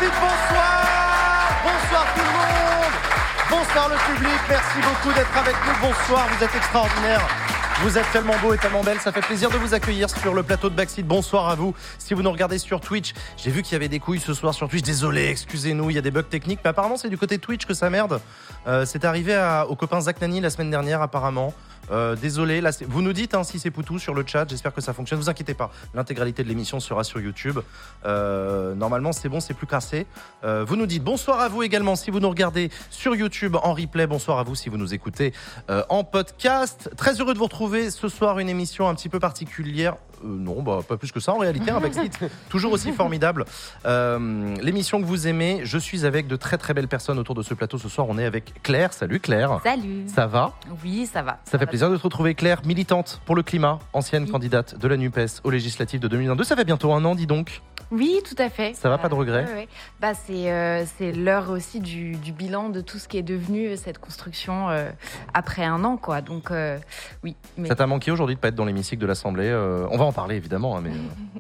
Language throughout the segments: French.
Backseat, bonsoir. Bonsoir tout le monde. Bonsoir le public, merci beaucoup d'être avec nous. Bonsoir, vous êtes extraordinaires. Vous êtes tellement beaux et tellement belles, ça fait plaisir de vous accueillir sur le plateau de Backseat. Bonsoir à vous. Si vous nous regardez sur Twitch, j'ai vu qu'il y avait des couilles ce soir sur Twitch. Désolé, excusez-nous, il y a des bugs techniques. Mais apparemment, c'est du côté de Twitch que ça merde. C'est arrivé au copain Zach Nani la semaine dernière, apparemment. Désolé, là, vous nous dites si c'est Poutou sur le chat, j'espère que ça fonctionne. Vous inquiétez pas, l'intégralité de l'émission sera sur YouTube. Normalement, c'est bon, c'est plus cassé. Vous nous dites bonsoir à vous également si vous nous regardez sur YouTube en replay. Bonsoir à vous si vous nous écoutez en podcast. Très heureux de vous retrouver ce soir, une émission un petit peu particulière. Non, pas plus que ça en réalité, un Backseat toujours aussi formidable. L'émission que vous aimez, je suis avec de très très belles personnes autour de ce plateau. Ce soir, on est avec Claire. Salut Claire. Salut. Ça va ? Oui, ça va. Ça fait plaisir de te retrouver, Claire, militante pour le climat, ancienne candidate de la NUPES aux législatives de 2022. Ça fait bientôt un an, dis donc. Oui, tout à fait. Ça va, pas de regret ? Ouais. Bah, c'est l'heure aussi du bilan de tout ce qui est devenu cette construction après un an, quoi. Donc, oui. Mais... Ça t'a manqué aujourd'hui de pas être dans l'hémicycle de l'Assemblée On va en parler, évidemment. Mais...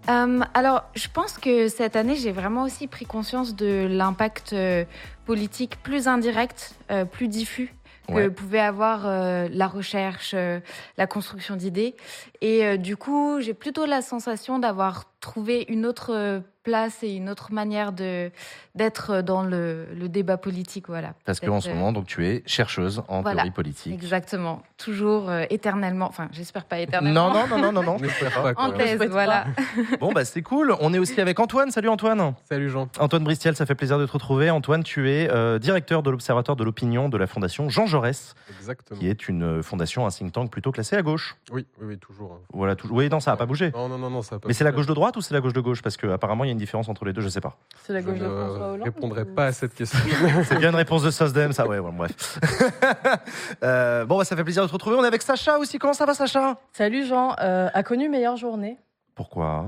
alors, je pense que cette année, j'ai vraiment aussi pris conscience de l'impact politique plus indirect, plus diffus que pouvait avoir la recherche, la construction d'idées. Et du coup, j'ai plutôt la sensation d'avoir trouvé une autre place et une autre manière d'être dans le débat politique. Voilà. Parce qu'en ce moment, donc, tu es chercheuse en théorie politique. Exactement. Toujours éternellement. Enfin, j'espère pas éternellement. Non. En thèse, voilà. Bon, c'est cool. On est aussi avec Antoine. Salut Antoine. Salut Jean. Antoine Bristiel, ça fait plaisir de te retrouver. Antoine, tu es directeur de l'Observatoire de l'opinion de la Fondation Jean Jaurès. Exactement. Qui est une fondation, un think tank plutôt classé à gauche. Oui, toujours. Voilà, toujours. Oui, non, ça n'a pas bougé. Non, ça n'a pas. Mais c'est la gauche de droite ou c'est la gauche de gauche ? Parce qu'apparemment, il y a une différence entre les deux, je sais pas. C'est la gauche de François Hollande. Je ne répondrai pas à cette question. C'est bien une réponse de Sosdem, ça, bref. Ça fait plaisir de te retrouver. On est avec Sacha aussi. Comment ça va, Sacha ? Salut Jean, a connu meilleure journée. Pourquoi ?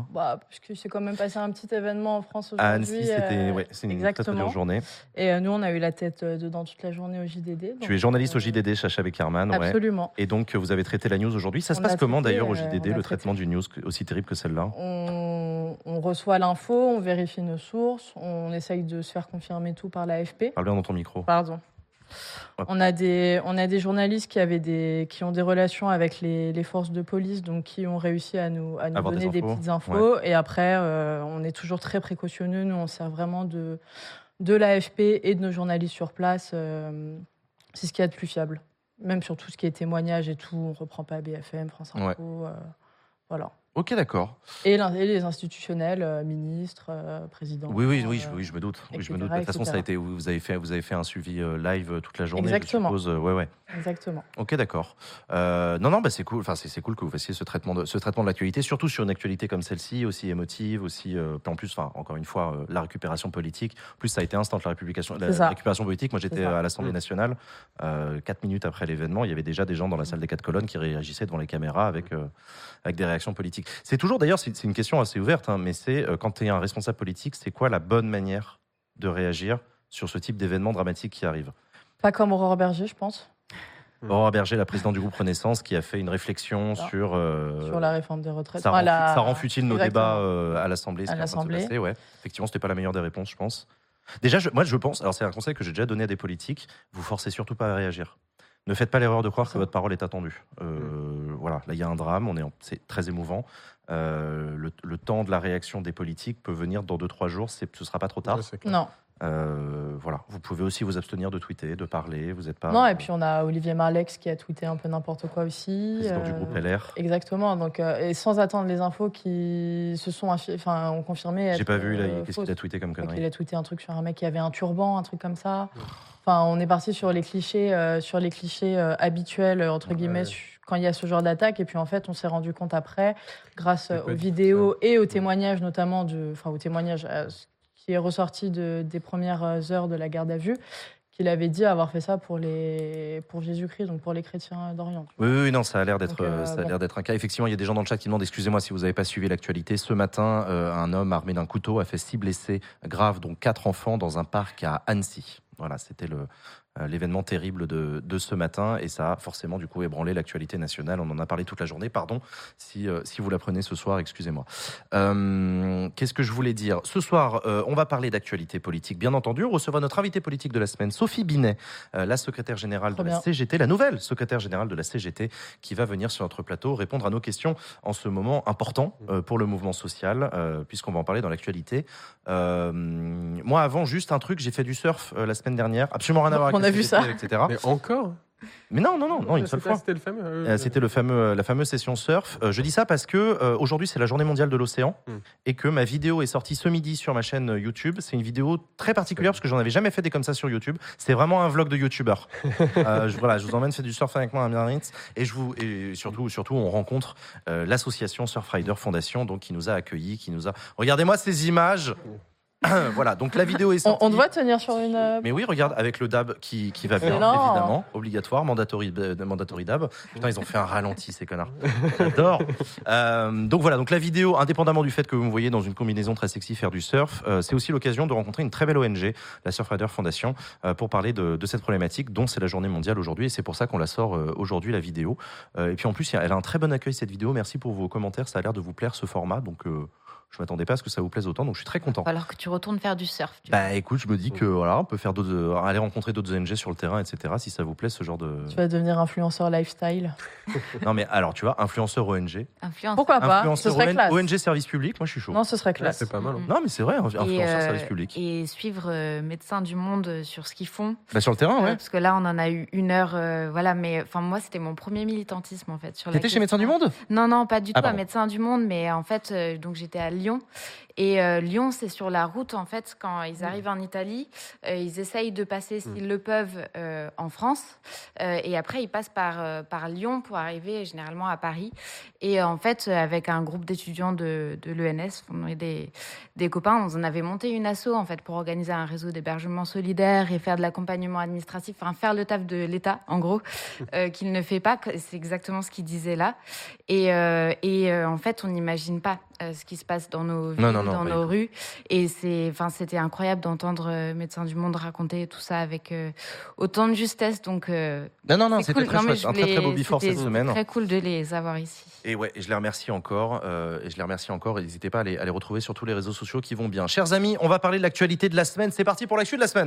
Parce que c'est quand même passé un petit événement en France aujourd'hui. Annecy, c'est une très dure journée. Et nous, on a eu la tête dedans toute la journée au JDD. Donc, tu es journaliste au JDD, Sacha Beckerman. Absolument. Et donc, vous avez traité la news aujourd'hui. Ça se passe comment d'ailleurs au JDD, le traitement d'une news aussi terrible que celle-là ? On reçoit l'info, on vérifie nos sources, on essaye de se faire confirmer tout par l'AFP. Parle bien dans ton micro. Pardon. Hop. On a des journalistes qui ont des relations avec les forces de police, donc qui ont réussi à nous donner des petites infos. Ouais. Et après, on est toujours très précautionneux. Nous, on sert vraiment de l'AFP et de nos journalistes sur place. C'est ce qu'il y a de plus fiable. Même sur tout ce qui est témoignages et tout, on ne reprend pas BFM, France Info. Voilà. Ok, d'accord. Et les institutionnels, ministres, présidents. Oui, je me doute. De toute façon, ça a été, vous avez fait un suivi live toute la journée. Exactement. Je suppose. Ouais. Exactement. Ok, d'accord. Non, c'est cool. Enfin, c'est cool que vous fassiez ce traitement de l'actualité, surtout sur une actualité comme celle-ci, aussi émotive, aussi. En plus, encore une fois, la récupération politique. En plus, ça a été instant la récupération politique. Moi, j'étais à l'Assemblée nationale. 4 minutes après l'événement, il y avait déjà des gens dans la salle des 4 colonnes qui réagissaient devant les caméras avec des réactions politiques. C'est toujours, d'ailleurs, c'est une question assez ouverte, mais c'est quand tu es un responsable politique, c'est quoi la bonne manière de réagir sur ce type d'événement dramatique qui arrive ? Pas comme Aurore Berger, je pense. Aurore Berger, la présidente du groupe Renaissance, qui a fait une réflexion sur la réforme des retraites. Ça rend futile nos débats à l'Assemblée. Effectivement, c'était pas la meilleure des réponses, je pense. Déjà, moi, je pense, alors c'est un conseil que j'ai déjà donné à des politiques, vous forcez surtout pas à réagir. Ne faites pas l'erreur de croire que votre parole est attendue. Voilà, là, il y a un drame, c'est très émouvant. Le temps de la réaction des politiques peut venir dans 2-3 jours, ce ne sera pas trop tard. Non. Voilà, vous pouvez aussi vous abstenir de tweeter, de parler. Vous êtes pas. Non, et puis on a Olivier Marleix qui a tweeté un peu n'importe quoi aussi. Président du groupe LR. Exactement. Donc, et sans attendre les infos qui ont confirmé. J'ai pas vu qu'est-ce qu'il a tweeté comme connerie. Il a tweeté un truc sur un mec qui avait un turban, un truc comme ça. Enfin, on est parti sur les clichés, habituels entre guillemets. Quand il y a ce genre d'attaque, et puis en fait, on s'est rendu compte après, grâce aux vidéos et aux témoignages, notamment qui est ressorti des premières heures de la garde à vue, qu'il avait dit avoir fait ça pour Jésus-Christ, donc pour les chrétiens d'Orient. Oui, non, ça a l'air d'être un cas. Effectivement, il y a des gens dans le chat qui demandent, excusez-moi si vous n'avez pas suivi l'actualité. Ce matin, un homme armé d'un couteau a fait 6 blessés graves, dont 4 enfants, dans un parc à Annecy. Voilà, c'était l'événement terrible de ce matin, et ça a forcément du coup ébranlé l'actualité nationale. On en a parlé toute la journée, pardon si vous la prenez ce soir, excusez-moi. Qu'est-ce que je voulais dire ? Ce soir, on va parler d'actualité politique, bien entendu. On recevra notre invitée politique de la semaine, Sophie Binet, la secrétaire générale de la CGT, la nouvelle secrétaire générale de la CGT, qui va venir sur notre plateau répondre à nos questions en ce moment important pour le mouvement social, puisqu'on va en parler dans l'actualité. Moi, avant, juste un truc, j'ai fait du surf la semaine dernière, absolument rien à voir avec on a vu ça, etc. Mais encore ? Mais non, une seule fois. C'était le fameux. C'était la fameuse session surf. Je dis ça parce que aujourd'hui c'est la journée mondiale de l'océan et que ma vidéo est sortie ce midi sur ma chaîne YouTube. C'est une vidéo très particulière parce que j'en avais jamais fait des comme ça sur YouTube. C'est vraiment un vlog de YouTuber. Je vous emmène faire du surf avec moi à Biarritz et surtout on rencontre l'association Surfrider Foundation, donc qui nous a accueillis, Regardez-moi ces images. Voilà, donc la vidéo est sortie. On doit tenir sur une... Mais oui, regarde, avec le DAB qui va bien, évidemment. Obligatoire, mandatory DAB. Putain, ils ont fait un ralenti, ces connards. J'adore. Donc voilà, donc la vidéo, indépendamment du fait que vous me voyez dans une combinaison très sexy faire du surf, c'est aussi l'occasion de rencontrer une très belle ONG, la Surfrider Foundation, pour parler de cette problématique, dont c'est la journée mondiale aujourd'hui, et c'est pour ça qu'on la sort aujourd'hui, la vidéo. Et puis en plus, elle a un très bon accueil, cette vidéo. Merci pour vos commentaires, ça a l'air de vous plaire, ce format, donc... Je m'attendais pas à ce que ça vous plaise autant, donc je suis très content. Alors que tu retournes faire du surf. Écoute, je me dis que voilà, on peut faire aller rencontrer d'autres ONG sur le terrain, etc. Si ça vous plaît, ce genre de. Tu vas devenir influenceur lifestyle. Non mais alors, tu vois, influenceur ONG. Pourquoi pas ? Influenceur ce serait classe. ONG service public, moi je suis chaud. Non, ce serait classe. C'est pas mal. Non mais c'est vrai, influenceur service public. Et suivre Médecins du Monde sur ce qu'ils font. Sur le terrain, ouais. Parce que là, on en a eu 1 heure, voilà. Mais enfin, moi, c'était mon premier militantisme en fait sur. T'étais chez Médecins du Monde ? Non, pas du tout à Médecins du Monde, mais en fait, donc j'étais à Lyon. Et Lyon, c'est sur la route, en fait, quand ils arrivent en Italie, ils essayent de passer, s'ils le peuvent, en France. Et après, ils passent par Lyon pour arriver généralement à Paris. Et en fait, avec un groupe d'étudiants de l'ENS, on est des copains, on en avait monté une asso, en fait, pour organiser un réseau d'hébergement solidaire et faire de l'accompagnement administratif, enfin, faire le taf de l'État, en gros, qu'il ne fait pas. C'est exactement ce qu'il disait là. Et en fait, on n'imagine pas ce qui se passe dans nos villes, dans nos rues. Et c'était incroyable d'entendre Médecins du Monde raconter tout ça avec autant de justesse. Donc, c'était cool. Très chouette. Un très très beau before cette semaine. C'est très cool de les avoir ici. Et ouais, je les remercie encore. N'hésitez pas à les retrouver sur tous les réseaux sociaux qui vont bien. Chers amis, on va parler de l'actualité de la semaine. C'est parti pour l'actu de la semaine.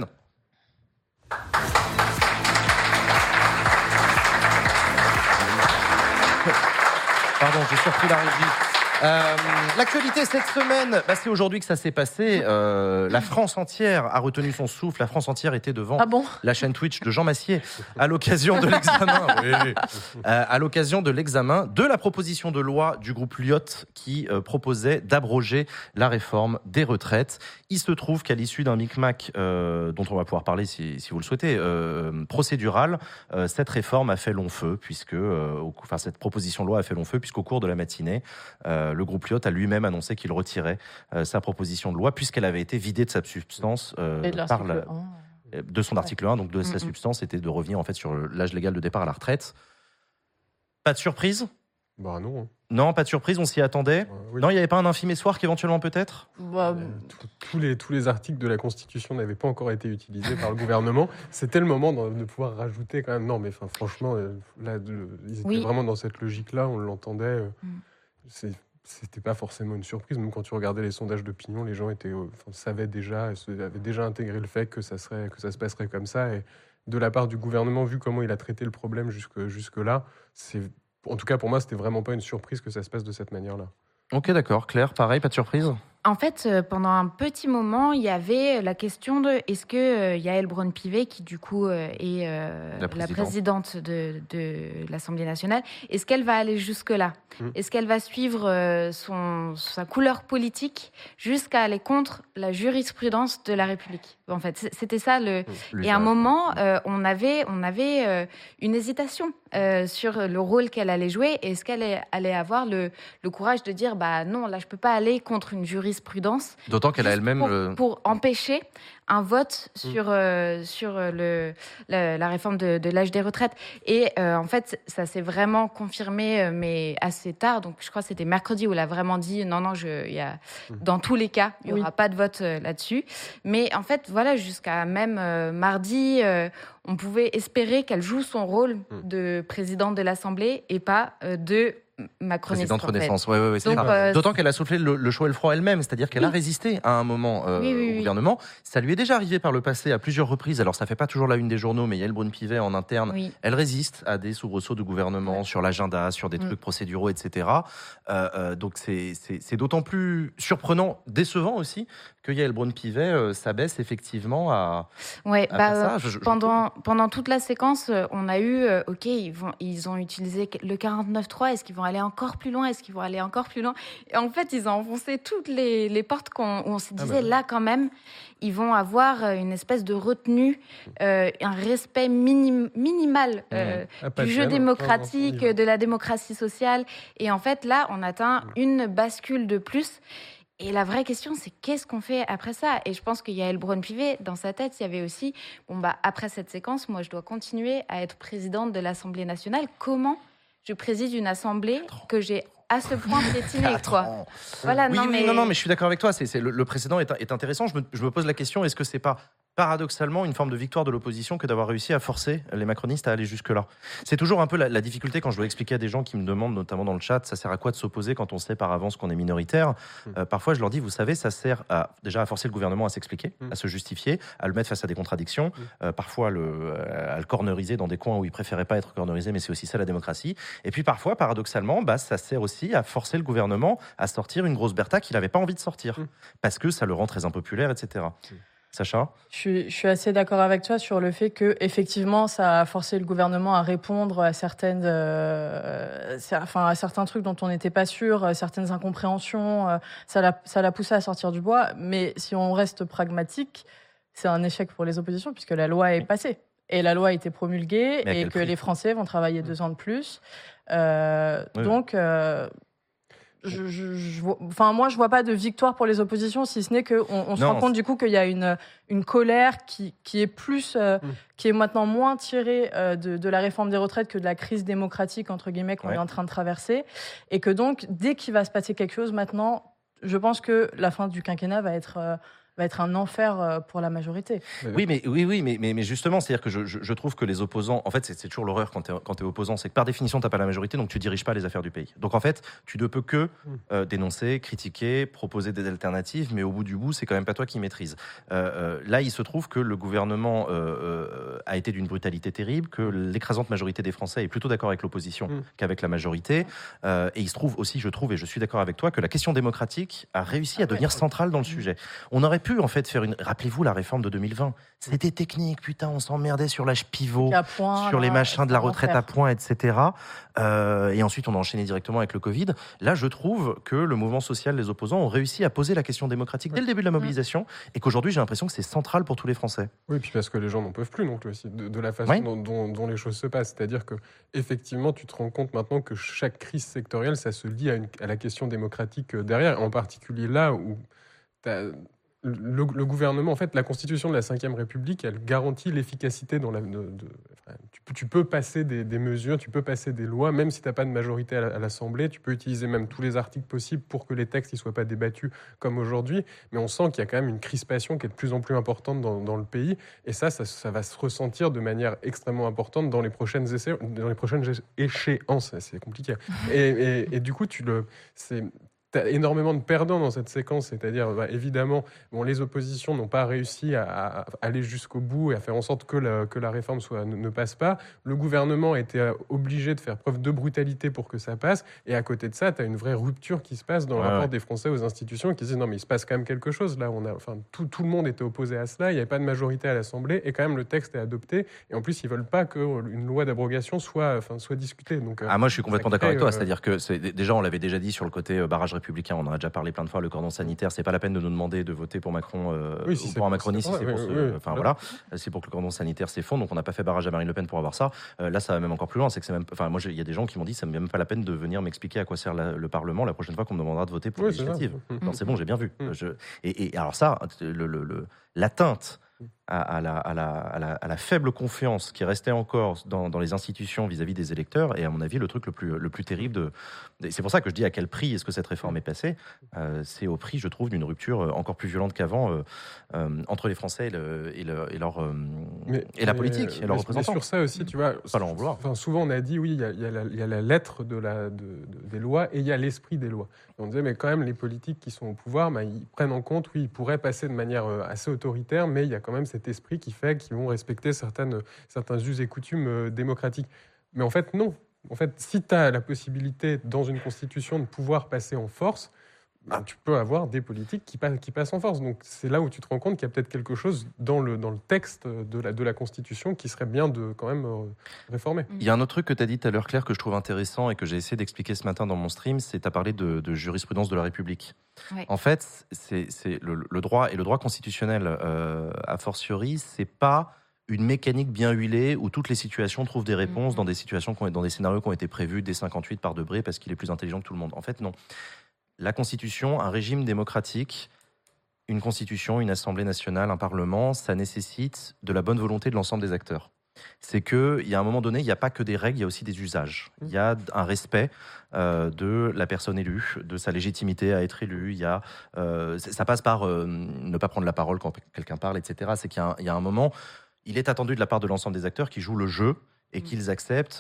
Pardon, j'ai surpris la régie. L'actualité cette semaine, c'est aujourd'hui que ça s'est passé. La France entière a retenu son souffle. La France entière était devant la chaîne Twitch de Jean Massier à l'occasion de l'examen. À l'occasion de l'examen de la proposition de loi du groupe Lyot qui proposait d'abroger la réforme des retraites. Il se trouve qu'à l'issue d'un micmac dont on va pouvoir parler si vous le souhaitez, procédural, cette réforme a fait long feu cette proposition de loi a fait long feu puisqu'au cours de la matinée, le groupe Lyot a lui-même annoncé qu'il retirait sa proposition de loi puisqu'elle avait été vidée de sa substance de son article 1, donc de sa substance, était de revenir en fait sur l'âge légal de départ à la retraite. Pas de surprise ? Bah non. Non, pas de surprise, on s'y attendait. Oui. Non, il n'y avait pas un infime espoir qu'éventuellement peut-être tous les articles de la Constitution n'avaient pas encore été utilisés par le gouvernement. C'était le moment de pouvoir rajouter quand même. Non, mais franchement, là, ils étaient vraiment dans cette logique-là, on l'entendait. C'était pas forcément une surprise. Même quand tu regardais les sondages d'opinion, les gens avaient déjà intégré le fait que ça se passerait comme ça. Et de la part du gouvernement, vu comment il a traité le problème jusque-là, en tout cas pour moi, c'était vraiment pas une surprise que ça se passe de cette manière-là. Ok, d'accord. Claire, pareil, pas de surprise ? En fait, pendant un petit moment, il y avait la question de est-ce que Yaël Braun-Pivet, qui du coup est la présidente de l'Assemblée nationale, est-ce qu'elle va aller jusque-là ? Est-ce qu'elle va suivre sa couleur politique jusqu'à aller contre la jurisprudence de la République ? En fait, c'était ça et à un moment, on avait une hésitation sur le rôle qu'elle allait jouer. Est-ce qu'elle allait avoir le courage de dire non, là, je peux pas aller contre une jurisprudence jurisprudence. D'autant qu'elle a elle-même... Pour empêcher un vote sur la réforme de l'âge des retraites. Et en fait, ça s'est vraiment confirmé, mais assez tard. Donc, je crois que c'était mercredi où elle a vraiment dit non, dans tous les cas, il n'y aura pas de vote là-dessus. Mais en fait, voilà, jusqu'à même mardi, on pouvait espérer qu'elle joue son rôle de présidente de l'Assemblée et pas de macroniste. Présidente Renaissance, oui, c'est ça. D'autant qu'elle a soufflé le chaud et le froid elle-même, c'est-à-dire qu'elle a résisté à un moment au gouvernement. Ça lui est déjà arrivé par le passé à plusieurs reprises. Alors ça fait pas toujours la une des journaux, mais Yael Braun-Pivet en interne, elle résiste à des soubresauts de gouvernement sur l'agenda, sur des trucs procéduraux, etc. Donc c'est d'autant plus surprenant, décevant aussi, que Yael Braun-Pivet s'abaisse effectivement à ça. Pendant toute la séquence, on a eu, ils ont utilisé le 49.3, est-ce qu'ils vont aller encore plus loin ? Et en fait, ils ont enfoncé toutes les portes où on se disait, là quand même, ils vont avoir une espèce de retenue, un respect minimal du jeu démocratique, de la démocratie sociale. Et en fait, là, on atteint une bascule de plus. Et la vraie question, c'est qu'est-ce qu'on fait après ça ? Et je pense qu'il y a Yael Braun-Pivet, dans sa tête, il y avait aussi, après cette séquence, moi, je dois continuer à être présidente de l'Assemblée nationale. Comment je préside une assemblée que j'ai à ce point piétinée, quoi. Voilà, mais je suis d'accord avec toi. Le précédent est intéressant. Je me pose la question, est-ce que c'est pas paradoxalement une forme de victoire de l'opposition que d'avoir réussi à forcer les macronistes à aller jusque-là ? C'est toujours un peu la difficulté quand je dois expliquer à des gens qui me demandent, notamment dans le chat, ça sert à quoi de s'opposer quand on sait par avance qu'on est minoritaire ? Parfois, je leur dis, vous savez, ça sert déjà à forcer le gouvernement à s'expliquer, à se justifier, à le mettre face à des contradictions, parfois à le corneriser dans des coins où il préférait pas être cornerisé, mais c'est aussi ça la démocratie. Et puis parfois, paradoxalement, ça sert aussi à forcer le gouvernement à sortir une grosse berta qu'il n'avait pas envie de sortir, parce que ça le rend très impopulaire, etc. Sacha ? Je suis assez d'accord avec toi sur le fait que effectivement ça a forcé le gouvernement à répondre à certains trucs dont on n'était pas sûr, certaines incompréhensions, ça l'a poussé à sortir du bois. Mais si on reste pragmatique, c'est un échec pour les oppositions puisque la loi est passée et la loi a été promulguée et que les Français vont travailler 2 ans de plus. Donc moi, je vois pas de victoire pour les oppositions, si ce n'est qu'on se rend compte du coup qu'il y a une colère qui est plus, qui est maintenant moins tirée de la réforme des retraites que de la crise démocratique entre guillemets qu'on est en train de traverser, et que donc dès qu'il va se passer quelque chose maintenant, je pense que la fin du quinquennat va être un enfer pour la majorité. Oui, mais justement, c'est-à-dire que je trouve que les opposants, en fait, c'est toujours l'horreur quand t'es opposant, c'est que par définition, t'as pas la majorité, donc tu diriges pas les affaires du pays. Donc en fait, tu ne peux que dénoncer, critiquer, proposer des alternatives, mais au bout du bout, c'est quand même pas toi qui maîtrises. Là, il se trouve que le gouvernement a été d'une brutalité terrible, que l'écrasante majorité des Français est plutôt d'accord avec l'opposition qu'avec la majorité, et il se trouve aussi, je trouve, et je suis d'accord avec toi, que la question démocratique a réussi à devenir centrale dans le sujet. On aurait pu en fait faire rappelez-vous la réforme de 2020, c'était technique, putain, on s'emmerdait sur l'âge pivot, sur les machins de la retraite à points, etc. Et ensuite on a enchaîné directement avec le Covid. Là, je trouve que le mouvement social, les opposants ont réussi à poser la question démocratique dès le début de la mobilisation, et qu'aujourd'hui j'ai l'impression que c'est central pour tous les Français. Oui, puis parce que les gens n'en peuvent plus non plus aussi, de la façon dont les choses se passent. C'est-à-dire que effectivement, tu te rends compte maintenant que chaque crise sectorielle, ça se lie à la question démocratique derrière, en particulier là où le gouvernement, en fait, la constitution de la Ve République, elle garantit l'efficacité dans tu peux passer des mesures, tu peux passer des lois, même si tu n'as pas de majorité à l'Assemblée, tu peux utiliser même tous les articles possibles pour que les textes ne soient pas débattus comme aujourd'hui, mais on sent qu'il y a quand même une crispation qui est de plus en plus importante dans le pays, et ça va se ressentir de manière extrêmement importante dans les prochaines échéances, c'est compliqué. Et du coup, t'as énormément de perdants dans cette séquence, c'est-à-dire évidemment, les oppositions n'ont pas réussi à aller jusqu'au bout et à faire en sorte que la réforme ne passe pas. Le gouvernement a été obligé de faire preuve de brutalité pour que ça passe, et à côté de ça, tu as une vraie rupture qui se passe dans le rapport des Français aux institutions, qui disent non mais il se passe quand même quelque chose là. Tout le monde était opposé à cela, il n'y avait pas de majorité à l'Assemblée, et quand même le texte est adopté, et en plus ils veulent pas qu'une loi d'abrogation soit discutée. Donc, moi je suis complètement d'accord avec toi, c'est-à-dire que déjà on l'avait déjà dit sur le côté barrage républicain Républicains, on en a déjà parlé plein de fois, le cordon sanitaire, c'est pas la peine de nous demander de voter pour Macron ou pour un macroniste, si c'est pour voilà, c'est pour que le cordon sanitaire s'effondre, donc on n'a pas fait barrage à Marine Le Pen pour avoir ça. Là, ça va même encore plus loin, c'est que c'est même, moi, il y a des gens qui m'ont dit, ça me met même pas la peine de venir m'expliquer à quoi sert le Parlement la prochaine fois qu'on me demandera de voter pour législative. C'est bon, j'ai bien vu. Et alors ça, l'atteinte à la faible confiance qui restait encore dans les institutions vis-à-vis des électeurs est à mon avis le truc le plus terrible. C'est pour ça que je dis à quel prix est-ce que cette réforme est passée. C'est au prix, je trouve, d'une rupture encore plus violente qu'avant entre les Français et la politique et leurs représentants. Mais sur ça aussi, tu vois, souvent on a dit oui, il y a la lettre des lois et il y a l'esprit des lois. Et on disait mais quand même les politiques qui sont au pouvoir, ils prennent en compte, oui, ils pourraient passer de manière assez autoritaire, mais il y a quand même cet esprit qui fait qu'ils vont respecter certains us et coutumes démocratiques. Mais en fait, non. En fait, si tu as la possibilité, dans une constitution, de pouvoir passer en force, tu peux avoir des politiques qui passent en force. Donc, c'est là où tu te rends compte qu'il y a peut-être quelque chose dans le texte de la Constitution qui serait bien de quand même réformer. Il y a un autre truc que tu as dit tout à l'heure, Claire, que je trouve intéressant et que j'ai essayé d'expliquer ce matin dans mon stream, c'est tu as parlé de jurisprudence de la République. Ouais. En fait, c'est le droit, et le droit constitutionnel, a fortiori, c'est pas une mécanique bien huilée où toutes les situations trouvent des réponses dans des situations, dans des scénarios qui ont été prévus dès 58 par Debré parce qu'il est plus intelligent que tout le monde. En fait, non. La Constitution, un régime démocratique, une Constitution, une Assemblée nationale, un Parlement, ça nécessite de la bonne volonté de l'ensemble des acteurs. C'est qu'il y a un moment donné, il n'y a pas que des règles, il y a aussi des usages. Il y a un respect de la personne élue, de sa légitimité à être élue. Ça passe par ne pas prendre la parole quand quelqu'un parle, etc. C'est qu'il y a un moment, il est attendu de la part de l'ensemble des acteurs qui jouent le jeu et qu'ils acceptent.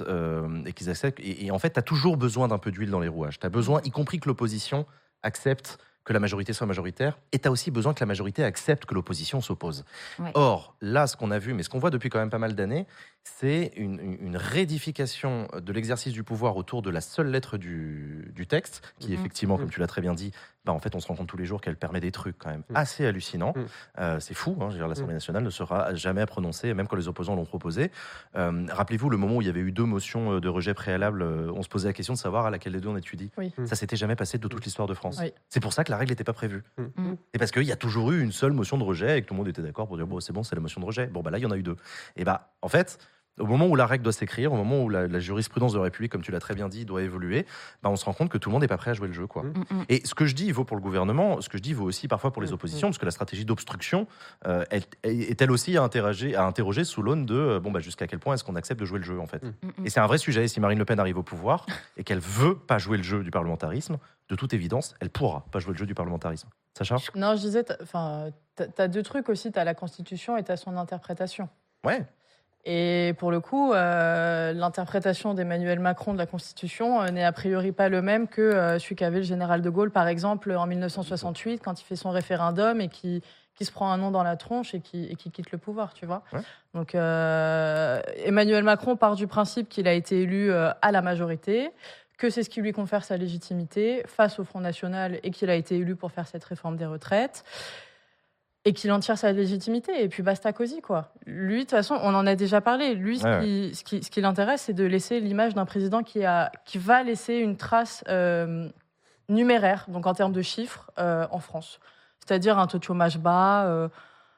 Et en fait, tu as toujours besoin d'un peu d'huile dans les rouages. Tu as besoin, y compris que l'opposition accepte que la majorité soit majoritaire, et tu as aussi besoin que la majorité accepte que l'opposition s'oppose. Ouais. Or, là, ce qu'on a vu, mais ce qu'on voit depuis quand même pas mal d'années, c'est une réédification de l'exercice du pouvoir autour de la seule lettre du texte, qui effectivement, comme tu l'as très bien dit, en fait, on se rend compte tous les jours qu'elle permet des trucs quand même assez hallucinants. C'est fou, je veux dire, l'Assemblée nationale ne sera jamais à prononcer, même quand les opposants l'ont proposé. Rappelez-vous le moment où il y avait eu 2 motions de rejet préalables, on se posait la question de savoir à laquelle des 2 on étudie. Ça s'était jamais passé de toute l'histoire de France. C'est pour ça que la règle n'était pas prévue. C'est parce qu'il y a toujours eu une seule motion de rejet et que tout le monde était d'accord pour dire bon, c'est bon, c'est la motion de rejet. Bon, là, il y en a eu 2. Et en fait, au moment où la règle doit s'écrire, au moment où la jurisprudence de la République, comme tu l'as très bien dit, doit évoluer, on se rend compte que tout le monde n'est pas prêt à jouer le jeu, quoi. Et ce que je dis vaut pour le gouvernement, ce que je dis vaut aussi parfois pour les oppositions, parce que la stratégie d'obstruction est elle aussi à interroger sous l'aune de jusqu'à quel point est-ce qu'on accepte de jouer le jeu, en fait. Et c'est un vrai sujet. Si Marine Le Pen arrive au pouvoir et qu'elle veut pas jouer le jeu du parlementarisme, de toute évidence, elle pourra pas jouer le jeu du parlementarisme. Sacha ? Non, je disais, t'as 2 trucs aussi, t'as la Constitution et t'as son interprétation. Ouais. Et pour le coup, l'interprétation d'Emmanuel Macron de la Constitution n'est a priori pas le même que celui qu'avait le général de Gaulle, par exemple, en 1968, quand il fait son référendum et qui se prend un nom dans la tronche et qui quitte le pouvoir, tu vois. Ouais. Donc, Emmanuel Macron part du principe qu'il a été élu à la majorité, que c'est ce qui lui confère sa légitimité face au Front National et qu'il a été élu pour faire cette réforme des retraites. Et qu'il en tire sa légitimité, et puis basta cosy, quoi. Lui, de toute façon, on en a déjà parlé. Lui, ce qui l'intéresse, c'est de laisser l'image d'un président qui va laisser une trace numéraire, donc en termes de chiffres, en France. C'est-à-dire un taux de chômage bas,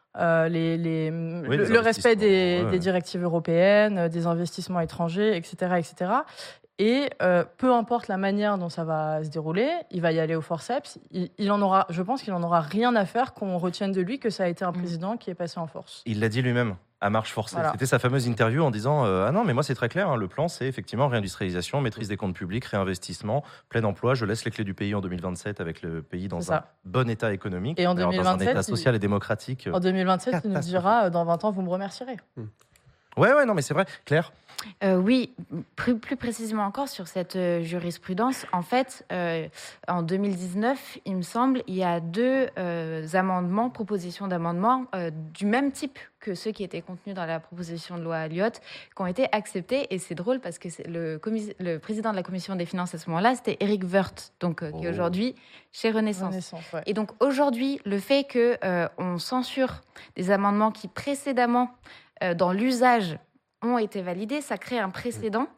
le respect des directives européennes, des investissements étrangers, etc., etc. Et peu importe la manière dont ça va se dérouler, il va y aller au forceps. Je pense qu'il n'en aura rien à faire qu'on retienne de lui que ça a été un président qui est passé en force. Il l'a dit lui-même, à marche forcée. Voilà. C'était sa fameuse interview en disant ah non, mais moi c'est très clair, le plan c'est effectivement réindustrialisation, maîtrise des comptes publics, réinvestissement, plein emploi. Je laisse les clés du pays en 2027 avec le pays dans un bon état économique, et en 2027, dans un état social et démocratique. En 2027, il nous dira dans 20 ans, vous me remercierez. Ouais, non, mais c'est vrai. Claire ? Oui, plus précisément encore sur cette jurisprudence. En fait, en 2019, il me semble, il y a 2 propositions d'amendements du même type que ceux qui étaient contenus dans la proposition de loi Alliot, qui ont été acceptés. Et c'est drôle parce que le président de la commission des finances à ce moment-là, c'était Éric Woerth, qui est aujourd'hui chez Renaissance. Ouais. Et donc aujourd'hui, le fait qu'on censure des amendements qui précédemment, dans l'usage, ont été validés, ça crée un précédent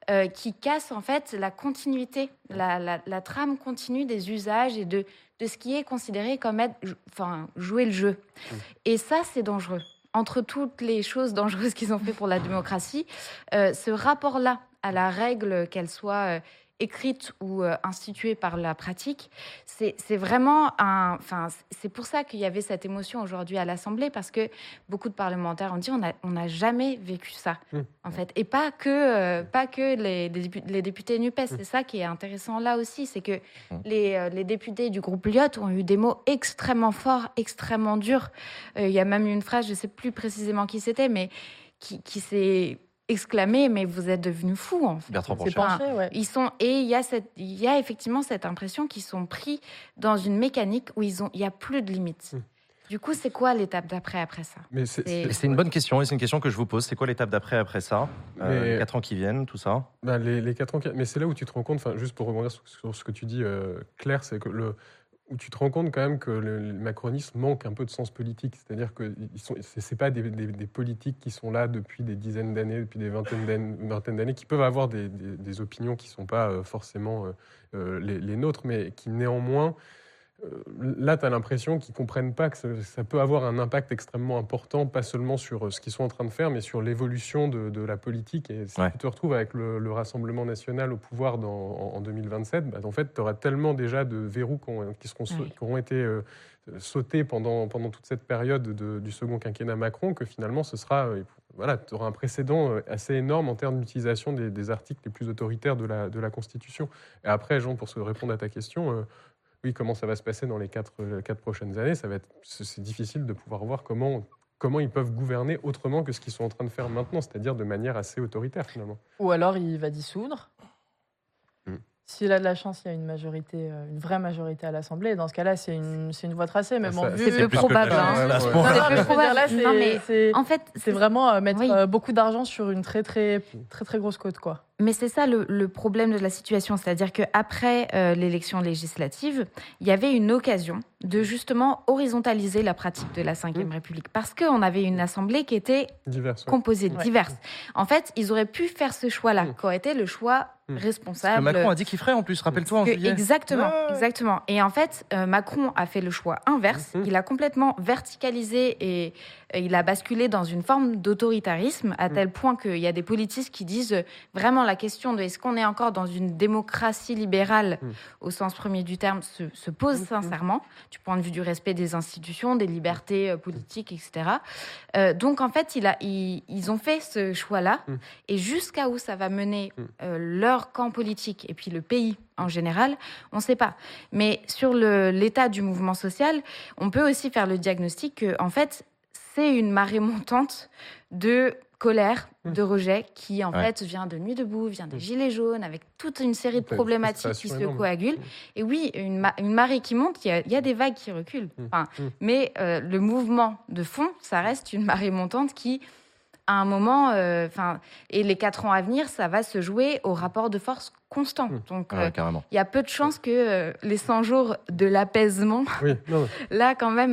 qui casse en fait la continuité, la trame continue des usages et de ce qui est considéré comme jouer le jeu. Et ça, c'est dangereux. Entre toutes les choses dangereuses qu'ils ont fait pour la démocratie, ce rapport-là à la règle, qu'elle soit écrite ou instituée par la pratique, c'est vraiment c'est pour ça qu'il y avait cette émotion aujourd'hui à l'Assemblée, parce que beaucoup de parlementaires ont dit on n'a jamais vécu ça, en fait. Et pas que les députés NUPES. C'est ça qui est intéressant là aussi, c'est que les députés du groupe Lyot ont eu des mots extrêmement forts, extrêmement durs. Il y a même une phrase, je ne sais plus précisément qui c'était, mais qui s'est exclamé, mais vous êtes devenus fous, en fait. Bertrand Pancher. Ils sont, et il y a effectivement cette impression qu'ils sont pris dans une mécanique où il n'y a plus de limites. Du coup, c'est quoi l'étape d'après après ça? C'est une bonne question, et c'est une question que je vous pose. C'est quoi l'étape d'après après ça? 4 ans qui viennent, tout ça? Les 4 ans mais c'est là où tu te rends compte, juste pour rebondir sur ce que tu dis, Claire, c'est que où tu te rends compte quand même que le macronisme manque un peu de sens politique. C'est-à-dire que ce n'est pas des politiques qui sont là depuis des dizaines d'années, depuis des vingtaines d'années, qui peuvent avoir des opinions qui ne sont pas forcément les nôtres, mais qui néanmoins... Là, tu as l'impression qu'ils ne comprennent pas que ça peut avoir un impact extrêmement important, pas seulement sur ce qu'ils sont en train de faire, mais sur l'évolution de la politique. Et si tu te retrouves avec le Rassemblement national au pouvoir en 2027, en fait, tu auras tellement déjà de verrous qui auront été sautés pendant toute cette période du second quinquennat Macron, que finalement, ce sera... tu auras un précédent assez énorme en termes d'utilisation des articles les plus autoritaires de la Constitution. Et après, Jean, pour répondre à ta question... Oui, comment ça va se passer dans les 4 prochaines années, c'est difficile de pouvoir voir comment ils peuvent gouverner autrement que ce qu'ils sont en train de faire maintenant, c'est-à-dire de manière assez autoritaire finalement. Ou alors il va dissoudre. S'il a de la chance, il y a une vraie majorité à l'Assemblée. Dans ce cas-là, c'est une voie tracée. Mais c'est peu probable. En fait, c'est vraiment mettre beaucoup d'argent sur une très, très, très, très grosse côte, quoi. Mais c'est ça le problème de la situation. C'est-à-dire qu'après l'élection législative, il y avait une occasion de justement horizontaliser la pratique de la Ve République. Parce qu'on avait une Assemblée qui était composée, diverse. En fait, ils auraient pu faire ce choix-là, qui aurait été le choix responsable. Ce que Macron a dit qu'il ferait en plus, rappelle-toi en juillet. Exactement. Et en fait, Macron a fait le choix inverse. Il a complètement verticalisé et il a basculé dans une forme d'autoritarisme à tel point qu'il y a des politistes qui disent vraiment la question de est-ce qu'on est encore dans une démocratie libérale au sens premier du terme se pose sincèrement du point de vue du respect des institutions, des libertés politiques, etc. Donc en fait, ils ont fait ce choix-là et jusqu'à où ça va mener leur camp politique et puis le pays en général, on ne sait pas. Mais sur l'état du mouvement social, on peut aussi faire le diagnostic que, en fait, c'est une marée montante de colère, de rejet, qui en fait vient de Nuit debout, vient des Gilets jaunes, avec toute une série de problématiques qui se coagulent. Et oui, une marée qui monte, il y a des vagues qui reculent. Mais le mouvement de fond, ça reste une marée montante qui... à un moment, et les 4 ans à venir, ça va se jouer au rapport de force constant. Donc, il y a peu de chances que les 100 jours de l'apaisement, là, quand même,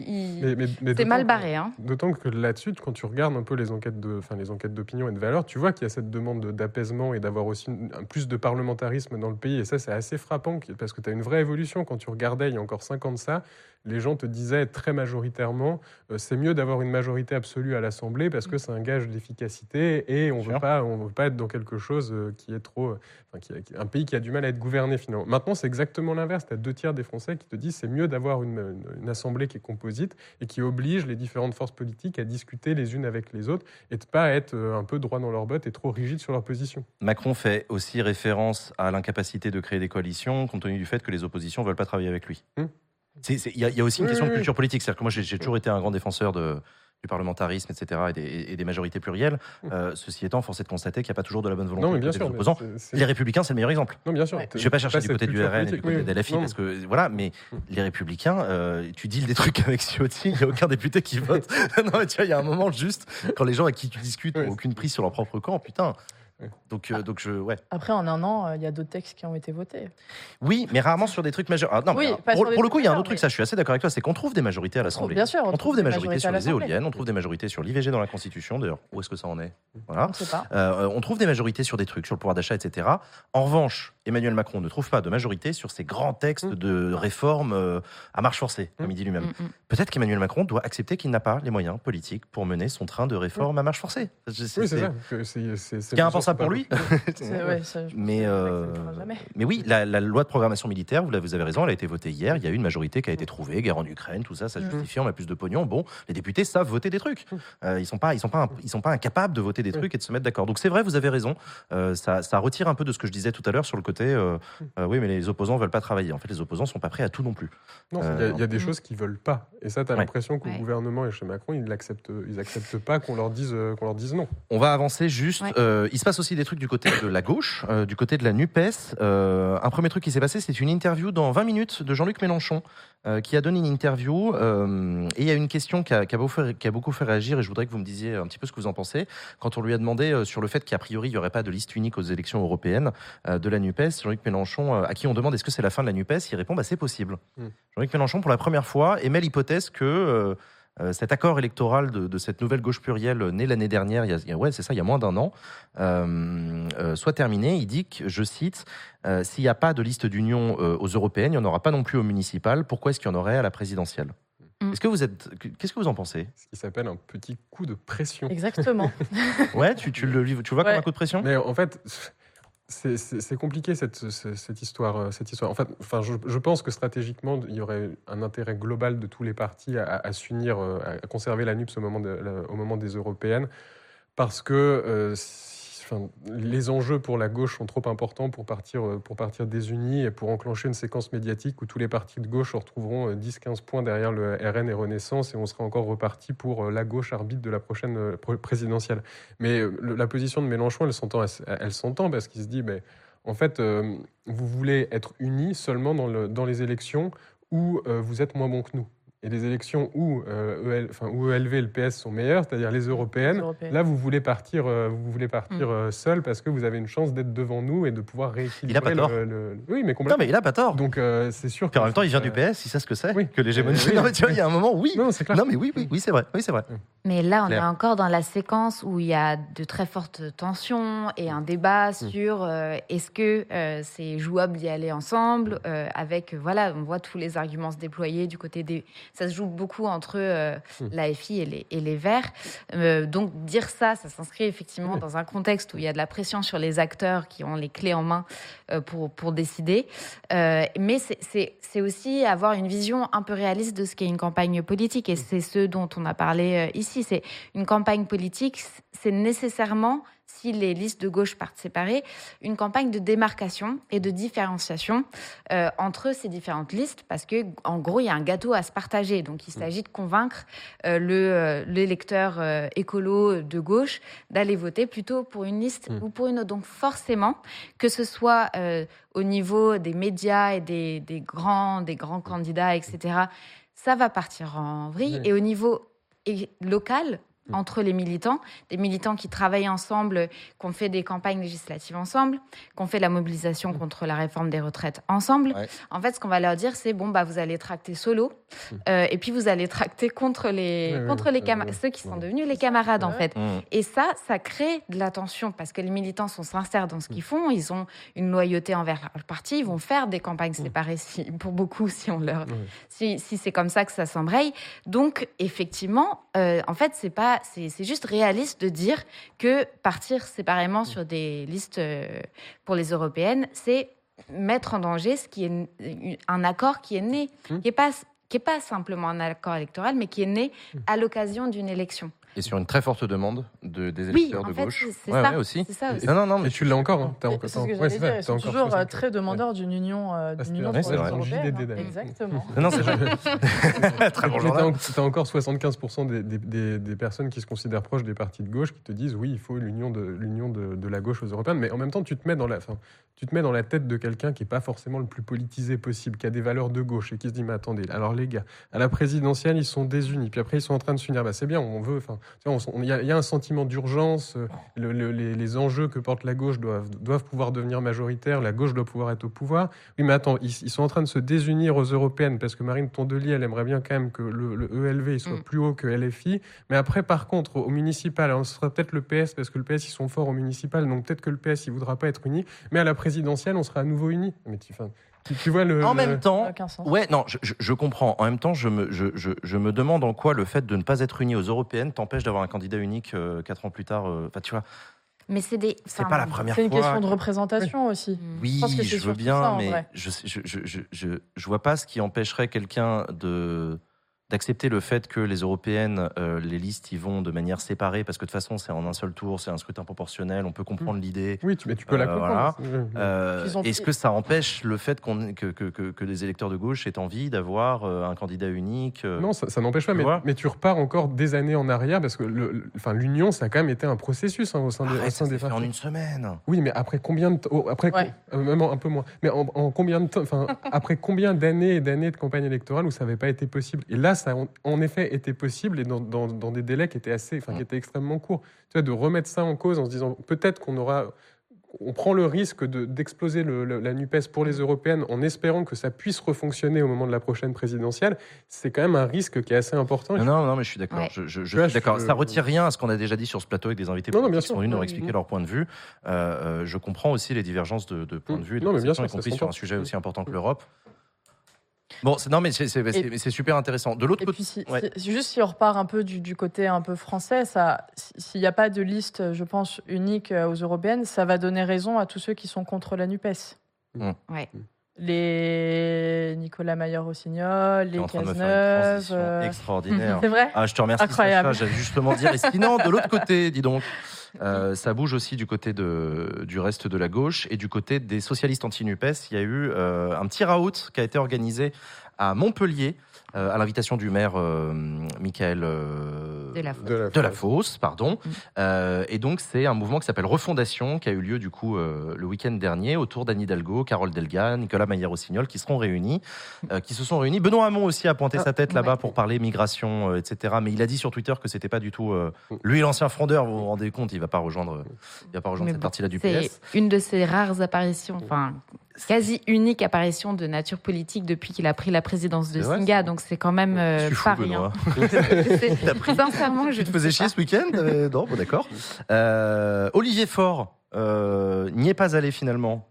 c'est mal barré. D'autant que là-dessus, quand tu regardes un peu les enquêtes d'opinion et de valeur, tu vois qu'il y a cette demande d'apaisement et d'avoir aussi plus de parlementarisme dans le pays. Et ça, c'est assez frappant, parce que tu as une vraie évolution. Quand tu regardais, il y a encore 5 ans de ça, les gens te disaient très majoritairement c'est mieux d'avoir une majorité absolue à l'Assemblée parce que c'est un gage d'efficacité et on veut pas être dans quelque chose qui est trop... un pays qui a du mal à être gouverné finalement. Maintenant, c'est exactement l'inverse. Tu as 2 tiers des Français qui te disent c'est mieux d'avoir une Assemblée qui est composite et qui oblige les différentes forces politiques à discuter les unes avec les autres et de ne pas être un peu droit dans leurs bottes et trop rigide sur leur position. Macron fait aussi référence à l'incapacité de créer des coalitions compte tenu du fait que les oppositions ne veulent pas travailler avec lui. Il y a aussi une question de culture politique. C'est-à-dire que moi, j'ai toujours été un grand défenseur du parlementarisme, etc., et des majorités plurielles. Ceci étant, force est de constater qu'il n'y a pas toujours de la bonne volonté des opposants. Les Républicains, c'est le meilleur exemple. Non, bien sûr. Je ne vais pas chercher du côté du RN et du côté de LFI, parce que voilà, mais les Républicains, tu deals des trucs avec Ciotti, il n'y a aucun député qui vote. Non, mais tu vois, il y a un moment juste, quand les gens avec qui tu discutes n'ont aucune prise sur leur propre camp, putain. Donc, Après, en un an, il y a d'autres textes qui ont été votés. Oui, mais rarement sur des trucs majeurs. Pour le coup, il y a un autre truc, ça je suis assez d'accord avec toi, c'est qu'on trouve des majorités à l'Assemblée. Bien sûr, on trouve des majorités sur les éoliennes, on trouve des majorités sur l'IVG dans la Constitution. D'ailleurs, où est-ce que ça en est? Voilà. On ne sait pas. On trouve des majorités sur des trucs, sur le pouvoir d'achat, etc. En revanche, Emmanuel Macron ne trouve pas de majorité sur ces grands textes de réforme à marche forcée, comme il dit lui-même. Peut-être qu'Emmanuel Macron doit accepter qu'il n'a pas les moyens politiques pour mener son train de réforme à marche forcée. C'est ça. C'est impensable pour lui. Mais oui, la loi de programmation militaire, vous avez raison, elle a été votée hier. Il y a eu une majorité qui a été trouvée, guerre en Ukraine, tout ça, ça justifie, on a plus de pognon. Bon, les députés savent voter des trucs. Ils sont pas incapables de voter des trucs et de se mettre d'accord. Donc c'est vrai, vous avez raison. Ça retire un peu de ce que je disais tout à l'heure sur le côté. Oui, mais les opposants veulent pas travailler. En fait, les opposants sont pas prêts à tout non plus. Non, il y a des choses qu'ils veulent pas. Et ça, tu as l'impression qu'au gouvernement et chez Macron, ils acceptent pas qu'on leur dise non. On va avancer juste. Il se passe aussi des trucs du côté de la gauche, du côté de la NUPES. Un premier truc qui s'est passé, c'est une interview dans 20 minutes de Jean-Luc Mélenchon, qui a donné une interview. Et il y a une question qui a beaucoup fait réagir, et je voudrais que vous me disiez un petit peu ce que vous en pensez. Quand on lui a demandé sur le fait qu'a priori, il n'y aurait pas de liste unique aux élections européennes de la NUPES, Jean-Luc Mélenchon, à qui on demande est-ce que c'est la fin de la NUPES, il répond c'est possible. Jean-Luc Mélenchon, pour la première fois, émet l'hypothèse que cet accord électoral de cette nouvelle gauche plurielle née l'année dernière, il y a moins d'un an, soit terminé. Il dit que, je cite, s'il n'y a pas de liste d'union aux européennes, il n'y en aura pas non plus aux municipales. Pourquoi est-ce qu'il y en aurait à la présidentielle ? Qu'est-ce que vous en pensez ? Ce qui s'appelle un petit coup de pression. Exactement. Ouais, tu le vois comme un coup de pression ? Mais en fait, c'est compliqué cette histoire. Enfin, je pense que stratégiququement, il y aurait un intérêt global de tous les partis à s'unir, à conserver la NUPES au moment des européennes, parce que les enjeux pour la gauche sont trop importants pour partir désunis et pour enclencher une séquence médiatique où tous les partis de gauche se retrouveront 10-15 points derrière le RN et Renaissance, et on sera encore reparti pour la gauche arbitre de la prochaine présidentielle. Mais la position de Mélenchon, elle s'entend parce qu'il se dit, en fait, vous voulez être unis seulement dans les élections où vous êtes moins bons que nous. Et les élections où ELV et le PS sont meilleurs, c'est-à-dire les européennes, là, vous voulez partir seul parce que vous avez une chance d'être devant nous et de pouvoir rééquilibrer. Il a pas tort. Oui, mais complètement. Non, mais il a pas tort. Donc, c'est sûr qu'en même temps, il vient du PS, il sait ce que c'est, que l'hégémonie. Non, mais tu vois, il y a un moment, oui. Non, c'est clair. Non, mais oui, c'est vrai. Oui, c'est vrai. Mais là, on est encore dans la séquence où il y a de très fortes tensions et un débat sur est-ce que c'est jouable d'y aller ensemble avec, on voit tous les arguments se déployer du côté des... Ça se joue beaucoup entre l'AFI et les Verts. Donc, dire ça s'inscrit effectivement dans un contexte où il y a de la pression sur les acteurs qui ont les clés en main pour décider. Mais c'est aussi avoir une vision un peu réaliste de ce qu'est une campagne politique. Et c'est ce dont on a parlé ici. C'est une campagne politique, c'est nécessairement, si les listes de gauche partent séparées, une campagne de démarcation et de différenciation entre ces différentes listes, parce que en gros, il y a un gâteau à se partager. Donc, il s'agit de convaincre l'électeur écolo de gauche d'aller voter plutôt pour une liste ou pour une autre. Donc, forcément, que ce soit au niveau des médias et des grands candidats, etc., ça va partir en vrille. Et au niveau local, entre les militants, des militants qui travaillent ensemble, qui ont fait des campagnes législatives ensemble, qui ont fait la mobilisation contre la réforme des retraites ensemble. Ouais. En fait, ce qu'on va leur dire, c'est vous allez tracter solo, et puis vous allez tracter contre ceux qui sont devenus les camarades, en fait. Et ça crée de la tension, parce que les militants sont sincères dans ce qu'ils font, ils ont une loyauté envers le parti, ils vont faire des campagnes séparées, pour beaucoup, si c'est comme ça que ça s'embraye. Donc, effectivement, en fait, c'est juste réaliste de dire que partir séparément sur des listes pour les européennes, c'est mettre en danger ce qui est un accord qui est né, qui n'est pas simplement un accord électoral, mais qui est né à l'occasion d'une élection. Et sur une très forte demande des électeurs de gauche. C'est ça aussi. Non, mais tu l'as encore. Hein. C'est ce que j'allais dire. Ils sont toujours très demandeurs d'une union européenne. Exactement. Non, c'est vrai. Très bon journal. Tu as encore 75% des personnes qui se considèrent proches des partis de gauche qui te disent oui, il faut l'union de la gauche aux européennes. Mais en même temps, tu te mets dans la tête de quelqu'un qui n'est pas forcément le plus politisé possible, qui a des valeurs de gauche et qui se dit mais attendez, alors les gars, à la présidentielle, ils sont désunis. Puis après, ils sont en train de s'unir. C'est bien, on veut... il y a un sentiment d'urgence. Les enjeux que porte la gauche doivent pouvoir devenir majoritaires. La gauche doit pouvoir être au pouvoir. Oui, mais attends, ils sont en train de se désunir aux européennes parce que Marine Tondelier, elle aimerait bien quand même que le ELV il soit plus haut que LFI. Mais après, par contre, au municipal, alors ce sera peut-être le PS parce que le PS, ils sont forts au municipal. Donc peut-être que le PS, il ne voudra pas être uni. Mais à la présidentielle, on sera à nouveau unis. Mais tu vois en même temps, ouais, non, je comprends. En même temps, je me demande en quoi le fait de ne pas être uni aux européennes t'empêche d'avoir un candidat unique 4 ans plus tard. Tu vois. Mais c'est pas la première fois. C'est une question de représentation aussi. Oui, je veux bien, mais je vois pas ce qui empêcherait quelqu'un d'accepter le fait que les européennes, les listes y vont de manière séparée, parce que de toute façon, c'est en un seul tour, c'est un scrutin proportionnel, on peut comprendre l'idée. Oui, mais tu peux la comprendre. Voilà. Est-ce que ça empêche le fait que les électeurs de gauche aient envie d'avoir un candidat unique Non, ça n'empêche pas, mais tu repars encore des années en arrière, parce que l'union, ça a quand même été un processus au sein des partis. En une semaine. Oui, mais après combien de temps même un peu moins. Mais en combien de temps après combien d'années et d'années de campagne électorale où ça n'avait pas été possible? Et là, ça a en effet été possible et dans des délais qui étaient qui étaient extrêmement courts. Tu vois, de remettre ça en cause en se disant peut-être on prend le risque d'exploser la NUPES pour les européennes en espérant que ça puisse refonctionner au moment de la prochaine présidentielle, c'est quand même un risque qui est assez important. Non, mais je suis d'accord. Ouais. Je suis d'accord. Ça retire rien à ce qu'on a déjà dit sur ce plateau avec des invités politiques qui sont venus nous expliquer leur point de vue. Je comprends aussi les divergences de point de vue, y compris sur un sujet aussi important que l'Europe. Bon, c'est super intéressant. De l'autre côté, juste si on repart un peu du côté un peu français, s'il n'y a pas de liste, je pense, unique aux européennes, ça va donner raison à tous ceux qui sont contre la NUPES. Ouais. Les Nicolas Maillard-Rossignol, les Cazeneuve. Extraordinaire. C'est vrai. Je te remercie. Incroyable. J'allais justement dire. Et sinon, de l'autre côté, dis donc. Ça bouge aussi du côté du reste de la gauche et du côté des socialistes anti-NUPES. Il y a eu un petit raout qui a été organisé à Montpellier à l'invitation du maire Michael Delafosse, pardon. Et donc c'est un mouvement qui s'appelle Refondation qui a eu lieu du coup le week-end dernier autour d'Anne Hidalgo, Carole Delga, Nicolas Maillard-Rossignol qui se sont réunis. Benoît Hamon aussi a pointé sa tête là-bas pour parler migration, etc. Mais il a dit sur Twitter que c'était pas du tout lui l'ancien frondeur. Vous vous rendez compte, il va pas rejoindre cette partie-là du PS. C'est une de ses rares apparitions, quasi unique apparition de nature politique depuis qu'il a pris la présidence de Singa, donc c'est quand même pas rien. Sincèrement, tu te faisais chier ce week-end Non, bon, d'accord. Olivier Faure n'y est pas allé finalement.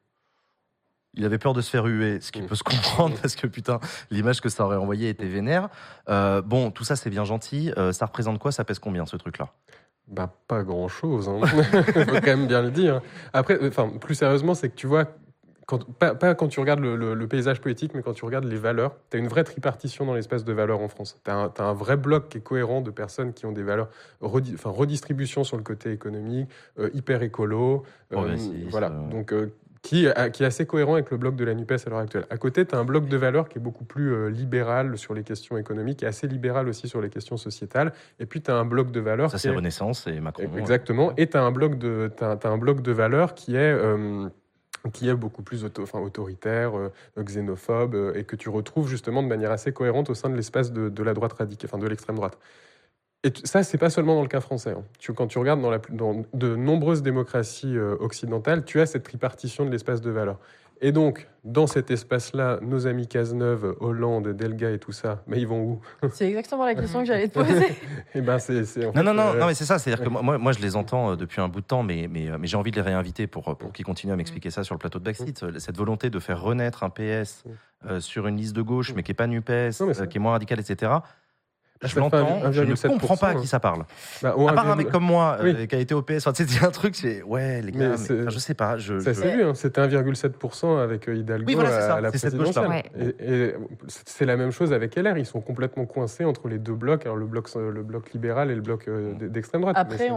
Il avait peur de se faire huer, ce qui peut se comprendre parce que putain, l'image que ça aurait envoyée était vénère. Bon, tout ça c'est bien gentil. Ça représente quoi? Ça pèse combien ce truc-là? Pas grand-chose. Il faut quand même bien le dire. Après, plus sérieusement, c'est que tu vois. Pas quand tu regardes le paysage politique, mais quand tu regardes les valeurs, tu as une vraie tripartition dans l'espace de valeurs en France. Tu as un vrai bloc qui est cohérent de personnes qui ont des valeurs, redistribution sur le côté économique, hyper écolo, voilà. Donc, qui est assez cohérent avec le bloc de la NUPES à l'heure actuelle. À côté, tu as un bloc de valeurs qui est beaucoup plus libéral sur les questions économiques et assez libéral aussi sur les questions sociétales. Et puis, tu as un bloc de valeurs... Ça, c'est Renaissance et Macron. Exactement. Et tu as un bloc de valeurs qui est beaucoup plus autoritaire, xénophobe, et que tu retrouves justement de manière assez cohérente au sein de l'espace de la droite radicale, de l'extrême droite. Et ça, c'est pas seulement dans le cas français. Quand tu regardes dans de nombreuses démocraties occidentales, tu as cette tripartition de l'espace de valeurs. Et donc, dans cet espace-là, nos amis Cazeneuve, Hollande, Delga et tout ça, mais ils vont où? C'est exactement la question que j'allais te poser. Et non, mais c'est ça. C'est-à-dire que moi, je les entends depuis un bout de temps, mais j'ai envie de les réinviter pour qu'ils continuent à m'expliquer ça sur le plateau de Backseat. Cette volonté de faire renaître un PS sur une liste de gauche, mais qui n'est pas NUPES, qui est moins radical, etc. Je l'entends, je ne comprends pas à qui ça parle. À part un mec comme moi qui a été au PS, c'était un truc, c'est les gars, je sais pas. Ça s'est vu, c'était 1,7% avec Hidalgo à la présidentielle. Et c'est la même chose avec LR, ils sont complètement coincés entre les deux blocs, alors le bloc libéral et le bloc d'extrême droite. Après,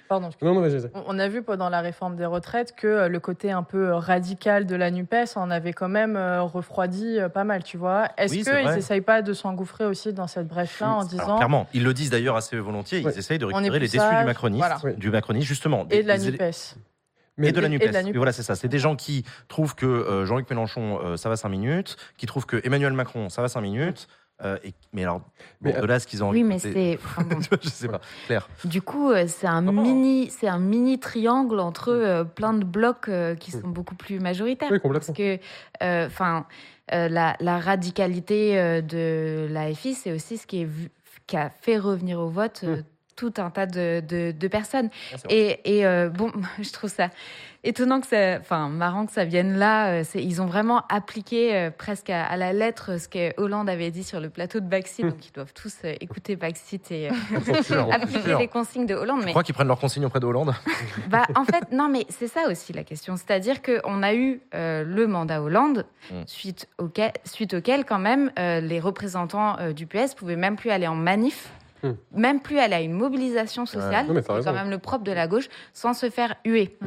on a vu pendant la réforme des retraites que le côté un peu radical de la NUPES en avait quand même refroidi pas mal, tu vois. Est-ce qu'ils n'essayent pas de s'engouffrer aussi dans cette brèche-là en disant... Alors, clairement, ils le disent d'ailleurs assez volontiers, ils essayent de récupérer les déçus du macronisme, justement. Et de la NUPES. Et de la NUPES. Mais voilà, c'est ça. C'est des gens qui trouvent que Jean-Luc Mélenchon, ça va 5 minutes, qui trouvent que Emmanuel Macron, ça va 5 minutes, Mais alors, de là, ce qu'ils ont envie. Oui, mais c'est. Bon. Je sais pas. Claire. Du coup, c'est un mini triangle entre plein de blocs qui sont beaucoup plus majoritaires. Oui, complètement. Parce que, la radicalité de l'AFI, c'est aussi ce qui a fait revenir au vote tout un tas de personnes. Et bon, je trouve ça étonnant marrant que ça vienne là. Ils ont vraiment appliqué presque à la lettre ce que Hollande avait dit sur le plateau de Backseat. Donc ils doivent tous écouter Backseat et appliquer les consignes de Hollande. Tu crois qu'ils prennent leurs consignes auprès de Hollande ? En fait, non, mais c'est ça aussi la question. C'est-à-dire qu'on a eu le mandat Hollande, suite auquel quand même les représentants du PS pouvaient même plus aller en manif. Même plus aller à une mobilisation sociale, c'est quand même le propre de la gauche, sans se faire huer.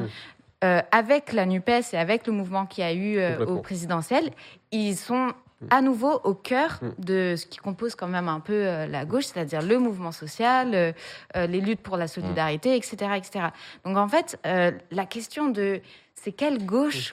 Avec la NUPES et avec le mouvement qu'il y a eu au présidentiel, ils sont à nouveau au cœur de ce qui compose quand même un peu la gauche, c'est-à-dire le mouvement social, les luttes pour la solidarité, etc., etc. Donc en fait, la question de c'est quelle gauche,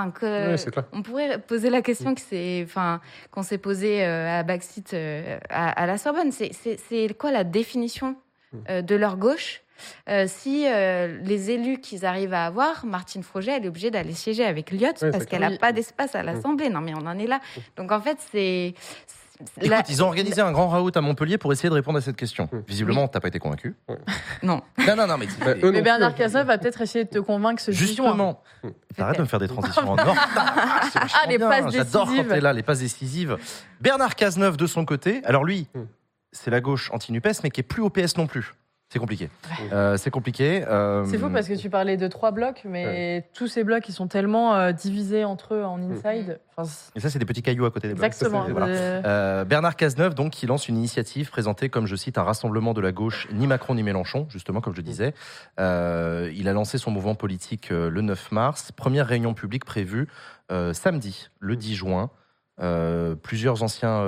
on pourrait poser la question qu'on s'est posée à Backseat à la Sorbonne. C'est quoi la définition de leur gauche si les élus qu'ils arrivent à avoir, Martine Froget, elle est obligée d'aller siéger avec Liot parce qu'elle n'a pas d'espace à l'Assemblée. Non, mais on en est là. Donc en fait, c'est... Écoute, ils ont organisé un grand raout à Montpellier pour essayer de répondre à cette question. Visiblement, t'as pas été convaincu. Non. Non, mais Bernard Cazeneuve va peut-être essayer de te convaincre ce justement. Arrête de me faire des transitions en or. Les passes décisives. J'adore quand t'es là, les passes décisives. Bernard Cazeneuve, de son côté, alors lui, c'est la gauche anti-NUPES, mais qui est plus au PS non plus. C'est compliqué. C'est compliqué. C'est fou parce que tu parlais de 3 blocs, mais tous ces blocs, ils sont tellement divisés entre eux en inside. Et ça, c'est des petits cailloux à côté des blocs. Exactement. Bernard Cazeneuve, donc, qui lance une initiative présentée comme, je cite, un rassemblement de la gauche, ni Macron ni Mélenchon, justement, comme je disais. Il a lancé son mouvement politique le 9 mars. Première réunion publique prévue samedi, le 10 juin. Plusieurs anciens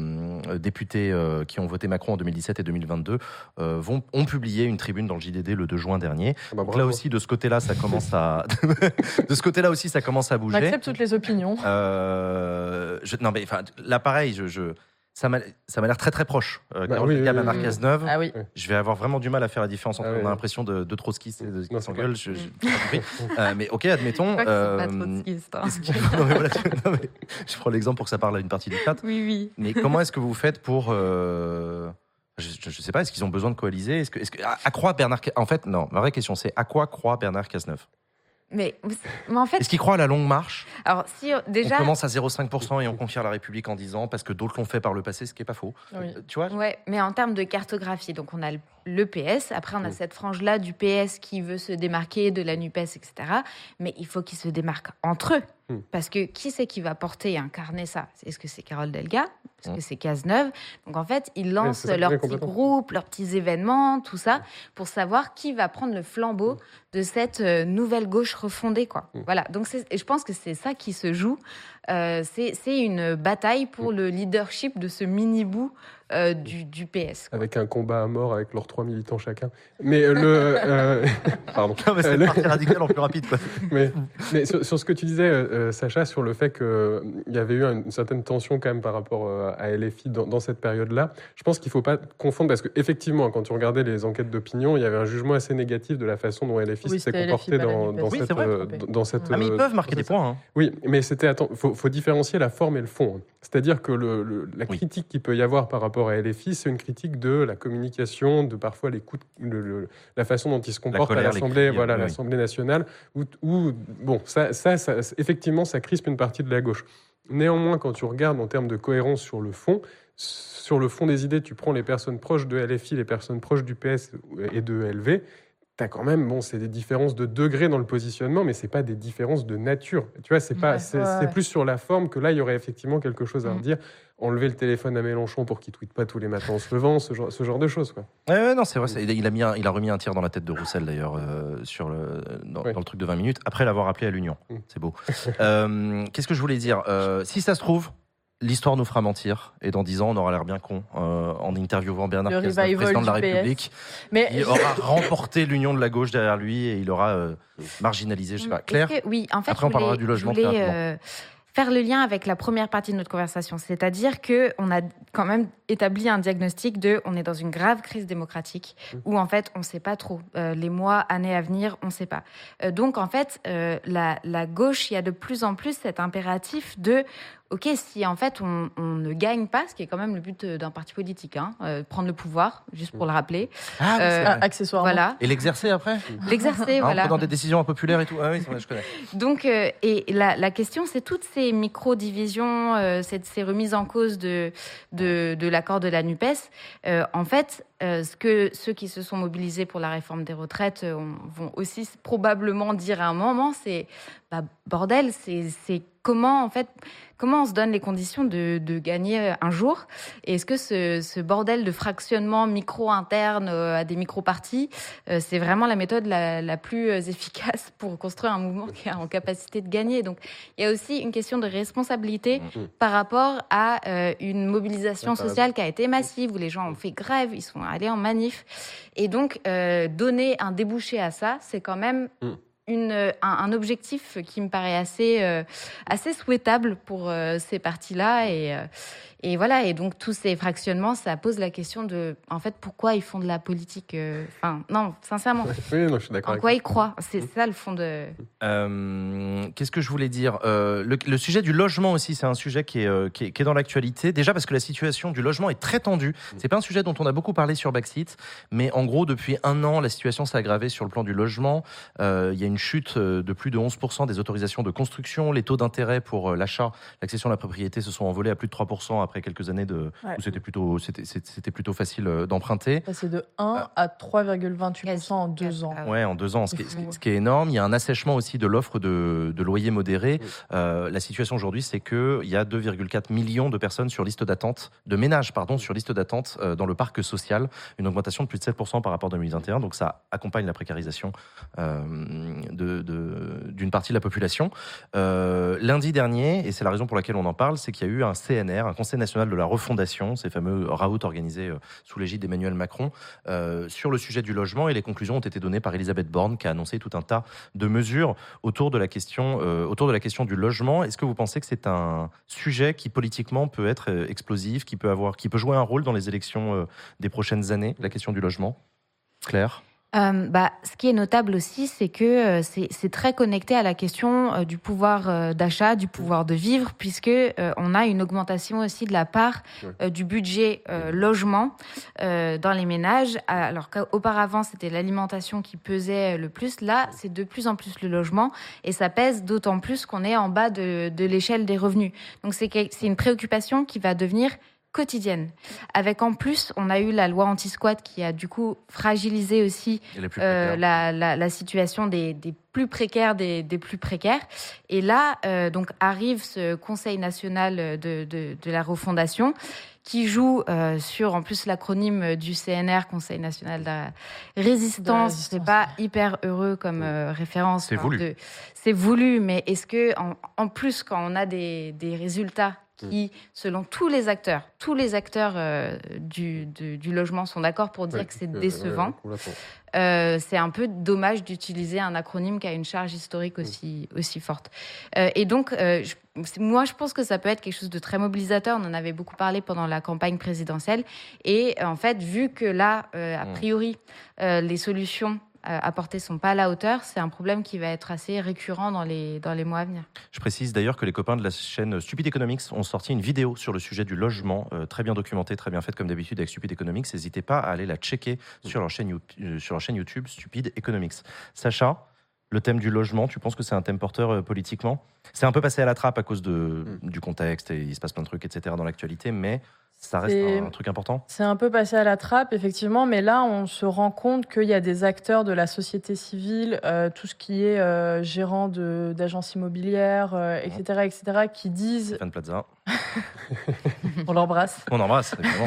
députés qui ont voté Macron en 2017 et 2022 ont publié une tribune dans le JDD le 2 juin dernier. Donc là aussi, de ce côté-là, ça commence à bouger. J'accepte toutes les opinions. Non, mais là, pareil, ça m'a l'air très très proche. Bernard Cazeneuve, je vais avoir vraiment du mal à faire la différence entre on a l'impression de trotskistes et de qui s'engueulent. Je mais ok, admettons. Je pas trotskiste. Je prends l'exemple pour que ça parle à une partie du chat. Oui. Mais comment est-ce que vous faites pour je sais pas, est-ce qu'ils ont besoin de coaliser ? À quoi Bernard... En fait, non, ma vraie question, c'est à quoi croit Bernard Cazeneuve ? Mais en fait... Est-ce qu'il croit à la longue marche ? Alors, si déjà... On commence à 0,5% et on confie à la République en 10 ans parce que d'autres l'ont fait par le passé, ce qui n'est pas faux. Oui. Tu vois ? Ouais, mais en termes de cartographie, donc on a le PS, après on a cette frange-là du PS qui veut se démarquer de la NUPES, etc. Mais il faut qu'ils se démarquent entre eux. Parce que qui c'est qui va porter et incarner ça ? Est-ce que c'est Carole Delga ? Est-ce que c'est Cazeneuve ? Donc en fait, ils lancent leurs petits groupes, leurs petits événements, tout ça, pour savoir qui va prendre le flambeau de cette nouvelle gauche refondée, quoi. Voilà. Donc je pense que c'est ça qui se joue. C'est une bataille pour le leadership de ce mini-bout du PS. Quoi. Avec un combat à mort avec leurs 3 militants chacun. Mais pardon. Non, mais c'est le parti radical en plus rapide, quoi. Mais sur ce que tu disais, Sacha, sur le fait qu'il y avait eu une certaine tension quand même par rapport à LFI dans cette période-là, je pense qu'il ne faut pas confondre, parce qu'effectivement, quand tu regardais les enquêtes d'opinion, il y avait un jugement assez négatif de la façon dont LFI s'est comporté dans cette... mais ils peuvent marquer des points. Hein. Oui, mais faut différencier la forme et le fond. C'est-à-dire que la critique qu'il peut y avoir par rapport à LFI, c'est une critique de la communication, de parfois la façon dont ils se comportent à l'Assemblée, l'Assemblée nationale, où ça, effectivement, ça crispe une partie de la gauche. Néanmoins, quand tu regardes en termes de cohérence sur le fond des idées, tu prends les personnes proches de LFI, les personnes proches du PS et de LV, t'as quand même, c'est des différences de degré dans le positionnement, mais c'est pas des différences de nature. Tu vois, c'est plus sur la forme que là, il y aurait effectivement quelque chose à redire. Enlever le téléphone à Mélenchon pour qu'il tweete pas tous les matins en se levant, ce genre de choses, quoi. Non, c'est vrai. Il a remis un tir dans la tête de Roussel, d'ailleurs, dans le truc de 20 minutes, après l'avoir appelé à l'Union. C'est beau. Qu'est-ce que je voulais dire ? Si ça se trouve, l'histoire nous fera mentir, et dans 10 ans, on aura l'air bien con en interviewant Bernard Cazeneuve, président de la République. Il aura remporté l'union de la gauche derrière lui et il aura marginalisé, je sais pas. Claire ? Oui, en fait, après, on parlera du logement. faire le lien avec la première partie de notre conversation, c'est-à-dire qu'on a quand même établi un diagnostic on est dans une grave crise démocratique où en fait on ne sait pas trop, les mois, années à venir, on ne sait pas. Donc en fait, la gauche, il y a de plus en plus cet impératif OK, si en fait on ne gagne pas, ce qui est quand même le but d'un parti politique, prendre le pouvoir, juste pour le rappeler. Accessoirement. Voilà. Et l'exercer après ? L'exercer, voilà. En prenant des décisions impopulaires et tout. Ah oui, je connais. Donc, et la question, c'est toutes ces micro-divisions, ces remises en cause de l'accord de la NUPES. En fait, ce que ceux qui se sont mobilisés pour la réforme des retraites vont aussi probablement dire à un moment, c'est bordel, c'est comment on se donne les conditions de gagner un jour. Et est-ce que ce bordel de fractionnement micro-interne à des micro-partis, c'est vraiment la méthode la plus efficace pour construire un mouvement qui est en capacité de gagner. Donc il y a aussi une question de responsabilité par rapport à une mobilisation sociale qui a été massive, où les gens ont fait grève, ils sont allés en manif. Et donc donner un débouché à ça, c'est quand même un objectif qui me paraît assez souhaitable pour ces partis-là. Et voilà, et donc tous ces fractionnements, ça pose la question de, en fait, pourquoi ils font de la politique. Non, sincèrement. Oui, non, je suis d'accord. En quoi ils croient ? C'est ça le fond de. Qu'est-ce que je voulais dire ? Le sujet du logement aussi, c'est un sujet qui est dans l'actualité. Déjà parce que la situation du logement est très tendue. C'est pas un sujet dont on a beaucoup parlé sur Backseat, mais en gros, depuis 1 an, la situation s'est aggravée sur le plan du logement. Il y a une chute de plus de 11% des autorisations de construction. Les taux d'intérêt pour l'achat, l'accession à la propriété se sont envolés à plus de 3% après quelques années où c'était plutôt facile d'emprunter. C'est de 1 à 3,28% en 2 ans. Ouais, en 2 ans, ce qui est énorme. Il y a un assèchement aussi de l'offre de loyers modérés. La situation aujourd'hui, c'est qu'il y a 2,4 millions de personnes sur liste d'attente, de ménages, sur liste d'attente dans le parc social. Une augmentation de plus de 7% par rapport à 2021. Donc ça accompagne la précarisation d'une partie de la population. Lundi dernier, et c'est la raison pour laquelle on en parle, c'est qu'il y a eu un CNR, un Conseil national de la refondation, ces fameux raouts organisés sous l'égide d'Emmanuel Macron, sur le sujet du logement, et les conclusions ont été données par Elisabeth Borne, qui a annoncé tout un tas de mesures autour de la question du logement. Est-ce que vous pensez que c'est un sujet qui politiquement peut être explosif, qui peut jouer un rôle dans les élections des prochaines années, la question du logement ? Claire ? Ce qui est notable aussi, c'est que c'est très connecté à la question du pouvoir d'achat, du pouvoir de vivre, puisque on a une augmentation aussi de la part du budget logement dans les ménages. Alors qu'auparavant, c'était l'alimentation qui pesait le plus. Là, c'est de plus en plus le logement, et ça pèse d'autant plus qu'on est en bas de l'échelle des revenus. Donc c'est une préoccupation qui va devenir quotidienne. Avec en plus, on a eu la loi anti-squat qui a du coup fragilisé aussi la situation des plus précaires des plus précaires. Et là, donc arrive ce Conseil national de la refondation qui joue sur, en plus, l'acronyme du CNR, Conseil national de la résistance. C'est pas hyper heureux comme référence. C'est voulu. C'est voulu, mais est-ce que, en plus, quand on a des résultats qui, selon tous les acteurs du logement sont d'accord pour dire que c'est décevant. C'est un peu dommage d'utiliser un acronyme qui a une charge historique aussi forte. Et donc, moi, je pense que ça peut être quelque chose de très mobilisateur. On en avait beaucoup parlé pendant la campagne présidentielle. Et en fait, vu que là, a priori, les solutions apportées ne sont pas à la hauteur, c'est un problème qui va être assez récurrent dans les mois à venir. Je précise d'ailleurs que les copains de la chaîne Stupid Economics ont sorti une vidéo sur le sujet du logement, très bien documentée, très bien faite comme d'habitude avec Stupid Economics. N'hésitez pas à aller la checker sur leur chaîne YouTube Stupid Economics. Sacha, le thème du logement, tu penses que c'est un thème porteur politiquement ? C'est un peu passé à la trappe à cause du contexte, et il se passe plein de trucs, etc. dans l'actualité, mais ça reste un truc important. C'est un peu passé à la trappe, effectivement, mais là, on se rend compte qu'il y a des acteurs de la société civile, tout ce qui est gérant d'agences immobilières, etc., qui disent... Stéphane Plaza. On l'embrasse. On embrasse, évidemment.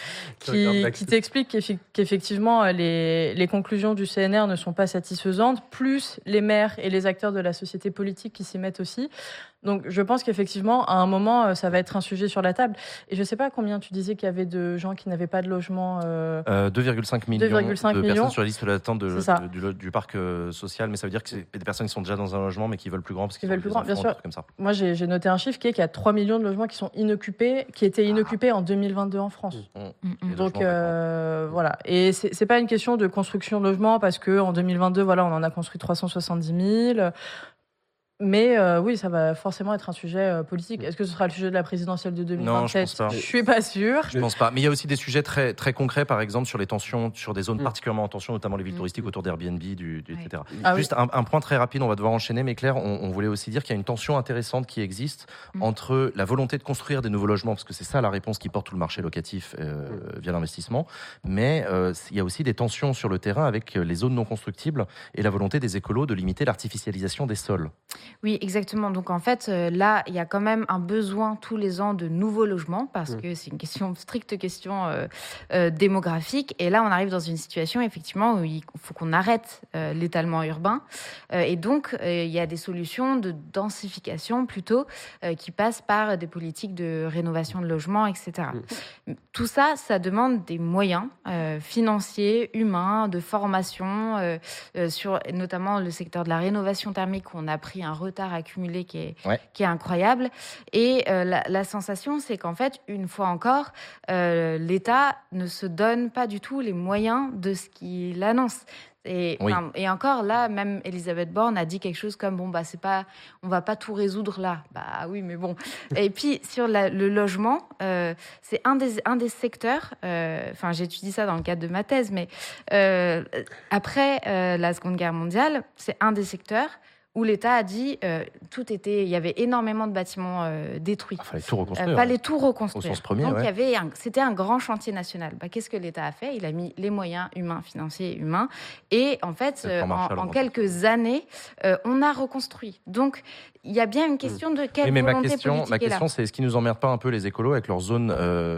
qui t'explique qu'effectivement, les conclusions du CNR ne sont pas satisfaisantes, plus les maires et les acteurs de la société politique qui s'y mettent aussi. Donc, je pense qu'effectivement, à un moment, ça va être un sujet sur la table. Et je ne sais pas combien tu disais qu'il y avait de gens qui n'avaient pas de logement. 2,5 millions de personnes sur la liste d'attente du parc social. Mais ça veut dire que c'est des personnes qui sont déjà dans un logement, mais qui veulent plus grand parce qu'ils veulent plus grand, bien sûr. Comme ça. Moi, j'ai noté un chiffre qui est qu'il y a 3 millions de logements qui sont inoccupés, qui étaient inoccupés en 2022 en France. Donc, voilà. Et c'est pas une question de construction de logements parce qu'en 2022, voilà, on en a construit 370 000. Mais oui, ça va forcément être un sujet politique. Est-ce que ce sera le sujet de la présidentielle de 2027 ? Non, je pense pas. Je suis pas sûre. Je pense pas. Mais il y a aussi des sujets très, très concrets, par exemple, sur les tensions, sur des zones particulièrement en tension, notamment les villes touristiques autour d'Airbnb, etc. Juste un point très rapide, on va devoir enchaîner, mais Claire, on voulait aussi dire qu'il y a une tension intéressante qui existe entre la volonté de construire des nouveaux logements, parce que c'est ça la réponse qui porte tout le marché locatif via l'investissement, mais il y a aussi des tensions sur le terrain avec les zones non constructibles et la volonté des écolos de limiter l'artificialisation des sols. Oui, exactement. Donc en fait, là, il y a quand même un besoin tous les ans de nouveaux logements parce que c'est une stricte question démographique. Et là, on arrive dans une situation effectivement où il faut qu'on arrête l'étalement urbain. Et donc, il y a des solutions de densification plutôt qui passent par des politiques de rénovation de logements, etc. Tout ça, ça demande des moyens financiers, humains, de formation sur notamment le secteur de la rénovation thermique où on a pris un retard accumulé qui est incroyable. Et la sensation, c'est qu'en fait, une fois encore, l'État ne se donne pas du tout les moyens de ce qu'il annonce. Et encore là, même Elisabeth Borne a dit quelque chose comme on va pas tout résoudre là. Bah oui, mais bon. Et puis sur le logement, c'est un des secteurs. J'étudie ça dans le cadre de ma thèse, mais après la Seconde Guerre mondiale, c'est un des secteurs où l'État a dit il y avait énormément de bâtiments détruits. Il fallait tout reconstruire. Fallait tout reconstruire. Au sens premier, donc c'était un grand chantier national. Qu'est-ce que l'État a fait ? Il a mis les moyens humains, financiers, humains, et en fait, en quelques années, on a reconstruit. Donc il y a bien une question de quelle volonté politique ma question, c'est est-ce qu'ils nous emmerdent pas un peu les écolos avec leur zone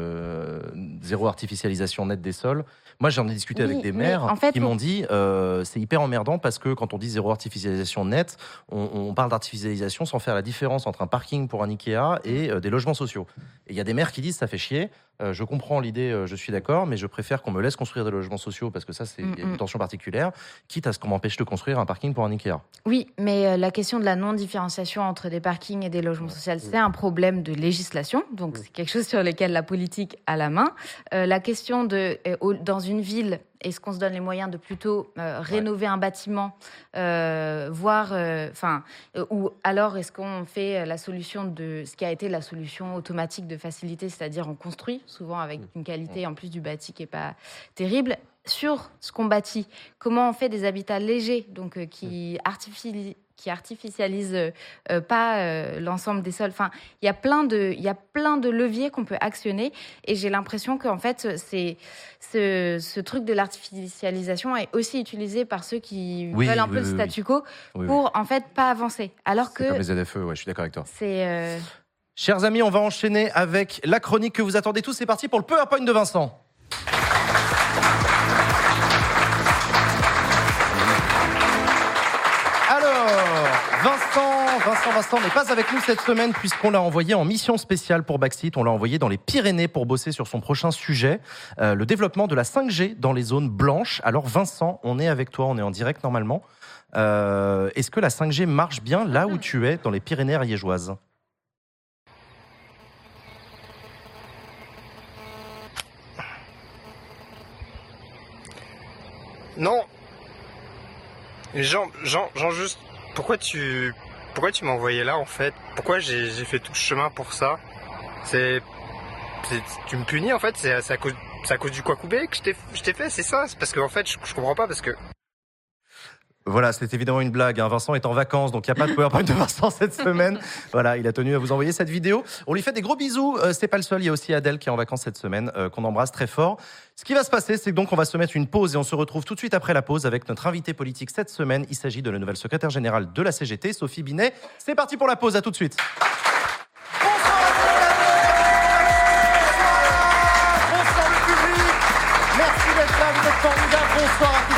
zéro artificialisation nette des sols ? Moi, j'en ai discuté avec des maires qui m'ont dit c'est hyper emmerdant parce que quand on dit zéro artificialisation nette, on parle d'artificialisation sans faire la différence entre un parking pour un Ikea et des logements sociaux. Et il y a des maires qui disent ça fait chier. Je comprends l'idée, je suis d'accord, mais je préfère qu'on me laisse construire des logements sociaux parce que ça, c'est une tension particulière, quitte à ce qu'on m'empêche de construire un parking pour un Ikea. Oui, mais la question de la non-différenciation entre des parkings et des logements sociaux, c'est un problème de législation. Donc, c'est quelque chose sur lequel la politique a la main. La question dans une ville, est-ce qu'on se donne les moyens de plutôt rénover un bâtiment, ou alors est-ce qu'on fait la solution de ce qui a été la solution automatique de facilité, c'est-à-dire on construit, souvent avec une qualité en plus du bâti qui n'est pas terrible, sur ce qu'on bâtit. Comment on fait des habitats légers, donc qui artificialisent pas l'ensemble des sols. Enfin, il y a plein de leviers qu'on peut actionner et j'ai l'impression qu'en fait, ce truc de l'artificialisation est aussi utilisé par ceux qui veulent un peu le statu quo pour en fait pas avancer. Alors que comme les ZFE, je suis d'accord avec toi. Chers amis, on va enchaîner avec la chronique que vous attendez tous. C'est parti pour le PowerPoint de Vincent. Vincent n'est pas avec nous cette semaine puisqu'on l'a envoyé en mission spéciale pour Backseat. On l'a envoyé dans les Pyrénées pour bosser sur son prochain sujet, le développement de la 5G dans les zones blanches. Alors Vincent, on est avec toi, on est en direct normalement. Est-ce que la 5G marche bien là où tu es, dans les Pyrénées ariégeoises ? Non. Jean, juste, pourquoi tu m'as envoyé là en fait ? Pourquoi j'ai fait tout ce chemin pour ça ? Tu me punis en fait ? C'est à cause du Kwakubé que je t'ai fait, c'est ça ? C'est parce que en fait je comprends pas parce que... Voilà, c'était évidemment une blague. Vincent est en vacances, donc il n'y a pas de PowerPoint de Vincent cette semaine. Voilà, il a tenu à vous envoyer cette vidéo. On lui fait des gros bisous. C'est pas le seul, il y a aussi Adèle qui est en vacances cette semaine, qu'on embrasse très fort. Ce qui va se passer, c'est que donc on va se mettre une pause et on se retrouve tout de suite après la pause avec notre invité politique cette semaine. Il s'agit de la nouvelle secrétaire générale de la CGT, Sophie Binet. C'est parti pour la pause, à tout de suite. Bonsoir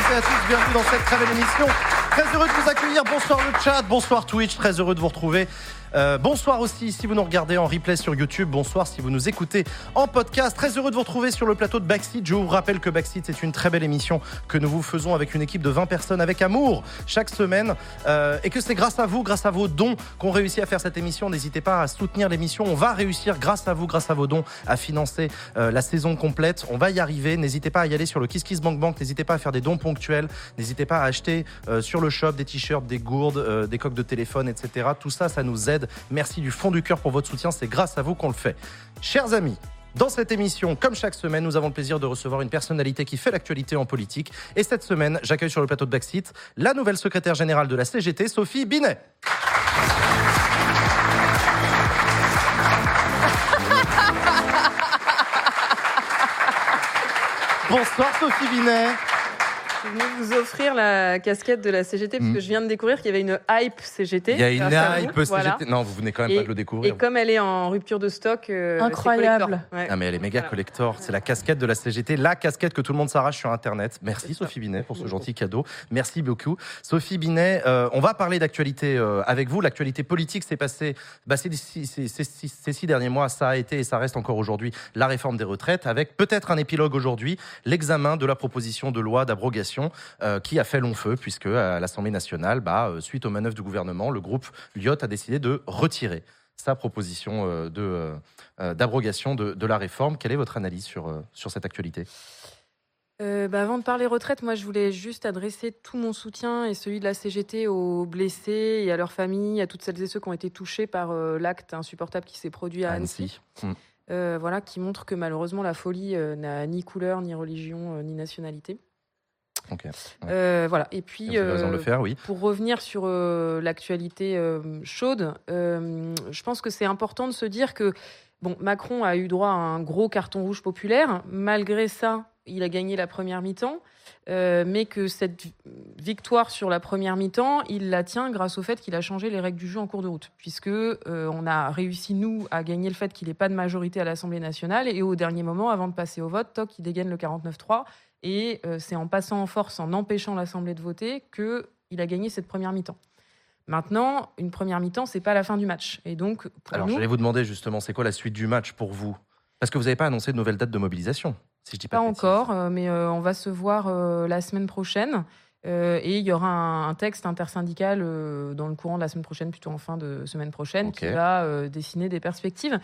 toutes et à tous, bienvenue dans cette très belle émission. Très heureux de vous accueillir, bonsoir le chat, bonsoir Twitch, très heureux de vous retrouver. Bonsoir aussi si vous nous regardez en replay sur YouTube, bonsoir si vous nous écoutez en podcast. Très heureux de vous retrouver sur le plateau de Backseat. Je vous rappelle que Backseat, c'est une très belle émission que nous vous faisons avec une équipe de 20 personnes avec amour chaque semaine et que c'est grâce à vous, grâce à vos dons qu'on réussit à faire cette émission. N'hésitez pas à soutenir l'émission, on va réussir grâce à vous, grâce à vos dons à financer la saison complète. On va y arriver, n'hésitez pas à y aller sur le KissKissBankBank, n'hésitez pas à faire des dons ponctuels, n'hésitez pas à acheter sur le shop des t-shirts, des gourdes, des coques de téléphone, etc. Tout ça, ça nous aide. Merci du fond du cœur pour votre soutien, c'est grâce à vous qu'on le fait. Chers amis, dans cette émission, comme chaque semaine, nous avons le plaisir de recevoir une personnalité qui fait l'actualité en politique. Et cette semaine, j'accueille sur le plateau de Backseat la nouvelle secrétaire générale de la CGT, Sophie Binet. Bonsoir Sophie Binet. Je venais vous offrir la casquette de la CGT parce que je viens de découvrir qu'il y avait une hype CGT. Il y a une hype CGT. Voilà. Non, vous venez quand même pas de le découvrir. Et comme elle est en rupture de stock, incroyable. Ouais. Ah mais elle est méga collector. C'est la casquette de la CGT, la casquette que tout le monde s'arrache sur Internet. Merci Sophie Binet pour ce gentil cadeau. Merci beaucoup. Sophie Binet, on va parler d'actualité avec vous. L'actualité politique s'est passée ces 6 derniers mois. Ça a été et ça reste encore aujourd'hui la réforme des retraites avec peut-être un épilogue aujourd'hui, l'examen de la proposition de loi d'abrogation qui a fait long feu puisque à l'Assemblée nationale, suite aux manœuvres du gouvernement, le groupe Lyot a décidé de retirer sa proposition d'abrogation de la réforme. Quelle est votre analyse sur cette actualité ? Avant de parler retraite, moi je voulais juste adresser tout mon soutien et celui de la CGT aux blessés et à leurs familles, à toutes celles et ceux qui ont été touchés par l'acte insupportable qui s'est produit à Annecy. Voilà, qui montre que malheureusement la folie n'a ni couleur, ni religion, ni nationalité. Okay. Voilà. Et puis, vous avez raison de le faire, oui. Pour revenir sur l'actualité chaude, je pense que c'est important de se dire que Macron a eu droit à un gros carton rouge populaire. Malgré ça, il a gagné la première mi-temps, mais que cette victoire sur la première mi-temps, il la tient grâce au fait qu'il a changé les règles du jeu en cours de route, puisque on a réussi, nous, à gagner le fait qu'il n'ait pas de majorité à l'Assemblée nationale, et au dernier moment, avant de passer au vote, il dégaine le 49-3, et c'est en passant en force, en empêchant l'Assemblée de voter, qu'il a gagné cette première mi-temps. Maintenant, une première mi-temps, c'est pas la fin du match. Et donc, j'allais vous demander justement, c'est quoi la suite du match pour vous ? Parce que vous n'avez pas annoncé de nouvelle date de mobilisation, si je dis pas de bêtises. Encore, mais on va se voir la semaine prochaine. Et il y aura un texte intersyndical dans le courant de la semaine prochaine, plutôt en fin de semaine prochaine, qui va dessiner des perspectives.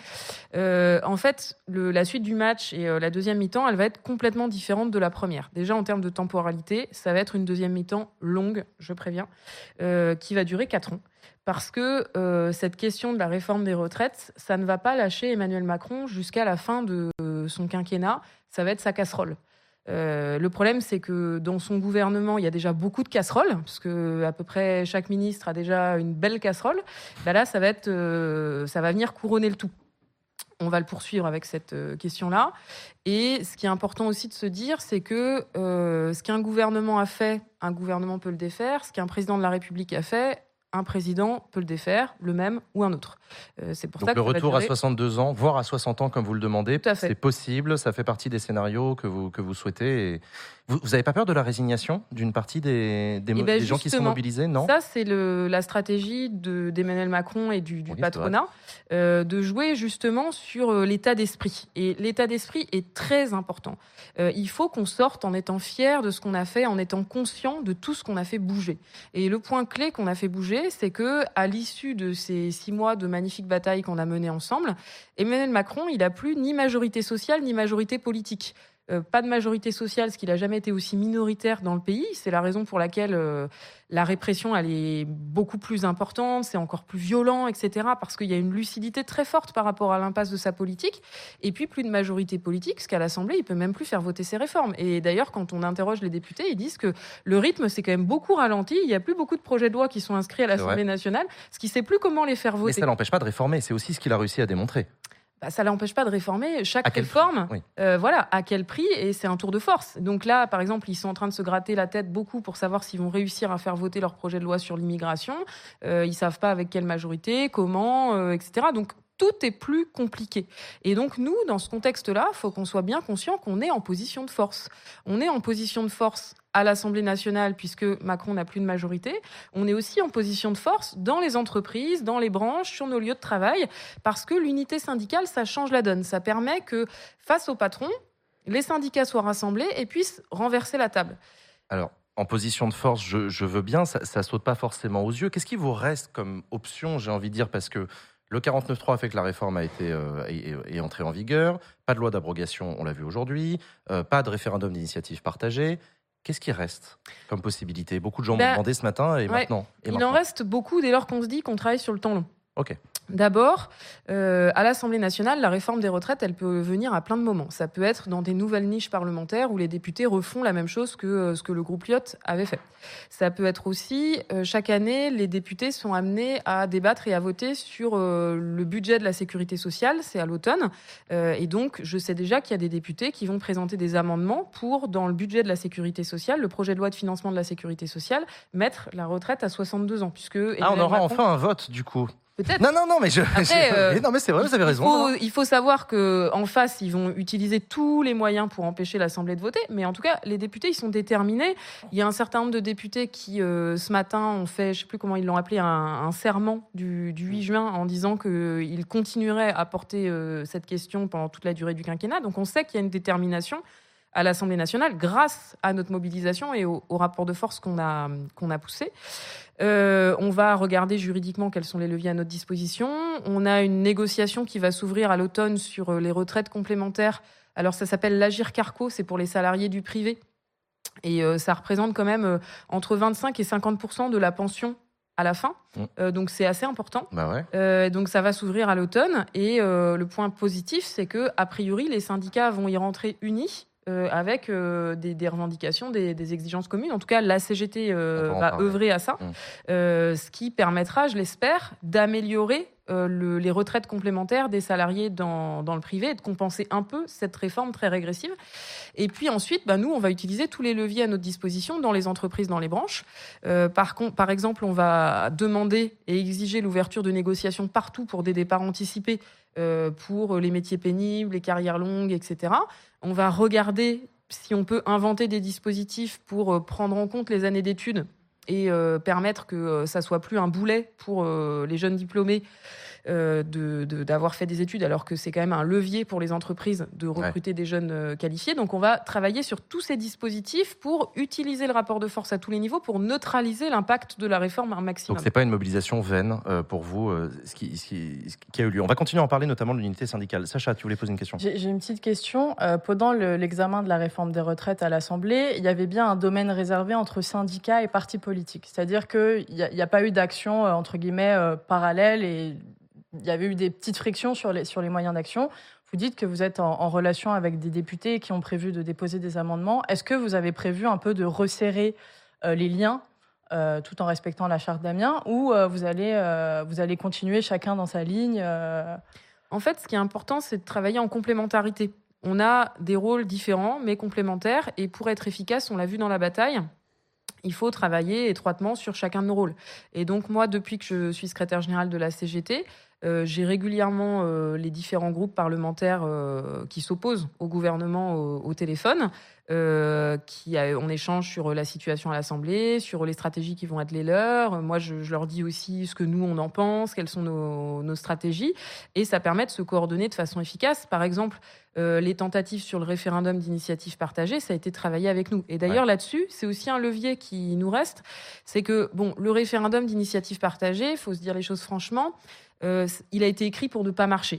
En fait, la suite du match et la deuxième mi-temps, elle va être complètement différente de la première. Déjà, en termes de temporalité, ça va être une deuxième mi-temps longue, je préviens, qui va durer 4 ans. Parce que cette question de la réforme des retraites, ça ne va pas lâcher Emmanuel Macron jusqu'à la fin de son quinquennat. Ça va être sa casserole. Le problème, c'est que dans son gouvernement, il y a déjà beaucoup de casseroles, parce que à peu près chaque ministre a déjà une belle casserole. Là, ça va venir couronner le tout. On va le poursuivre avec cette question-là. Et ce qui est important aussi de se dire, c'est que ce qu'un gouvernement a fait, un gouvernement peut le défaire. Ce qu'un président de la République a fait, un président peut le défaire, le même ou un autre. C'est pour ça que le retour à 62 ans, voire à 60 ans, comme vous le demandez, c'est possible, ça fait partie des scénarios que vous souhaitez. Et vous n'avez pas peur de la résignation d'une partie des gens qui sont mobilisés, non ? Ça, c'est la stratégie d'Emmanuel Macron et du patronat, de jouer justement sur l'état d'esprit. Et l'état d'esprit est très important. Il faut qu'on sorte en étant fier de ce qu'on a fait, en étant conscient de tout ce qu'on a fait bouger. Et le point clé qu'on a fait bouger, c'est que à l'issue de ces 6 mois de magnifique bataille qu'on a menée ensemble, Emmanuel Macron, il n'a plus ni majorité sociale ni majorité politique. Pas de majorité sociale, parce qu'il n'a jamais été aussi minoritaire dans le pays. C'est la raison pour laquelle la répression, elle est beaucoup plus importante, c'est encore plus violent, etc. Parce qu'il y a une lucidité très forte par rapport à l'impasse de sa politique. Et puis, plus de majorité politique, parce qu'à l'Assemblée, il ne peut même plus faire voter ses réformes. Et d'ailleurs, quand on interroge les députés, ils disent que le rythme s'est quand même beaucoup ralenti. Il n'y a plus beaucoup de projets de loi qui sont inscrits à l'Assemblée nationale, parce qu'il ne sait plus comment les faire voter. Mais ça ne l'empêche pas de réformer, c'est aussi ce qu'il a réussi à démontrer. Ça ne l'empêche pas de réformer chaque réforme, à quel prix, et c'est un tour de force. Donc là, par exemple, ils sont en train de se gratter la tête beaucoup pour savoir s'ils vont réussir à faire voter leur projet de loi sur l'immigration. Ils ne savent pas avec quelle majorité, comment, etc. Donc tout est plus compliqué. Et donc, nous, dans ce contexte-là, il faut qu'on soit bien conscient qu'on est en position de force. On est en position de force à l'Assemblée nationale, puisque Macron n'a plus de majorité. On est aussi en position de force dans les entreprises, dans les branches, sur nos lieux de travail, parce que l'unité syndicale, ça change la donne. Ça permet que, face au patron, les syndicats soient rassemblés et puissent renverser la table. Alors, en position de force, je veux bien, ça saute pas forcément aux yeux. Qu'est-ce qui vous reste comme option, j'ai envie de dire, parce que le 49.3 a fait que la réforme est entrée en vigueur, pas de loi d'abrogation, on l'a vu aujourd'hui, pas de référendum d'initiative partagée. Qu'est-ce qui reste comme possibilité ? Beaucoup de gens m'ont demandé ce matin et maintenant. Il en reste beaucoup dès lors qu'on se dit qu'on travaille sur le temps long. Ok. D'abord, à l'Assemblée nationale, la réforme des retraites, elle peut venir à plein de moments. Ça peut être dans des nouvelles niches parlementaires où les députés refont la même chose que ce que le groupe Lyotte avait fait. Ça peut être aussi, chaque année, les députés sont amenés à débattre et à voter sur le budget de la sécurité sociale, c'est à l'automne. Et donc, je sais déjà qu'il y a des députés qui vont présenter des amendements pour, dans le budget de la sécurité sociale, le projet de loi de financement de la sécurité sociale, mettre la retraite à 62 ans. Puisque on aura enfin un vote, du coup. Peut-être. Non, mais Après, non, mais c'est vrai, vous avez raison. Il faut savoir qu'en face, ils vont utiliser tous les moyens pour empêcher l'Assemblée de voter. Mais en tout cas, les députés, ils sont déterminés. Il y a un certain nombre de députés qui, ce matin, ont fait, je ne sais plus comment ils l'ont appelé, un serment du 8 juin en disant qu'ils continueraient à porter cette question pendant toute la durée du quinquennat. Donc on sait qu'il y a une détermination à l'Assemblée nationale grâce à notre mobilisation et au rapport de force qu'on a poussé. On va regarder juridiquement quels sont les leviers à notre disposition. On a une négociation qui va s'ouvrir à l'automne sur les retraites complémentaires. Alors ça s'appelle l'Agir Carco, c'est pour les salariés du privé. Et ça représente quand même entre 25 et 50% de la pension à la fin. Donc c'est assez important. Bah ouais. Donc ça va s'ouvrir à l'automne. Et le point positif, c'est que a priori, les syndicats vont y rentrer unis. Avec des revendications, des exigences communes. En tout cas, la CGT va œuvrer à ça, ce qui permettra, je l'espère, d'améliorer les retraites complémentaires des salariés dans le privé et de compenser un peu cette réforme très régressive. Et puis ensuite, nous, on va utiliser tous les leviers à notre disposition dans les entreprises, dans les branches. Par exemple, on va demander et exiger l'ouverture de négociations partout pour des départs anticipés pour les métiers pénibles, les carrières longues, etc. On va regarder si on peut inventer des dispositifs pour prendre en compte les années d'études et permettre que ça soit plus un boulet pour les jeunes diplômés d'avoir fait des études, alors que c'est quand même un levier pour les entreprises de recruter des jeunes qualifiés. Donc on va travailler sur tous ces dispositifs pour utiliser le rapport de force à tous les niveaux pour neutraliser l'impact de la réforme un maximum. Donc c'est pas une mobilisation vaine pour vous, ce qui a eu lieu. On va continuer à en parler, notamment de l'unité syndicale. Sacha, tu voulais poser une question ? J'ai une petite question. Pendant l'examen de la réforme des retraites à l'Assemblée, il y avait bien un domaine réservé entre syndicats et partis politiques. C'est-à-dire qu'il n'y a pas eu d'action, entre guillemets, parallèle, et il y avait eu des petites frictions sur les moyens d'action. Vous dites que vous êtes en relation avec des députés qui ont prévu de déposer des amendements. Est-ce que vous avez prévu un peu de resserrer les liens tout en respectant la charte d'Amiens, ou vous allez continuer chacun dans sa ligne En fait, ce qui est important, c'est de travailler en complémentarité. On a des rôles différents, mais complémentaires. Et pour être efficace, on l'a vu dans la bataille, il faut travailler étroitement sur chacun de nos rôles. Et donc moi, depuis que je suis secrétaire générale de la CGT, j'ai régulièrement les différents groupes parlementaires qui s'opposent au gouvernement au téléphone, on échange sur la situation à l'Assemblée, sur les stratégies qui vont être les leurs. Moi, je leur dis aussi ce que nous, on en pense, quelles sont nos stratégies. Et ça permet de se coordonner de façon efficace. Par exemple, les tentatives sur le référendum d'initiative partagée, ça a été travaillé avec nous. Et d'ailleurs, là-dessus, c'est aussi un levier qui nous reste. C'est que, le référendum d'initiative partagée, il faut se dire les choses franchement, il a été écrit pour ne pas marcher.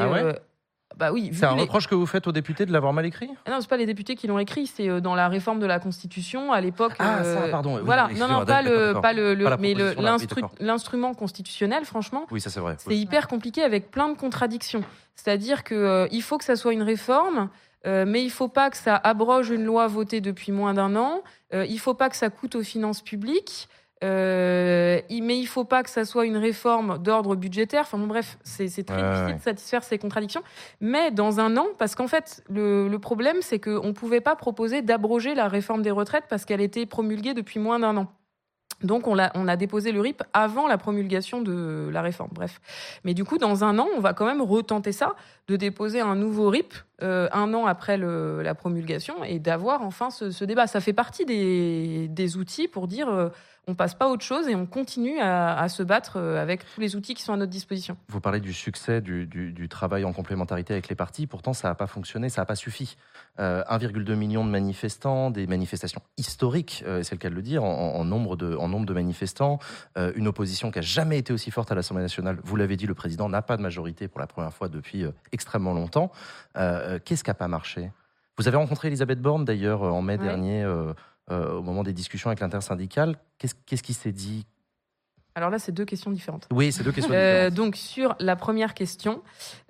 Oui, c'est un reproche que vous faites aux députés de l'avoir mal écrit ? Non, c'est pas les députés qui l'ont écrit, c'est dans la réforme de la Constitution à l'époque. Pardon. Voilà, mais l'instrument constitutionnel, franchement. Oui, ça c'est vrai. C'est hyper compliqué avec plein de contradictions. C'est-à-dire que il faut que ça soit une réforme. Mais il ne faut pas que ça abroge une loi votée depuis moins d'un an. Il ne faut pas que ça coûte aux finances publiques. Mais il ne faut pas que ça soit une réforme d'ordre budgétaire. Enfin bon, bref, c'est très difficile de satisfaire ces contradictions. Mais dans un an, parce qu'en fait, le problème, c'est qu'on ne pouvait pas proposer d'abroger la réforme des retraites parce qu'elle était promulguée depuis moins d'un an. Donc, on a déposé le RIP avant la promulgation de la réforme. Bref. Mais du coup, dans 1 an, on va quand même retenter ça, de déposer un nouveau RIP 1 an après la promulgation et d'avoir enfin ce débat. Ça fait partie des outils pour dire on passe pas à autre chose et on continue à se battre avec tous les outils qui sont à notre disposition. Vous parlez du succès du travail en complémentarité avec les partis. Pourtant, ça n'a pas fonctionné, ça n'a pas suffi. 1,2 million de manifestants, des manifestations historiques, c'est le cas de le dire, en nombre de manifestants, une opposition qui n'a jamais été aussi forte à l'Assemblée nationale. Vous l'avez dit, le président n'a pas de majorité pour la première fois depuis extrêmement longtemps. Qu'est-ce qui n'a pas marché ? Vous avez rencontré Elisabeth Borne, d'ailleurs, en mai dernier, au moment des discussions avec l'intersyndicale. Qu'est-ce qui s'est dit ? Alors là, c'est 2 questions différentes. Oui, c'est 2 questions différentes. Donc, sur la première question,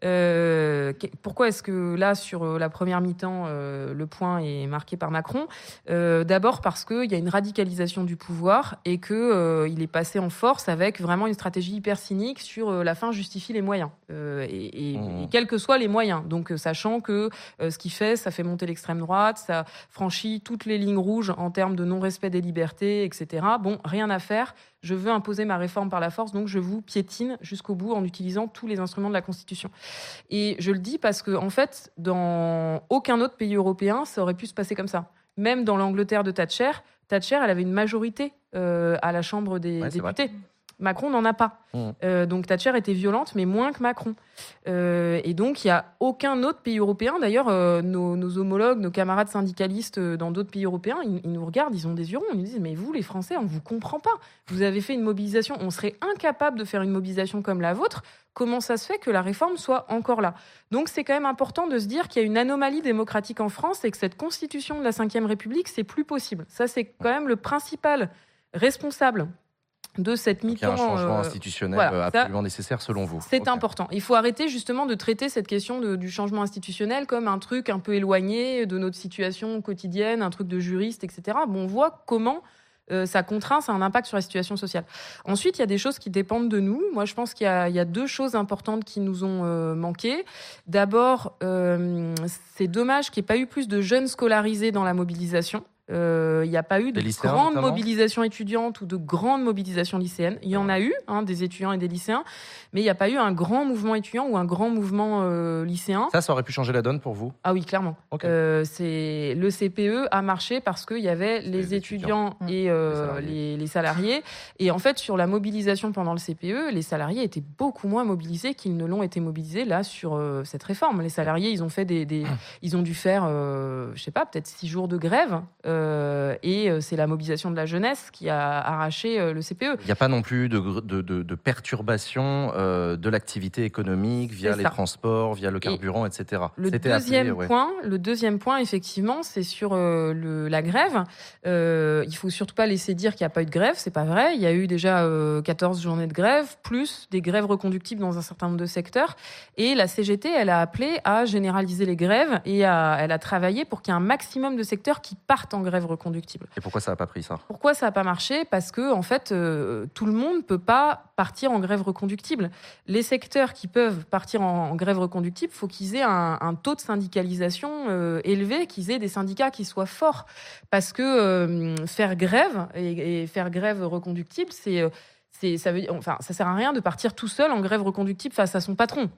pourquoi est-ce que là, sur la première mi-temps, le point est marqué par Macron ? D'abord parce qu'il y a une radicalisation du pouvoir et qu'il est passé en force avec vraiment une stratégie hyper cynique sur la fin justifie les moyens. Et quels que soient les moyens. Donc, sachant que ce qu'il fait, ça fait monter l'extrême droite, ça franchit toutes les lignes rouges en termes de non-respect des libertés, etc. Bon, rien à faire. Je veux imposer ma réforme par la force, donc je vous piétine jusqu'au bout en utilisant tous les instruments de la Constitution. Et je le dis parce que, en fait, dans aucun autre pays européen, ça aurait pu se passer comme ça. Même dans l'Angleterre de Thatcher, elle avait une majorité à la Chambre des députés. Macron n'en a pas. Donc Thatcher était violente, mais moins que Macron. Et donc, il n'y a aucun autre pays européen. D'ailleurs, nos homologues, nos camarades syndicalistes dans d'autres pays européens, ils nous regardent, ils ont des yeux ronds. Ils nous disent, mais vous, les Français, on ne vous comprend pas. Vous avez fait une mobilisation. On serait incapable de faire une mobilisation comme la vôtre. Comment ça se fait que la réforme soit encore là ? Donc, c'est quand même important de se dire qu'il y a une anomalie démocratique en France et que cette constitution de la Ve République, c'est plus possible. Ça, c'est quand même le principal responsable de cette mi-temps. Il y a un changement institutionnel absolument nécessaire selon vous. C'est important. Il faut arrêter justement de traiter cette question du changement institutionnel comme un truc un peu éloigné de notre situation quotidienne, un truc de juriste, etc. Bon, on voit comment ça contraint, ça a un impact sur la situation sociale. Ensuite, il y a des choses qui dépendent de nous. Moi, je pense qu'il y a 2 choses importantes qui nous ont manqué. D'abord, c'est dommage qu'il n'y ait pas eu plus de jeunes scolarisés dans la mobilisation. Il n'y a pas eu de grande mobilisation étudiante ou de grande mobilisation lycéenne. Il y en a eu, des étudiants et des lycéens, mais il n'y a pas eu un grand mouvement étudiant ou un grand mouvement lycéen. Ça aurait pu changer la donne pour vous ? Ah oui, clairement. Okay. Le CPE a marché parce qu'il y avait les étudiants et les salariés. Et en fait, sur la mobilisation pendant le CPE, les salariés étaient beaucoup moins mobilisés qu'ils ne l'ont été mobilisés là sur cette réforme. Les salariés, ils ont fait ils ont dû faire, je sais pas, peut-être 6 jours de grève. Et c'est la mobilisation de la jeunesse qui a arraché le CPE. Il n'y a pas non plus de perturbation de l'activité économique via les transports, via le carburant, etc. Le deuxième point, effectivement, c'est sur la grève. Il faut surtout pas laisser dire qu'il n'y a pas eu de grève. C'est pas vrai. Il y a eu déjà 14 journées de grève, plus des grèves reconductibles dans un certain nombre de secteurs. Et la CGT, elle a appelé à généraliser les grèves et elle a travaillé pour qu'il y ait un maximum de secteurs qui partent en grève reconductible. Et pourquoi ça n'a pas pris ça ? Pourquoi ça n'a pas marché ? Parce que, en fait, tout le monde ne peut pas partir en grève reconductible. Les secteurs qui peuvent partir en grève reconductible, il faut qu'ils aient un taux de syndicalisation élevé, qu'ils aient des syndicats qui soient forts. Parce que faire grève et faire grève reconductible, ça sert à rien de partir tout seul en grève reconductible face à son patron.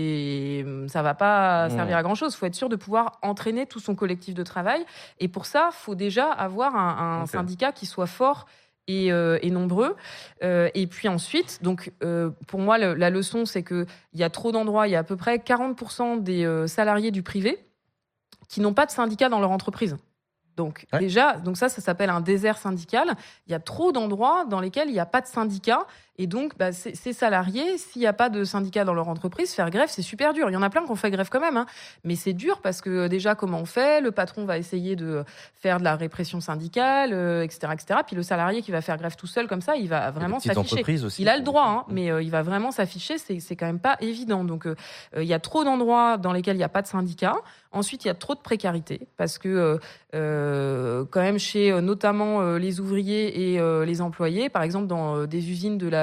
Ça va pas servir à grand chose. Il faut être sûr de pouvoir entraîner tout son collectif de travail. Et pour ça, il faut déjà avoir un syndicat qui soit fort et nombreux. Et puis ensuite, donc, pour moi, la leçon, c'est qu'il y a trop d'endroits, il y a à peu près 40% des salariés du privé qui n'ont pas de syndicat dans leur entreprise. Donc déjà, ça s'appelle un désert syndical. Il y a trop d'endroits dans lesquels il n'y a pas de syndicat. Et donc, ces salariés, s'il n'y a pas de syndicat dans leur entreprise, faire grève, c'est super dur. Il y en a plein qui ont fait grève quand même. Mais c'est dur parce que déjà, comment on fait ? Le patron va essayer de faire de la répression syndicale, etc., etc. Puis le salarié qui va faire grève tout seul comme ça, il va vraiment s'afficher. Aussi, il a le droit, mais il va vraiment s'afficher. C'est quand même pas évident. Donc, il y a trop d'endroits dans lesquels il n'y a pas de syndicat. Ensuite, il y a trop de précarité parce que quand même chez notamment les ouvriers et les employés, par exemple dans des usines de la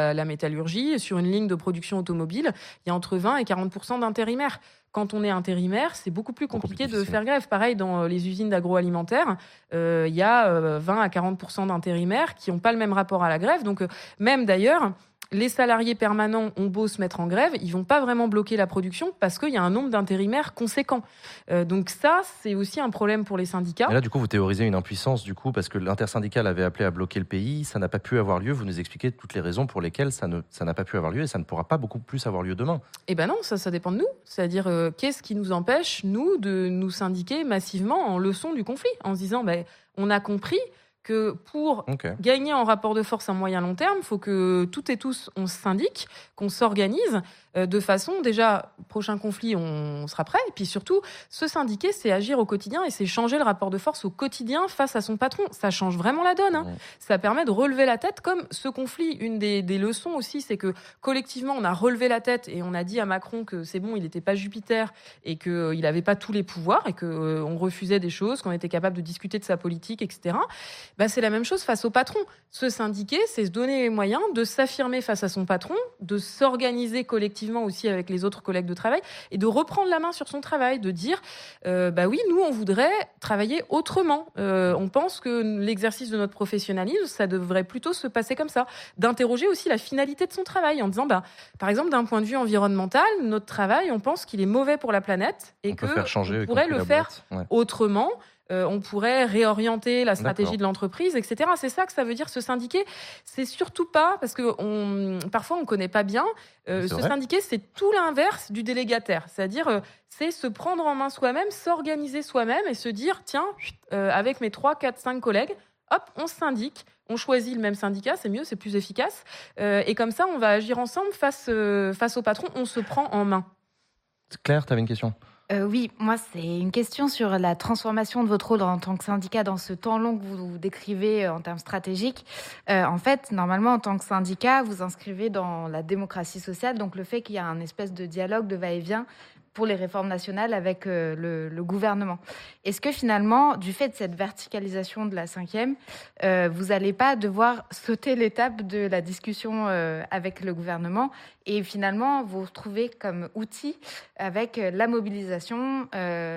la métallurgie, sur une ligne de production automobile, il y a entre 20 et 40% d'intérimaires. Quand on est intérimaire, c'est beaucoup plus compliqué de faire grève. Pareil, dans les usines d'agroalimentaire, il y a 20 à 40% d'intérimaires qui n'ont pas le même rapport à la grève. Donc, même d'ailleurs, les salariés permanents ont beau se mettre en grève, ils vont pas vraiment bloquer la production parce qu'il y a un nombre d'intérimaires conséquent. Donc ça, c'est aussi un problème pour les syndicats. Et là, du coup, vous théorisez une impuissance, parce que l'intersyndicale avait appelé à bloquer le pays, ça n'a pas pu avoir lieu. Vous nous expliquez toutes les raisons pour lesquelles ça n'a pas pu avoir lieu et ça ne pourra pas beaucoup plus avoir lieu demain. Eh ben non, ça dépend de nous. C'est-à-dire, qu'est-ce qui nous empêche, nous, de nous syndiquer massivement en leçon du conflit, en se disant, on a compris que pour gagner en rapport de force à moyen long terme, il faut que toutes et tous on se syndique, qu'on s'organise de façon, déjà, prochain conflit, on sera prêt. Et puis surtout, se syndiquer, c'est agir au quotidien et c'est changer le rapport de force au quotidien face à son patron. Ça change vraiment la donne. Ça permet de relever la tête, comme ce conflit. Une des leçons aussi, c'est que collectivement, on a relevé la tête et on a dit à Macron que c'est bon, il n'était pas Jupiter et qu'il n'avait pas tous les pouvoirs et qu'on refusait des choses, qu'on était capable de discuter de sa politique, etc. C'est la même chose face au patron. Se syndiquer, c'est se donner les moyens de s'affirmer face à son patron, de s'organiser collectivement aussi avec les autres collègues de travail et de reprendre la main sur son travail, de dire oui, nous, on voudrait travailler autrement. On pense que l'exercice de notre professionnalisme, ça devrait plutôt se passer comme ça. D'interroger aussi la finalité de son travail en disant, par exemple, d'un point de vue environnemental, notre travail, on pense qu'il est mauvais pour la planète et qu'on pourrait le faire autrement. On pourrait réorienter la stratégie de l'entreprise, etc. C'est ça que ça veut dire se syndiquer. C'est surtout pas, parce que parfois on connaît pas bien, se syndiquer, c'est tout l'inverse du délégataire. C'est-à-dire, c'est se prendre en main soi-même, s'organiser soi-même et se dire, tiens, avec mes 3, 4, 5 collègues, hop, on se syndique, on choisit le même syndicat, c'est mieux, c'est plus efficace. Et comme ça, on va agir ensemble face au patron, on se prend en main. Claire, tu avais une question ? Oui, moi, c'est une question sur la transformation de votre rôle en tant que syndicat dans ce temps long que vous décrivez en termes stratégiques. En fait, normalement, en tant que syndicat, vous inscrivez dans la démocratie sociale, donc le fait qu'il y a un espèce de dialogue, de va-et-vient pour les réformes nationales avec le gouvernement. Est-ce que finalement, du fait de cette verticalisation de la 5e, vous n'allez pas devoir sauter l'étape de la discussion avec le gouvernement et finalement vous retrouver comme outil avec la mobilisation,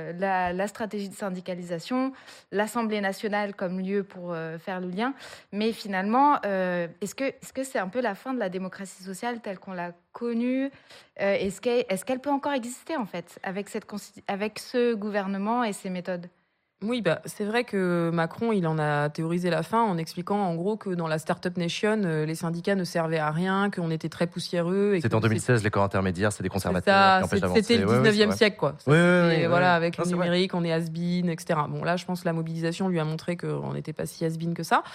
la stratégie de syndicalisation, l'Assemblée nationale comme lieu pour faire le lien. Mais finalement, est-ce que c'est un peu la fin de la démocratie sociale telle qu'on l'a connue ? Est-ce qu'elle peut encore exister en fait avec ce gouvernement et ces méthodes ? Oui, c'est vrai que Macron, il en a théorisé la fin en expliquant en gros que dans la Startup Nation, les syndicats ne servaient à rien, qu'on était très poussiéreux. C'était en 2016, les corps intermédiaires, c'est des conservateurs qui empêchent d'avancer. C'était le 19e siècle, quoi. Avec le numérique, vrai. on est has-been, etc. Bon, là, je pense que la mobilisation lui a montré qu'on n'était pas si has-been que ça.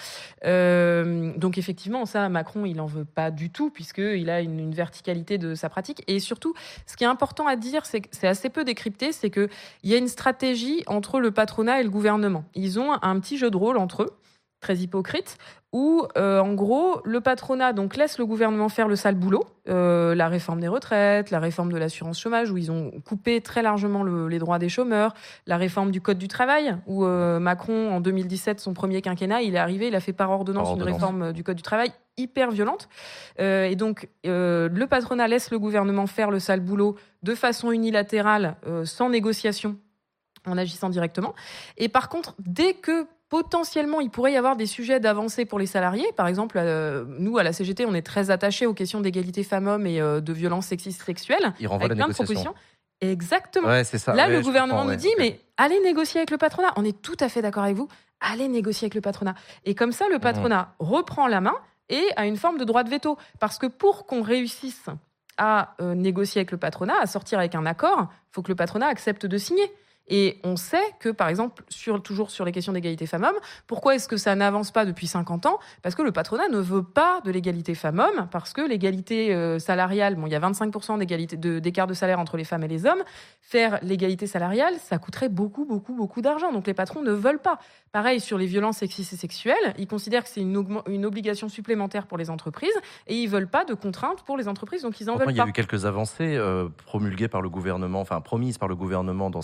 Donc, effectivement, ça, Macron, il n'en veut pas du tout, puisqu'il a une verticalité de sa pratique. Et surtout, ce qui est important à dire, c'est que c'est assez peu décrypté, c'est qu'il y a une stratégie entre le patronat et le gouvernement. Ils ont un petit jeu de rôle entre eux, très hypocrite, où, en gros, le patronat donc, laisse le gouvernement faire le sale boulot, la réforme des retraites, la réforme de l'assurance chômage, où ils ont coupé très largement les droits des chômeurs, la réforme du Code du travail, où Macron, en 2017, son premier quinquennat, il est arrivé, il a fait par ordonnance une réforme du Code du travail hyper violente. Et donc, le patronat laisse le gouvernement faire le sale boulot de façon unilatérale, sans négociation, en agissant directement. Et par contre, dès que potentiellement il pourrait y avoir des sujets d'avancée pour les salariés, par exemple, nous à la CGT, on est très attachés aux questions d'égalité femmes-hommes et de violences sexistes sexuelles. Il renvoie la négociation. Exactement. Ouais, c'est ça. Là, le gouvernement nous dit, mais allez négocier avec le patronat. On est tout à fait d'accord avec vous. Allez négocier avec le patronat. Et comme ça, le patronat reprend la main et a une forme de droit de veto. Parce que pour qu'on réussisse à négocier avec le patronat, à sortir avec un accord, il faut que le patronat accepte de signer. Et on sait que, par exemple, toujours sur les questions d'égalité femmes-hommes, pourquoi est-ce que ça n'avance pas depuis 50 ans ? Parce que le patronat ne veut pas de l'égalité femmes-hommes, parce que l'égalité salariale, il y a 25% d'écart de salaire entre les femmes et les hommes. Faire l'égalité salariale, ça coûterait beaucoup, beaucoup, beaucoup d'argent. Donc les patrons ne veulent pas. Pareil, sur les violences sexistes et sexuelles, ils considèrent que c'est une obligation supplémentaire pour les entreprises et ils ne veulent pas de contraintes pour les entreprises, donc ils n'en veulent pas. Il y a eu quelques avancées promulguées par le gouvernement, promises par le gouvernement dans cette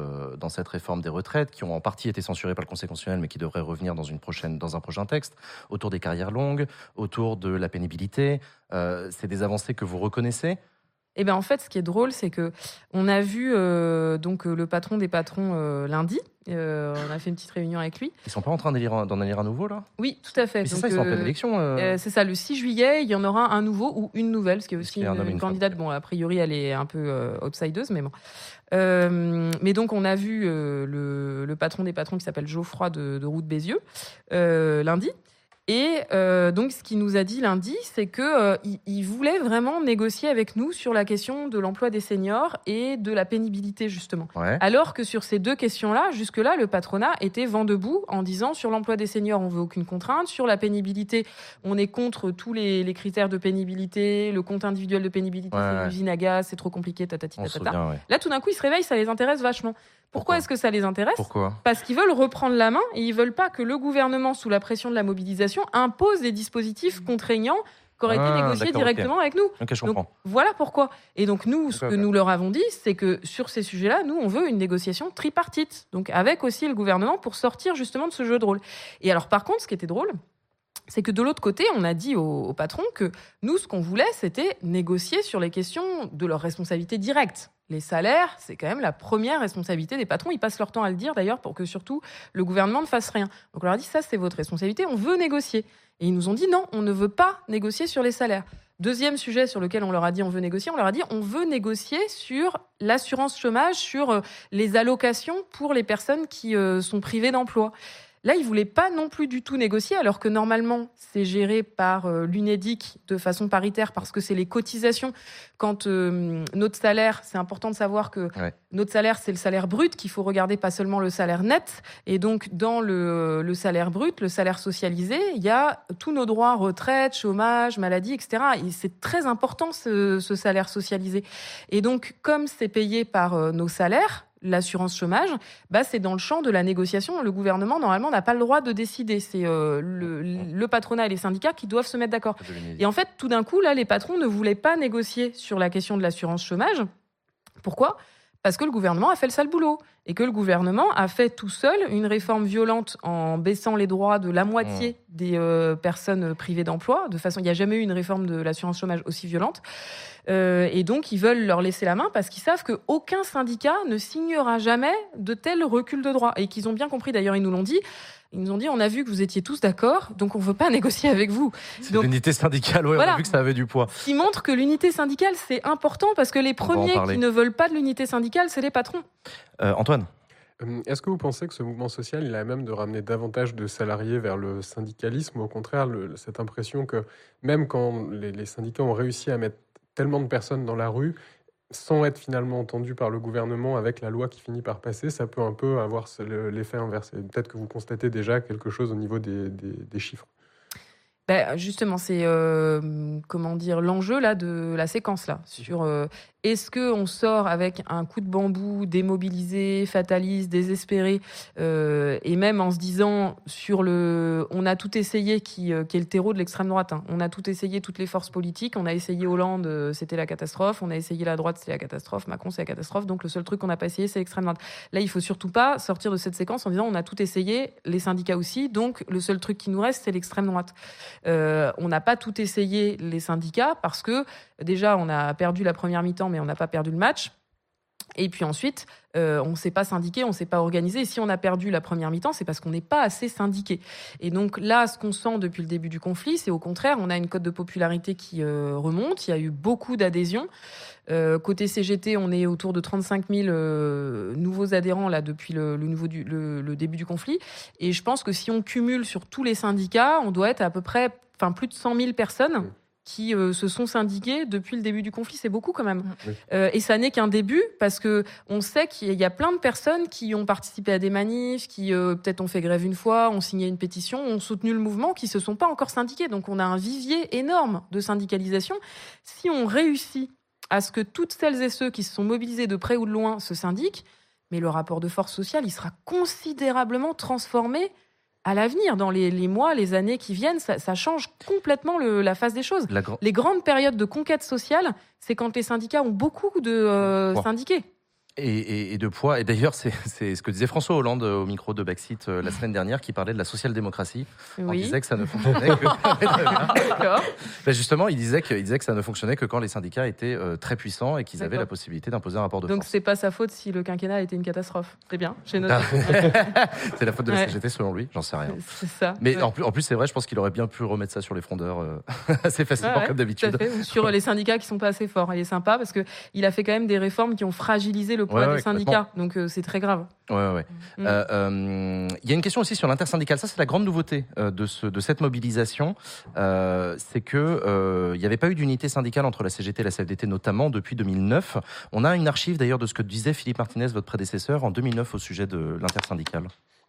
cette réforme des retraites, qui ont en partie été censurées par le Conseil constitutionnel, mais qui devraient revenir dans un prochain texte, autour des carrières longues, autour de la pénibilité. C'est des avancées que vous reconnaissez ? Eh bien, en fait, ce qui est drôle, c'est que on a vu le patron des patrons lundi. On a fait une petite réunion avec lui. Ils sont pas en train d'en élire un nouveau, là ? Oui, tout à fait. Mais c'est ça, ils sont en pleine élection. C'est ça, le 6 juillet, il y en aura un nouveau ou une nouvelle, ce qui est aussi une candidate. Bon, a priori, elle est un peu outsideuse, mais bon. Mais donc, on a vu le patron des patrons qui s'appelle Geoffroy de Roux de Bézieux lundi. Et donc, ce qu'il nous a dit lundi, c'est qu'il voulait vraiment négocier avec nous sur la question de l'emploi des seniors et de la pénibilité, justement. Ouais. Alors que sur ces deux questions-là, jusque-là, le patronat était vent debout en disant sur l'emploi des seniors, on veut aucune contrainte. Sur la pénibilité, on est contre tous les critères de pénibilité, le compte individuel de pénibilité, c'est une usine à gaz, c'est trop compliqué, tatati, tatata. Là, tout d'un coup, ils se réveillent, ça les intéresse vachement. Pourquoi est-ce que ça les intéresse ? Pourquoi ? Parce qu'ils veulent reprendre la main et ils veulent pas que le gouvernement, sous la pression de la mobilisation, impose des dispositifs contraignants qui auraient été négociés directement avec nous. Okay, je comprends. Donc, voilà pourquoi. Et donc nous, ce que nous leur avons dit, c'est que sur ces sujets-là, nous, on veut une négociation tripartite. Donc avec aussi le gouvernement pour sortir justement de ce jeu de rôle. Et alors par contre, ce qui était drôle, c'est que de l'autre côté, on a dit aux patrons que nous, ce qu'on voulait, c'était négocier sur les questions de leur responsabilité directe. Les salaires, c'est quand même la première responsabilité des patrons. Ils passent leur temps à le dire, d'ailleurs, pour que surtout le gouvernement ne fasse rien. Donc on leur a dit, ça, c'est votre responsabilité, on veut négocier. Et ils nous ont dit, non, on ne veut pas négocier sur les salaires. Deuxième sujet sur lequel on leur a dit, on veut négocier, on leur a dit, on veut négocier sur l'assurance chômage, sur les allocations pour les personnes qui sont privées d'emploi. Là, ils ne voulaient pas non plus du tout négocier, alors que normalement, c'est géré par l'UNEDIC de façon paritaire, parce que c'est les cotisations. Quand notre salaire, c'est important de savoir que notre salaire, c'est le salaire brut, qu'il faut regarder pas seulement le salaire net. Et donc, dans le salaire brut, le salaire socialisé, il y a tous nos droits, retraite, chômage, maladie, etc. Et c'est très important, ce salaire socialisé. Et donc, comme c'est payé par nos salaires, l'assurance chômage, c'est dans le champ de la négociation. Le gouvernement, normalement, n'a pas le droit de décider. C'est le patronat et les syndicats qui doivent se mettre d'accord. Et en fait, tout d'un coup, là, les patrons ne voulaient pas négocier sur la question de l'assurance chômage. Pourquoi ? Parce que le gouvernement a fait le sale boulot. Et que le gouvernement a fait tout seul une réforme violente en baissant les droits de la moitié des personnes privées d'emploi. De façon, il n'y a jamais eu une réforme de l'assurance chômage aussi violente. Et donc, ils veulent leur laisser la main parce qu'ils savent qu'aucun syndicat ne signera jamais de tel recul de droits. Et qu'ils ont bien compris, d'ailleurs, ils nous l'ont dit. Ils nous ont dit, on a vu que vous étiez tous d'accord, donc on ne veut pas négocier avec vous. C'est l'unité syndicale, on a vu que ça avait du poids. Ce qui montre que l'unité syndicale, c'est important parce que les premiers qui ne veulent pas de l'unité syndicale, c'est les patrons. Antoine ? Est-ce que vous pensez que ce mouvement social, il a même de ramener davantage de salariés vers le syndicalisme, ou au contraire, cette impression que même quand les syndicats ont réussi à mettre tellement de personnes dans la rue, sans être finalement entendu par le gouvernement avec la loi qui finit par passer, ça peut un peu avoir l'effet inversé. Peut-être que vous constatez déjà quelque chose au niveau des chiffres. Justement, c'est l'enjeu là de la séquence là sur est-ce que on sort avec un coup de bambou démobilisé, fataliste, désespéré et même en se disant on a tout essayé qui est le terreau de l'extrême droite. On a tout essayé, toutes les forces politiques. On a essayé Hollande, c'était la catastrophe. On a essayé la droite, c'était la catastrophe. Macron, c'est la catastrophe. Donc le seul truc qu'on n'a pas essayé, c'est l'extrême droite. Là, il faut surtout pas sortir de cette séquence en disant on a tout essayé, les syndicats aussi. Donc le seul truc qui nous reste, c'est l'extrême droite. On n'a pas tout essayé, les syndicats, parce que déjà, on a perdu la première mi-temps, mais on n'a pas perdu le match. Et puis ensuite, on ne s'est pas syndiqué, on ne s'est pas organisé. Et si on a perdu la première mi-temps, c'est parce qu'on n'est pas assez syndiqué. Et donc là, ce qu'on sent depuis le début du conflit, c'est au contraire, on a une cote de popularité qui remonte. Il y a eu beaucoup d'adhésions. Côté CGT, on est autour de 35 000 nouveaux adhérents là, depuis le début du conflit. Et je pense que si on cumule sur tous les syndicats, on doit être à peu près plus de 100 000 personnes qui se sont syndiqués depuis le début du conflit. C'est beaucoup quand même. Oui. Et ça n'est qu'un début, parce qu'on sait qu'il y a plein de personnes qui ont participé à des manifs, qui peut-être ont fait grève une fois, ont signé une pétition, ont soutenu le mouvement, qui ne se sont pas encore syndiqués. Donc on a un vivier énorme de syndicalisation. Si on réussit à ce que toutes celles et ceux qui se sont mobilisés de près ou de loin se syndiquent, mais le rapport de force sociale, il sera considérablement transformé à l'avenir, dans les mois, les années qui viennent. Ça change complètement la face des choses. Les grandes périodes de conquête sociale, c'est quand les syndicats ont beaucoup de syndiqués. Et de poids. Et d'ailleurs, c'est ce que disait François Hollande au micro de Backseat la semaine dernière, qui parlait de la social-démocratie. On disait que ça ne fonctionnait que... justement, il disait que ça ne fonctionnait que quand les syndicats étaient très puissants et qu'ils avaient la possibilité d'imposer un rapport de force. Donc c'est pas sa faute si le quinquennat a été une catastrophe. C'est bien, j'ai noté. C'est la faute de la CGT selon lui, j'en sais rien. C'est ça. Mais en plus, c'est vrai, je pense qu'il aurait bien pu remettre ça sur les frondeurs assez facilement, comme d'habitude. Sur les syndicats qui sont pas assez forts. Il est sympa parce qu'il a fait quand même des réformes qui ont fragilisé le poids des syndicats. Donc c'est très grave. Ouais. Il y a une question aussi sur l'intersyndicale. Ça, c'est la grande nouveauté de cette mobilisation. C'est que il n'y avait pas eu d'unité syndicale entre la CGT et la CFDT, notamment depuis 2009. On a une archive d'ailleurs de ce que disait Philippe Martinez, votre prédécesseur, en 2009 au sujet de l'intersyndicale.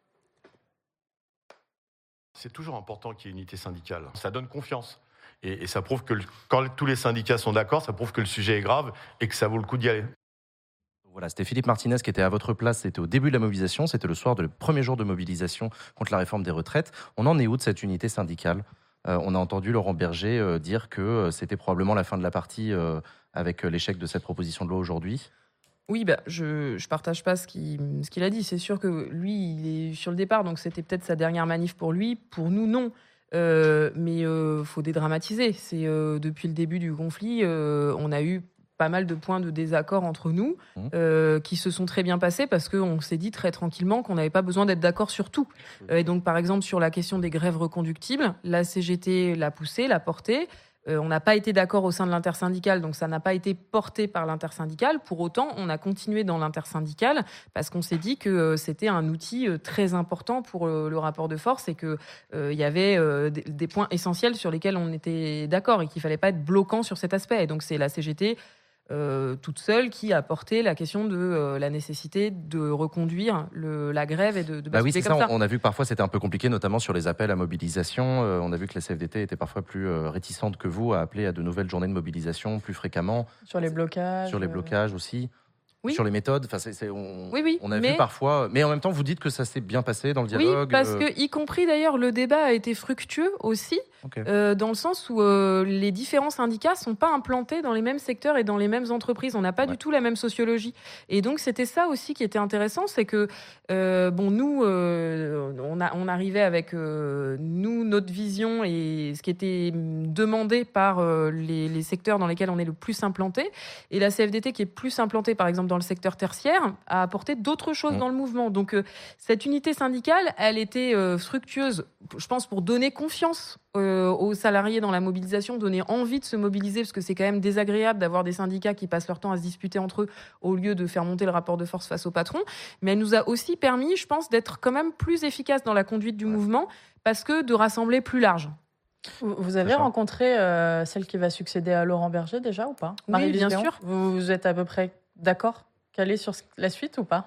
C'est toujours important qu'il y ait une unité syndicale. Ça donne confiance. Et ça prouve que quand tous les syndicats sont d'accord, ça prouve que le sujet est grave et que ça vaut le coup d'y aller. Voilà, c'était Philippe Martinez qui était à votre place, c'était au début de la mobilisation, c'était le soir du premier jour de mobilisation contre la réforme des retraites. On en est où de cette unité syndicale ? On a entendu Laurent Berger dire que c'était probablement la fin de la partie avec l'échec de cette proposition de loi aujourd'hui. Oui, je partage pas ce qu'il a dit. C'est sûr que lui, il est sur le départ, donc c'était peut-être sa dernière manif pour lui. Pour nous, non. Mais faut dédramatiser. C'est depuis le début du conflit, on a eu pas mal de points de désaccord entre nous qui se sont très bien passés parce qu'on s'est dit très tranquillement qu'on n'avait pas besoin d'être d'accord sur tout. Et donc, par exemple, sur la question des grèves reconductibles, la CGT l'a poussé, l'a porté. On n'a pas été d'accord au sein de l'intersyndicale, donc ça n'a pas été porté par l'intersyndicale. Pour autant, on a continué dans l'intersyndicale parce qu'on s'est dit que c'était un outil très important pour le rapport de force et qu'il y avait des points essentiels sur lesquels on était d'accord et qu'il ne fallait pas être bloquant sur cet aspect. Et donc c'est la CGT toute seule qui a porté la question de la nécessité de reconduire la grève et de basculer c'est comme ça. On a vu que parfois c'était un peu compliqué, notamment sur les appels à mobilisation. On a vu que la CFDT était parfois plus réticente que vous à appeler à de nouvelles journées de mobilisation plus fréquemment. Sur les blocages. Sur les blocages aussi. Oui. Sur les méthodes, on a vu parfois, mais en même temps vous dites que ça s'est bien passé dans le dialogue. Oui, parce que y compris d'ailleurs le débat a été fructueux aussi, dans le sens où les différents syndicats sont pas implantés dans les mêmes secteurs et dans les mêmes entreprises. On n'a pas du tout la même sociologie, et donc c'était ça aussi qui était intéressant, c'est que nous on arrivait avec notre vision et ce qui était demandé par les secteurs dans lesquels on est le plus implanté, et la CFDT qui est plus implantée par exemple dans le secteur tertiaire, a apporté d'autres choses dans le mouvement. Donc cette unité syndicale, elle était fructueuse, je pense, pour donner confiance aux salariés dans la mobilisation, donner envie de se mobiliser, parce que c'est quand même désagréable d'avoir des syndicats qui passent leur temps à se disputer entre eux au lieu de faire monter le rapport de force face au patron. Mais elle nous a aussi permis, je pense, d'être quand même plus efficace dans la conduite du mouvement, parce que de rassembler plus large. Vous avez rencontré celle qui va succéder à Laurent Berger déjà ou pas ? Oui, bien sûr. Vous êtes à peu près d'accord, calé sur la suite ou pas ?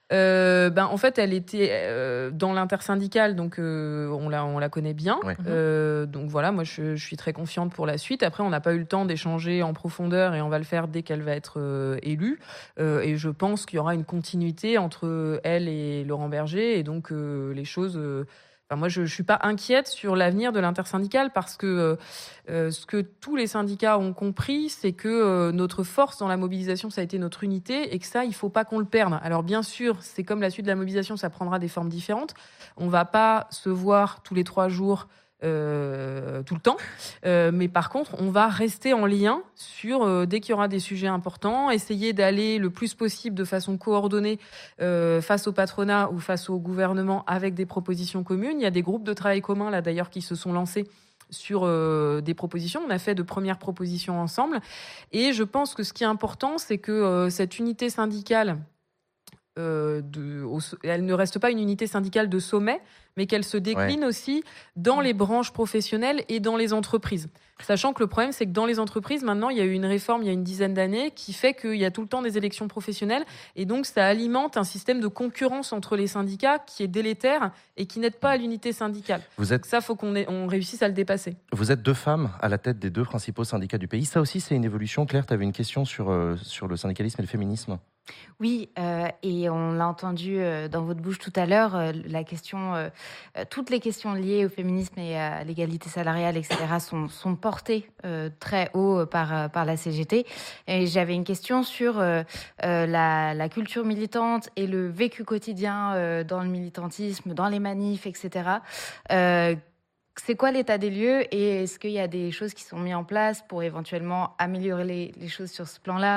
En fait, elle était dans l'intersyndicale, donc on la connaît bien. Ouais. Donc voilà, moi je suis très confiante pour la suite. Après, on n'a pas eu le temps d'échanger en profondeur et on va le faire dès qu'elle va être élue. Et je pense qu'il y aura une continuité entre elle et Laurent Berger, et donc les choses. Moi, je ne suis pas inquiète sur l'avenir de l'intersyndicale parce que ce que tous les syndicats ont compris, c'est que notre force dans la mobilisation, ça a été notre unité et que ça, il ne faut pas qu'on le perde. Alors bien sûr, c'est comme la suite de la mobilisation, ça prendra des formes différentes. On ne va pas se voir tous les 3 jours tout le temps, mais par contre on va rester en lien sur dès qu'il y aura des sujets importants, essayer d'aller le plus possible de façon coordonnée face au patronat ou face au gouvernement avec des propositions communes. Il y a des groupes de travail communs là d'ailleurs qui se sont lancés sur des propositions. On a fait de premières propositions ensemble, et je pense que ce qui est important, c'est que cette unité syndicale elle ne reste pas une unité syndicale de sommet, mais qu'elle se décline aussi dans les branches professionnelles et dans les entreprises. Sachant que le problème, c'est que dans les entreprises, maintenant, il y a eu une réforme il y a une dizaine d'années qui fait qu'il y a tout le temps des élections professionnelles, et donc ça alimente un système de concurrence entre les syndicats qui est délétère et qui n'aide pas à l'unité syndicale. Ça, faut qu'on réussisse à le dépasser. Vous êtes 2 femmes à la tête des 2 principaux syndicats du pays. Ça aussi, c'est une évolution. Claire, tu avais une question sur le syndicalisme et le féminisme. Oui, et on l'a entendu dans votre bouche tout à l'heure, la question, toutes les questions liées au féminisme et à l'égalité salariale, etc., sont portées très haut par la CGT. Et j'avais une question sur la culture militante et le vécu quotidien dans le militantisme, dans les manifs, etc. C'est quoi l'état des lieux et est-ce qu'il y a des choses qui sont mises en place pour éventuellement améliorer les choses sur ce plan-là?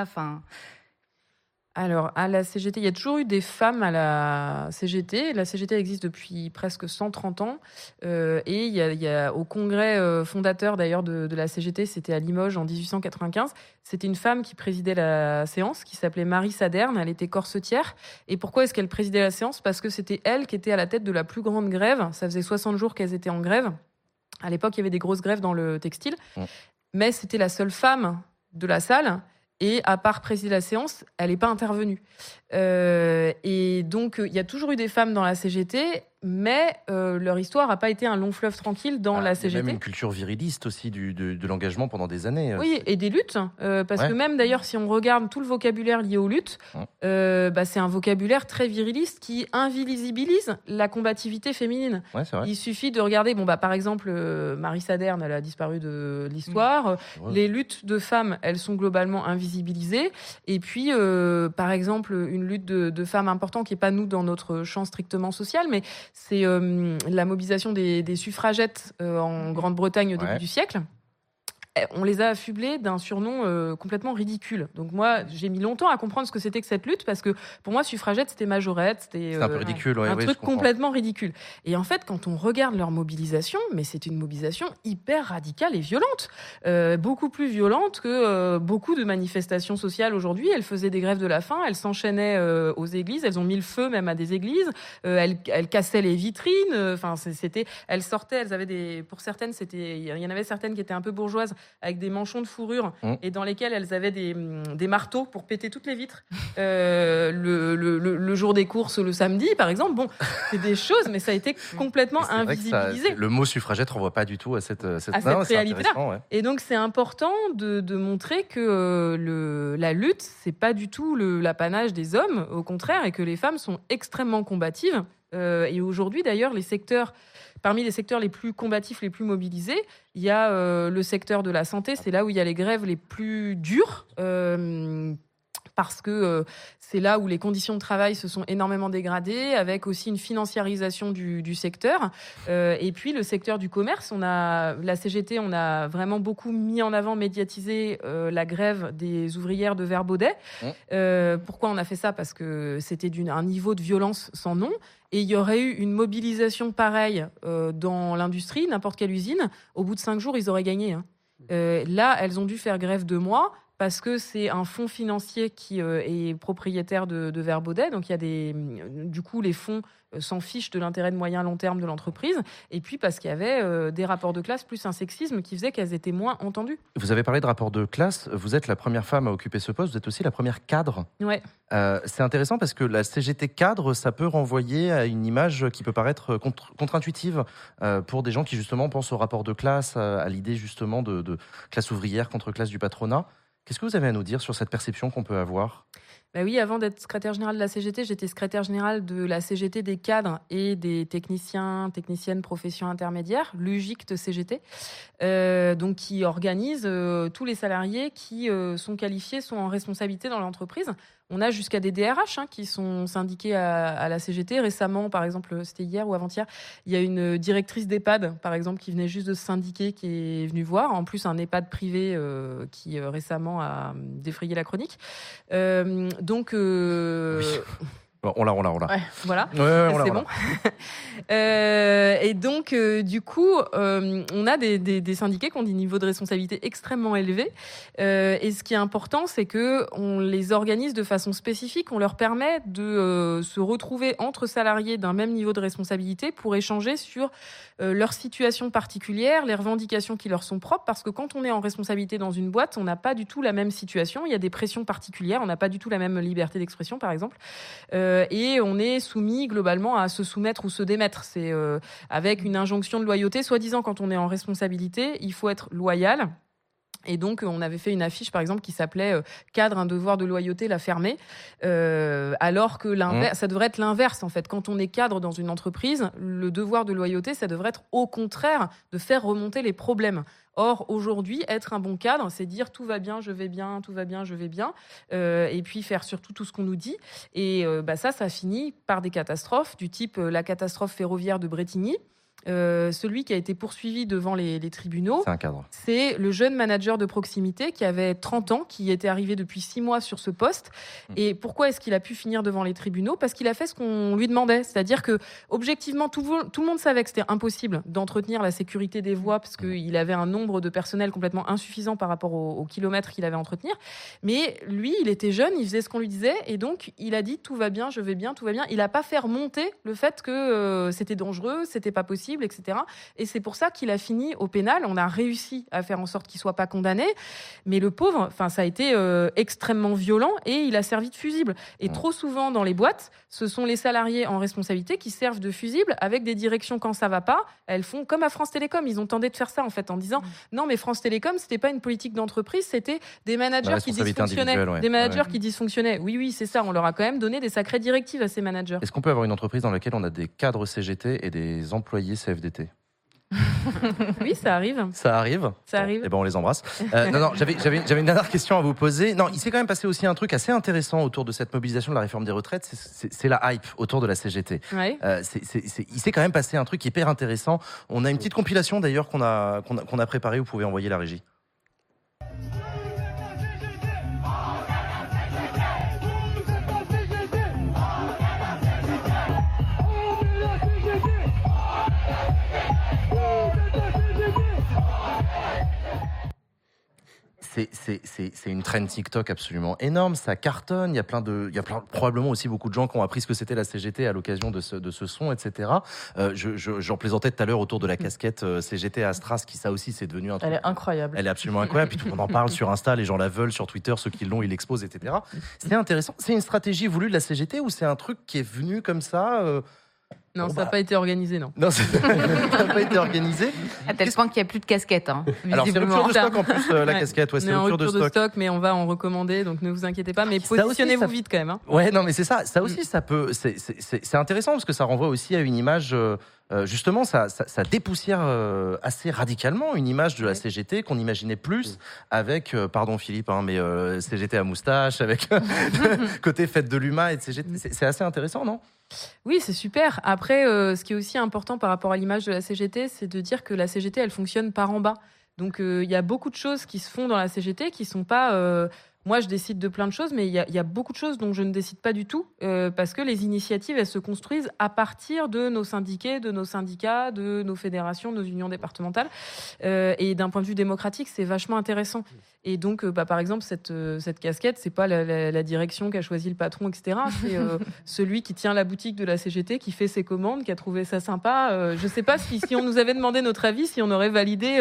Alors, à la CGT, il y a toujours eu des femmes à la CGT. La CGT existe depuis presque 130 ans. Et il y a au congrès fondateur, d'ailleurs, de la CGT, c'était à Limoges en 1895. C'était une femme qui présidait la séance, qui s'appelait Marie Saderne. Elle était corsetière. Et pourquoi est-ce qu'elle présidait la séance? Parce que c'était elle qui était à la tête de la plus grande grève. Ça faisait 60 jours qu'elles étaient en grève. À l'époque, il y avait des grosses grèves dans le textile. Mais c'était la seule femme de la salle. Et à part présider la séance, elle n'est pas intervenue. Et donc, il y a toujours eu des femmes dans la CGT, mais leur histoire n'a pas été un long fleuve tranquille dans la CGT. Il y a même une culture viriliste aussi de l'engagement pendant des années. Oui, et des luttes. Parce que même d'ailleurs, si on regarde tout le vocabulaire lié aux luttes, c'est un vocabulaire très viriliste qui invisibilise la combativité féminine. Ouais, c'est vrai. Il suffit de regarder, par exemple, Marie Saderne, elle a disparu de l'histoire. Les luttes de femmes, elles sont globalement invisibilisées. Et puis, par exemple, une lutte de femmes importante qui n'est pas nous dans notre champ strictement social, mais c'est la mobilisation des suffragettes en Grande-Bretagne au début du siècle. On les a affublés d'un surnom complètement ridicule. Donc moi, j'ai mis longtemps à comprendre ce que c'était que cette lutte, parce que pour moi, suffragette, c'était majorette, c'était un peu ridicule, un truc complètement ridicule. Et en fait, quand on regarde leur mobilisation, mais c'est une mobilisation hyper radicale et violente, beaucoup plus violente que beaucoup de manifestations sociales aujourd'hui. Elles faisaient des grèves de la faim, elles s'enchaînaient aux églises, elles ont mis le feu même à des églises, elles cassaient les vitrines. Elles sortaient, elles avaient pour certaines, il y en avait certaines qui étaient un peu bourgeoises, avec des manchons de fourrure et dans lesquels elles avaient des marteaux pour péter toutes les vitres le jour des courses, le samedi par exemple. Bon, c'est des choses, mais ça a été complètement invisibilisé. Le mot suffragette renvoie pas du tout à cette réalité-là. Ouais. Et donc c'est important de montrer que la lutte, c'est pas du tout l'apanage des hommes, au contraire, et que les femmes sont extrêmement combatives. Et aujourd'hui d'ailleurs, parmi les secteurs les plus combatifs, les plus mobilisés, il y a le secteur de la santé. C'est là où il y a les grèves les plus dures, parce que c'est là où les conditions de travail se sont énormément dégradées, avec aussi une financiarisation du secteur. Et puis le secteur du commerce, la CGT, on a vraiment beaucoup mis en avant, médiatisé la grève des ouvrières de Verbaudet. Pourquoi on a fait ça? Parce que c'était un niveau de violence sans nom. Et il y aurait eu une mobilisation pareille dans l'industrie, n'importe quelle usine. Au bout de 5 jours, ils auraient gagné. Là, elles ont dû faire grève 2 mois parce que c'est un fonds financier qui est propriétaire de Verbaudet. Donc, il y a du coup, les fonds s'en fichent de l'intérêt de moyen long terme de l'entreprise. Et puis, parce qu'il y avait des rapports de classe plus un sexisme qui faisait qu'elles étaient moins entendues. Vous avez parlé de rapports de classe. Vous êtes la première femme à occuper ce poste. Vous êtes aussi la première cadre. Ouais. C'est intéressant parce que la CGT cadre, ça peut renvoyer à une image qui peut paraître contre-intuitive pour des gens qui, justement, pensent au rapport de classe, à l'idée, justement, de classe ouvrière contre classe du patronat. Qu'est-ce que vous avez à nous dire sur cette perception qu'on peut avoir ? Oui, avant d'être secrétaire général de la CGT, j'étais secrétaire général de la CGT des cadres et des techniciennes professions intermédiaires, l'UGIC de CGT, donc qui organise tous les salariés qui sont qualifiés, sont en responsabilité dans l'entreprise. On a jusqu'à des DRH qui sont syndiqués à la CGT. Récemment, par exemple, c'était hier ou avant-hier, il y a une directrice d'EHPAD, par exemple, qui venait juste de se syndiquer, qui est venue voir. En plus, un EHPAD privé qui récemment a défrayé la chronique. Donc... Oui. On l'a. Ouais, voilà, c'est bon. Et donc, du coup, on a des syndiqués qui ont des niveaux de responsabilité extrêmement élevés. Et ce qui est important, c'est qu'on les organise de façon spécifique. On leur permet de se retrouver entre salariés d'un même niveau de responsabilité pour échanger sur leur situation particulière, les revendications qui leur sont propres. Parce que quand on est en responsabilité dans une boîte, on n'a pas du tout la même situation. Il y a des pressions particulières. On n'a pas du tout la même liberté d'expression, par exemple. Et on est soumis globalement à se soumettre ou se démettre. C'est avec une injonction de loyauté. Soi-disant, quand on est en responsabilité, il faut être loyal. Et donc, on avait fait une affiche, par exemple, qui s'appelait « Cadre, un devoir de loyauté, la fermer ». Alors que ça devrait être l'inverse, en fait. Quand on est cadre dans une entreprise, le devoir de loyauté, ça devrait être au contraire de faire remonter les problèmes. Or, aujourd'hui, être un bon cadre, c'est dire « tout va bien, je vais bien, tout va bien, je vais bien ». Et puis, faire surtout tout ce qu'on nous dit. Et ça finit par des catastrophes, du type la catastrophe ferroviaire de Bretigny. Celui qui a été poursuivi devant les tribunaux, c'est un cadre. C'est le jeune manager de proximité qui avait 30 ans, qui était arrivé depuis 6 mois sur ce poste. Et pourquoi est-ce qu'il a pu finir devant les tribunaux ? Parce qu'il a fait ce qu'on lui demandait. C'est-à-dire que, objectivement, tout le monde savait que c'était impossible d'entretenir la sécurité des voies parce qu'il avait un nombre de personnel complètement insuffisant par rapport aux kilomètres qu'il avait à entretenir. Mais lui, il était jeune, il faisait ce qu'on lui disait. Et donc, il a dit « tout va bien, je vais bien, tout va bien ». Il n'a pas fait remonter le fait que c'était dangereux, c'était pas possible, etc. Et c'est pour ça qu'il a fini au pénal. On a réussi à faire en sorte qu'il soit pas condamné, mais le pauvre, ça a été extrêmement violent et il a servi de fusible. Et trop souvent dans les boîtes, ce sont les salariés en responsabilité qui servent de fusible avec des directions quand ça va pas. Elles font comme à France Télécom. Ils ont tenté de faire ça en fait en disant non mais France Télécom c'était pas une politique d'entreprise, c'était des managers qui dysfonctionnaient, des managers qui dysfonctionnaient. Oui c'est ça. On leur a quand même donné des sacrées directives à ces managers. Est-ce qu'on peut avoir une entreprise dans laquelle on a des cadres CGT et des employés CFDT? Oui, ça arrive. Ça arrive. Ça arrive. Eh ben, on les embrasse. J'avais une dernière question à vous poser. Non, il s'est quand même passé aussi un truc assez intéressant autour de cette mobilisation de la réforme des retraites. C'est la hype autour de la CGT. Ouais. Il s'est quand même passé un truc hyper intéressant. On a une petite compilation d'ailleurs qu'on a préparée. Vous pouvez envoyer la régie. C'est une trend TikTok absolument énorme, ça cartonne, il y a probablement aussi beaucoup de gens qui ont appris ce que c'était la CGT à l'occasion de ce son, etc. J'en plaisantais tout à l'heure autour de la casquette CGT Astras, qui ça aussi c'est devenu un truc. Elle est incroyable. Elle est absolument incroyable, puis tout le monde en parle sur Insta, les gens la veulent, sur Twitter, ceux qui l'ont, ils l'exposent, etc. C'est intéressant, c'est une stratégie voulue de la CGT ou c'est un truc qui est venu comme ça Non, ça n'a pas été organisé, non. Non, ça n'a pas été organisé. À tel point qu'il n'y a plus de casquette. Alors, c'est rupture de stock en plus, la casquette. Ouais, c'est rupture de stock. Mais on va en recommander, donc ne vous inquiétez pas. Mais positionnez-vous vite quand même. Ouais, non, mais c'est ça. Ça aussi, ça peut. C'est intéressant parce que ça renvoie aussi à une image. Justement, ça dépoussière assez radicalement une image de la CGT qu'on imaginait plus avec, pardon Philippe, mais CGT à moustache, avec côté fête de l'UMA et de CGT. C'est assez intéressant, non ? Oui, c'est super. Après, ce qui est aussi important par rapport à l'image de la CGT, c'est de dire que la CGT, elle fonctionne par en bas. Donc, il y a beaucoup de choses qui se font dans la CGT qui ne sont pas... Moi, je décide de plein de choses, mais il y a beaucoup de choses dont je ne décide pas du tout, parce que les initiatives, elles se construisent à partir de nos syndiqués, de nos syndicats, de nos fédérations, de nos unions départementales. Et d'un point de vue démocratique, c'est vachement intéressant. Et donc, par exemple, cette casquette, c'est pas la direction qui a choisi le patron, etc. C'est celui qui tient la boutique de la CGT, qui fait ses commandes, qui a trouvé ça sympa. Je sais pas si on nous avait demandé notre avis, si on aurait validé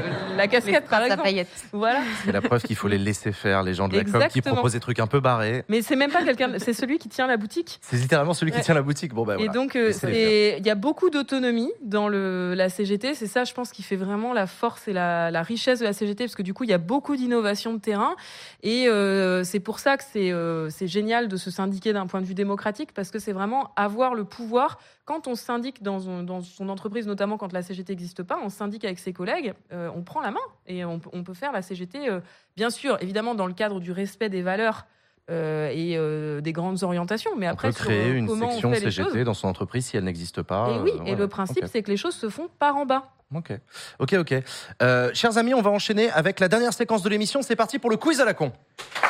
la casquette, par exemple. Voilà. C'est la preuve qu'il faut les laisser faire, les gens de la com qui proposent des trucs un peu barrés. Mais c'est même pas quelqu'un, c'est celui qui tient la boutique. C'est littéralement celui qui tient la boutique. Bon, voilà. Et donc, il y a beaucoup d'autonomie dans la CGT. C'est ça, je pense, qui fait vraiment la force et la richesse de la CGT, parce que du coup, il y a beaucoup d'innovation de terrain. Et c'est pour ça que c'est génial de se syndiquer d'un point de vue démocratique, parce que c'est vraiment avoir le pouvoir. Quand on syndique dans son entreprise, notamment quand la CGT n'existe pas, on syndique avec ses collègues, on prend la main et on peut faire la CGT, bien sûr, évidemment, dans le cadre du respect des valeurs et des grandes orientations. Mais après, on peut créer une section CGT dans son entreprise si elle n'existe pas. Et oui, et le principe, c'est que les choses se font par en bas. Ok. Chers amis, on va enchaîner avec la dernière séquence de l'émission. C'est parti pour le quiz à la con.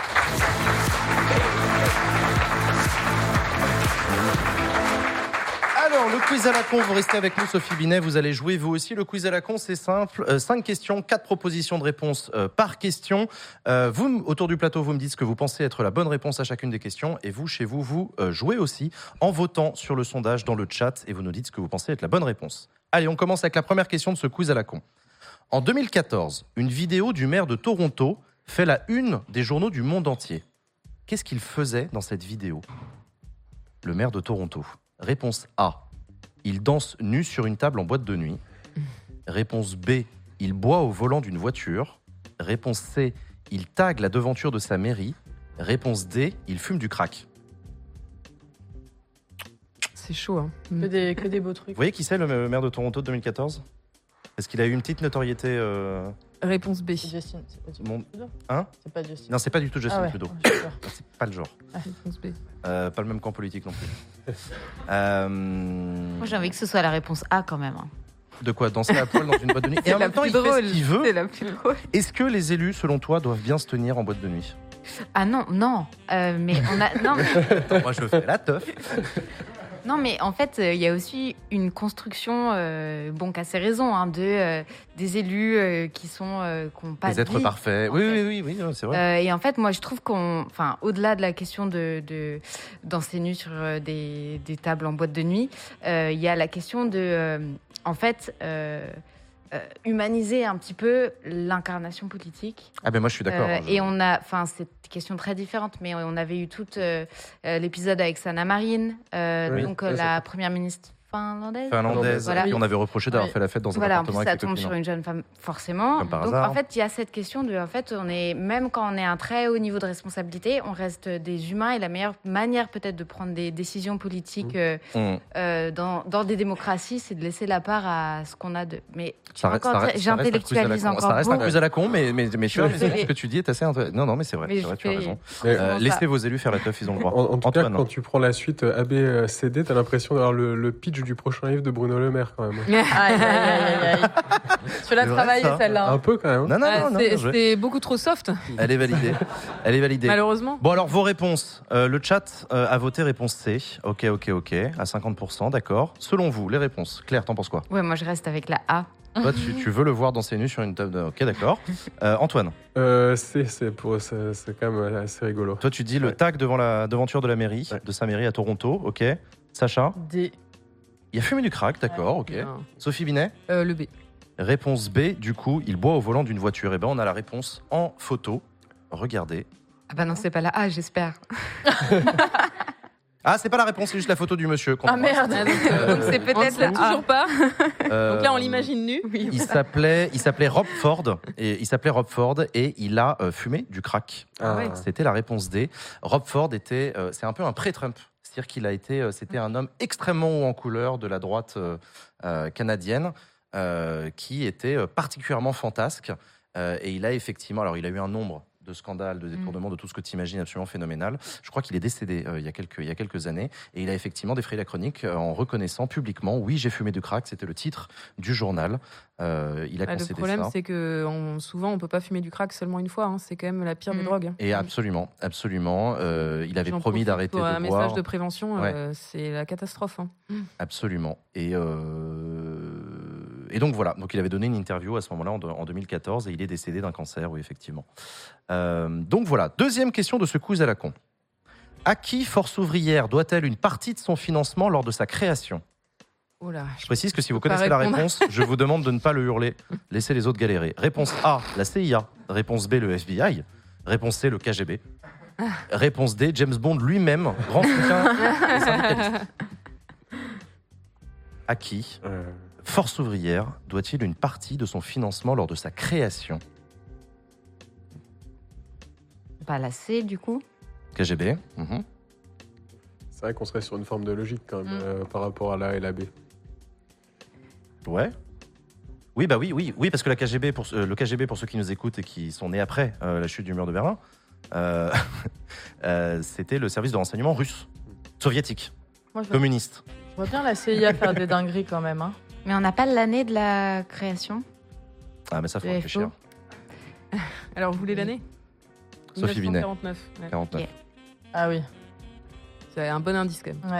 Alors, le quiz à la con, vous restez avec nous, Sophie Binet, vous allez jouer vous aussi. Le quiz à la con, c'est simple, 5 questions, 4 propositions de réponse par question. Vous, autour du plateau, vous me dites ce que vous pensez être la bonne réponse à chacune des questions. Et vous, chez vous, vous jouez aussi en votant sur le sondage dans le chat et vous nous dites ce que vous pensez être la bonne réponse. Allez, on commence avec la première question de ce quiz à la con. En 2014, une vidéo du maire de Toronto fait la une des journaux du monde entier. Qu'est-ce qu'il faisait dans cette vidéo ? Le maire de Toronto. Réponse A. Il danse nu sur une table en boîte de nuit. Réponse B. Il boit au volant d'une voiture. Réponse C, il tague la devanture de sa mairie. Réponse D, il fume du crack. C'est chaud. Hein. Que des beaux trucs. Vous voyez qui c'est le maire de Toronto de 2014 ? Est-ce qu'il a eu une petite notoriété Réponse B. C'est Justin. C'est pas Justin Trudeau. Hein ? C'est pas Justin. Non, c'est pas du tout Justin Trudeau. C'est pas le genre. Réponse B. Pas le même camp politique non plus. Moi, j'ai envie que ce soit la réponse A quand même. De quoi ? Danser à poil dans une boîte de nuit ? C'est Et en même temps, il fait ce qu'il veut. C'est la plus drôle. Est-ce que les élus, selon toi, doivent bien se tenir en boîte de nuit ? Ah non. Mais on a. Non, mais... Attends, moi, je fais la teuf. Non, mais en fait, il y a aussi une construction, qui a ses raisons, des élus qui n'ont pas Les êtres parfaits. Oui, c'est vrai. Et en fait, moi, je trouve au-delà de la question danser nu sur des tables en boîte de nuit, il y a la question de, humaniser un petit peu l'incarnation politique. Ah ben moi je suis d'accord. Et c'est une question très différente, mais on avait eu tout l'épisode avec Sanna Marin, la première ministre finlandaise. Voilà. Et on avait reproché d'avoir fait la fête dans un appartement avec ça tombe sur une jeune femme, forcément. Comme par Donc, hasard. en fait, il y a cette question de, même quand on est à un très haut niveau de responsabilité, on reste des humains et la meilleure manière peut-être de prendre des décisions politiques dans des démocraties, c'est de laisser la part à ce qu'on a de. Mais j'intellectualise encore. Ça reste un cruise à la con, mais tu vois, ce que tu dis est assez. Non, mais c'est vrai, tu as raison. Laissez vos élus faire la teuf, ils ont le droit. En tout cas, quand tu prends la suite ABCD, t'as l'impression d'avoir le pitch du prochain livre de Bruno Le Maire quand même. Aïe. Tu l'as travaillé celle-là. Un peu quand même. Non. C'est beaucoup trop soft. Elle est validée. Malheureusement. Bon alors vos réponses. Le chat a voté réponse C. Ok. À 50%, d'accord. Selon vous, les réponses. Claire, t'en penses quoi ? Ouais, moi je reste avec la A. Toi, tu veux le voir danser nu sur une table de... Ok, d'accord. Antoine. C'est quand même assez rigolo. Toi, tu dis le tag devant la devanture de la mairie, de sa mairie à Toronto. Ok. Sacha. D. Il a fumé du crack, d'accord, ok. Non. Sophie Binet. Le B. Réponse B, du coup, il boit au volant d'une voiture. Et ben, on a la réponse en photo. Regardez. Ah bah non, c'est pas la A, j'espère. Ah, c'est pas la réponse, c'est juste la photo du monsieur. Ah merde. Donc c'est peut-être la A. Toujours pas. Donc là, on l'imagine nu. Oui. Il s'appelait Rob Ford et il a fumé du crack. Ouais. C'était la réponse D. Rob Ford c'est un peu un pré-Trump. C'est-à-dire qu'il a été, c'était un homme extrêmement haut en couleur de la droite canadienne qui était particulièrement fantasque. Et il a effectivement, alors il a eu un nombre de scandales, de détournements, de tout ce que tu imagines absolument phénoménal. Je crois qu'il est décédé il y a quelques années. Et il a effectivement défrayé la chronique en reconnaissant publiquement, oui, j'ai fumé du crack, c'était le titre du journal. Il a concédé ça. Le problème, c'est que souvent, on ne peut pas fumer du crack seulement une fois. Hein. C'est quand même la pire des drogues. Et absolument. Il avait promis d'arrêter de boire. Un message de prévention, c'est la catastrophe. Hein. Absolument. Et donc voilà, donc il avait donné une interview à ce moment-là en 2014 et il est décédé d'un cancer, oui effectivement. Donc voilà, deuxième question de ce quiz à la con. À qui Force ouvrière doit-elle une partie de son financement lors de sa création ? Oh là, je précise que si vous connaissez la réponse, je vous demande de ne pas le hurler. Laissez les autres galérer. Réponse A, la CIA. Réponse B, le FBI. Réponse C, le KGB. Réponse D, James Bond lui-même, grand soutien des syndicalistes. À qui Force ouvrière doit-il une partie de son financement lors de sa création ? Pas la C, du coup. KGB. C'est vrai qu'on serait sur une forme de logique quand même par rapport à la A et la B. Ouais. Oui, bah oui, parce que le KGB, pour ceux qui nous écoutent et qui sont nés après la chute du mur de Berlin, c'était le service de renseignement russe, soviétique, communiste. Je vois bien la CIA faire des dingueries quand même. Hein. Mais on n'a pas l'année de la création. Ah, mais ça, faut réfléchir. Alors, vous voulez l'année ? Sophie Binet. 49. Ouais. 49. Okay. Ah oui. C'est un bon indice quand même. Ouais.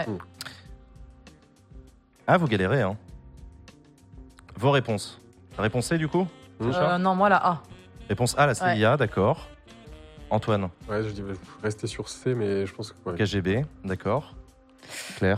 Ah, vous galérez, hein. Vos réponses. Réponse C, du coup ? Non, moi, la A. Réponse A, la CIA, d'accord. Antoine ? Ouais, je dis rester sur C, mais je pense que... Ouais. KGB, d'accord. Claire ?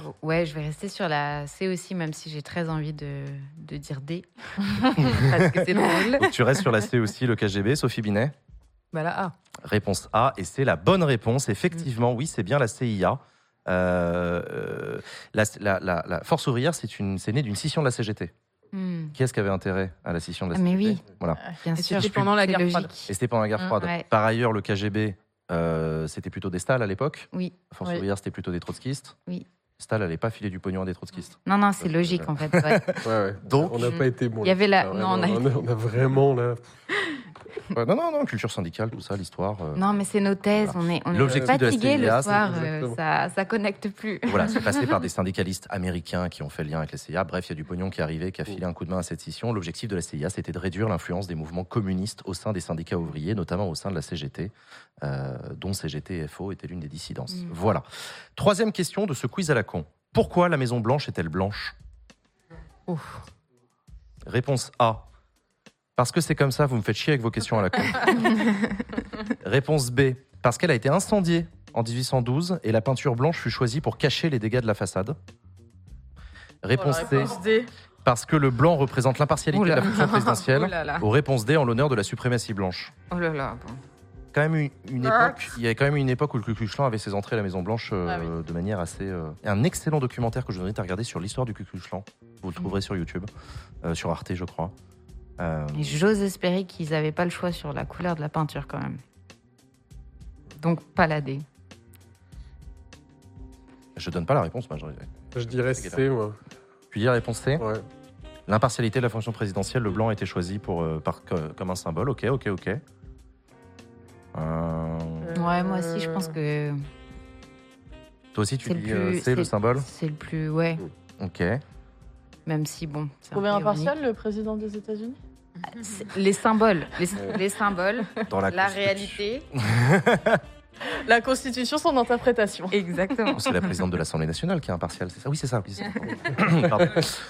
Ouais, je vais rester sur la C aussi, même si j'ai très envie de dire D. Parce que c'est drôle. Donc, tu restes sur la C aussi, le KGB. Sophie Binet ? Bah, la A. Réponse A, et c'est la bonne réponse. Effectivement, oui, c'est bien la CIA. La Force ouvrière, c'est né d'une scission de la CGT. Qui est-ce qui avait intérêt à la scission de la CGT? Mais oui, voilà. Bien sûr. C'était pendant la guerre froide. Et c'était pendant la guerre froide. Ouais. Par ailleurs, le KGB, c'était plutôt des Stahl à l'époque. Oui. Force ouvrière, c'était plutôt des trotskistes. Oui. Stahl n'allait pas filer du pognon à des trotskistes. Non, c'est logique en fait. Ouais. Ouais. Donc, on n'a pas été bon. Il y avait la. Vraiment, Non, on a vraiment là. Non, culture syndicale, tout ça, l'histoire. Non, mais c'est nos thèses. Voilà. On est L'objectif de la fatigué le CIA, soir. Ça connecte plus. Voilà, c'est passé par des syndicalistes américains qui ont fait le lien avec la CIA. Bref, il y a du pognon qui est arrivé, qui a filé un coup de main à cette scission. L'objectif de la CIA, c'était de réduire l'influence des mouvements communistes au sein des syndicats ouvriers, notamment au sein de la CGT, dont CGT et FO étaient l'une des dissidences. Voilà. Troisième question de ce quiz à la con. Pourquoi la Maison Blanche est-elle blanche? Réponse A. Parce que c'est comme ça, vous me faites chier avec vos questions à la con. Réponse B. Parce qu'elle a été incendiée en 1812 et la peinture blanche fut choisie pour cacher les dégâts de la façade. Réponse C. D. Parce que le blanc représente l'impartialité de la fonction présidentielle. Ou réponse D, en l'honneur de la suprématie blanche. Oh là là. Bon. Quand même il y a quand même une époque où le Ku Klux Klan avait ses entrées à la Maison Blanche de manière assez... Il y a un excellent documentaire que je vous invite à regarder sur l'histoire du Ku Klux Klan. Vous le trouverez sur YouTube, sur Arte, je crois. Et j'ose espérer qu'ils n'avaient pas le choix sur la couleur de la peinture quand même. Donc pas la D. Je donne pas la réponse, moi. Je dirais C, moi. Tu dis la réponse C? Ouais. L'impartialité de la fonction présidentielle, le blanc a été choisi comme un symbole. Ok. Ouais, moi aussi, je pense que... Toi aussi, tu dis c'est le symbole? C'est le plus... Ouais. Ok. Même si, bon... Trouver impartial, le président des États-Unis? Les symboles. Les symboles. Dans la réalité. La Constitution, son interprétation. Exactement. C'est la présidente de l'Assemblée nationale qui est impartiale, c'est ça? Oui, c'est ça. Pardon.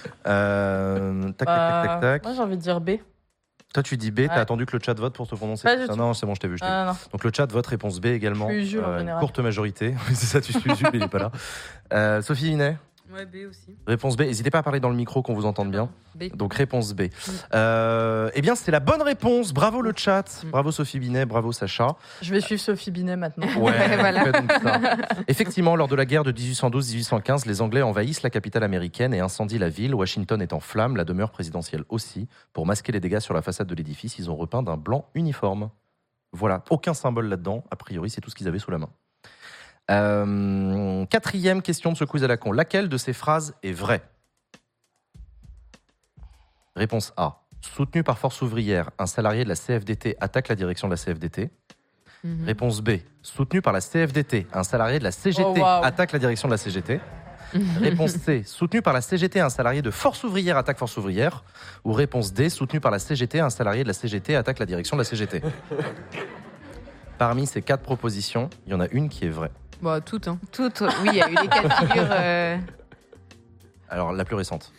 Tac. Moi, j'ai envie de dire B. Toi, tu dis B, t'as attendu que le chat vote pour te prononcer? Non, c'est bon, je t'ai vu. Non. Donc le chat vote réponse B également. Je suis Jules, en général. Courte majorité. C'est ça, tu suis Jules, il n'est pas là. Sophie Vinet? Ouais, B aussi. Réponse B. N'hésitez pas à parler dans le micro qu'on vous entende bien. B. Donc réponse B. Eh bien, c'est la bonne réponse. Bravo le chat. Bravo Sophie Binet. Bravo Sacha. Je vais suivre Sophie Binet maintenant. Ouais, voilà. donc ça. Effectivement, lors de la guerre de 1812-1815, les Anglais envahissent la capitale américaine et incendient la ville. Washington est en flammes, la demeure présidentielle aussi. Pour masquer les dégâts sur la façade de l'édifice, ils ont repeint d'un blanc uniforme. Voilà, aucun symbole là-dedans. A priori, c'est tout ce qu'ils avaient sous la main. Quatrième question de ce quiz à la con. Laquelle de ces phrases est vraie? Réponse A. Soutenu par Force ouvrière, un salarié de la CFDT attaque la direction de la CFDT. Réponse B. Soutenu par la CFDT, un salarié de la CGT attaque la direction de la CGT. Réponse C. Soutenu par la CGT, un salarié de Force ouvrière attaque Force ouvrière. Ou réponse D. Soutenu par la CGT, un salarié de la CGT attaque la direction de la CGT. Parmi ces 4 propositions, il y en a une qui est vraie. Bah, toutes. Hein. Toutes, oui, il y a eu des cas de figure. Alors, la plus récente.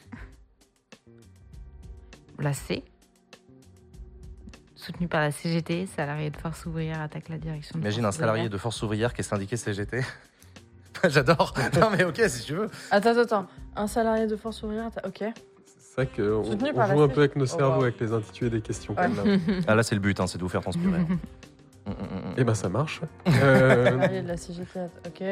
La C. Soutenu par la CGT, salarié de Force ouvrière attaque la direction de Imagine Force un salarié de Force ouvrière qui est syndiqué CGT. J'adore. Non, mais ok, si tu veux. Attends. Un salarié de Force ouvrière attaque... Ok. C'est vrai qu'on joue un peu avec nos cerveaux, avec les intitulés des questions. Ouais. Quand même. Ah, là, c'est le but, hein, c'est de vous faire transpirer. Eh ben, ça marche. Salarié de la CGT, ok.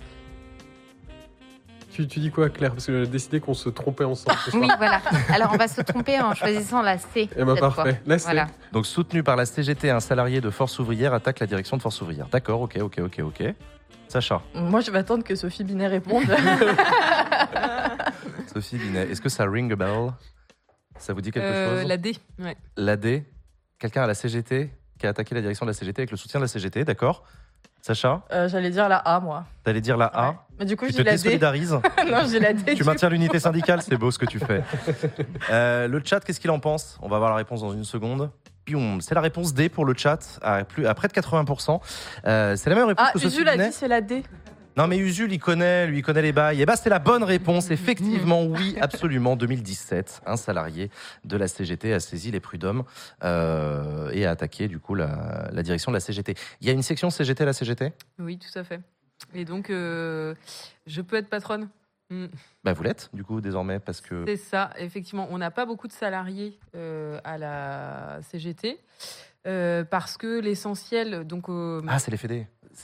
Tu dis quoi, Claire? Parce que j'ai décidé qu'on se trompait ensemble ce soir. Oui, voilà. Alors, on va se tromper en choisissant la C. Eh ben, parfait. La C. Voilà. Donc, soutenu par la CGT, un salarié de Force ouvrière attaque la direction de Force ouvrière. D'accord, ok. Sacha. Moi, je vais attendre que Sophie Binet réponde. Sophie Binet, est-ce que ça ring a bell? Ça vous dit quelque chose? La D, ouais. La D. Quelqu'un à la CGT qui a attaqué la direction de la CGT avec le soutien de la CGT, d'accord? Sacha? J'allais dire la A, moi. T'allais dire la A? Ouais. Mais du coup, Tu j'ai te la D. désolidarises? Non, j'ai la D. Tu maintiens l'unité syndicale, c'est beau ce que tu fais. Le chat, qu'est-ce qu'il en pense? On va voir la réponse dans une seconde. C'est la réponse D pour le chat, à près de 80%. C'est la même réponse que Sophie Usul a Binet. dit c'est la D. Non mais Usul, il connaît les bails. Et bah c'est la bonne réponse, effectivement, oui, absolument. 2017, un salarié de la CGT a saisi les prud'hommes et a attaqué du coup la direction de la CGT. Il y a une section CGT à la CGT? Oui, tout à fait. Et donc, je peux être patronne. Bah vous l'êtes, du coup, désormais, parce que... C'est ça, effectivement. On n'a pas beaucoup de salariés à la CGT parce que l'essentiel... Donc, Ah, c'est les fédés.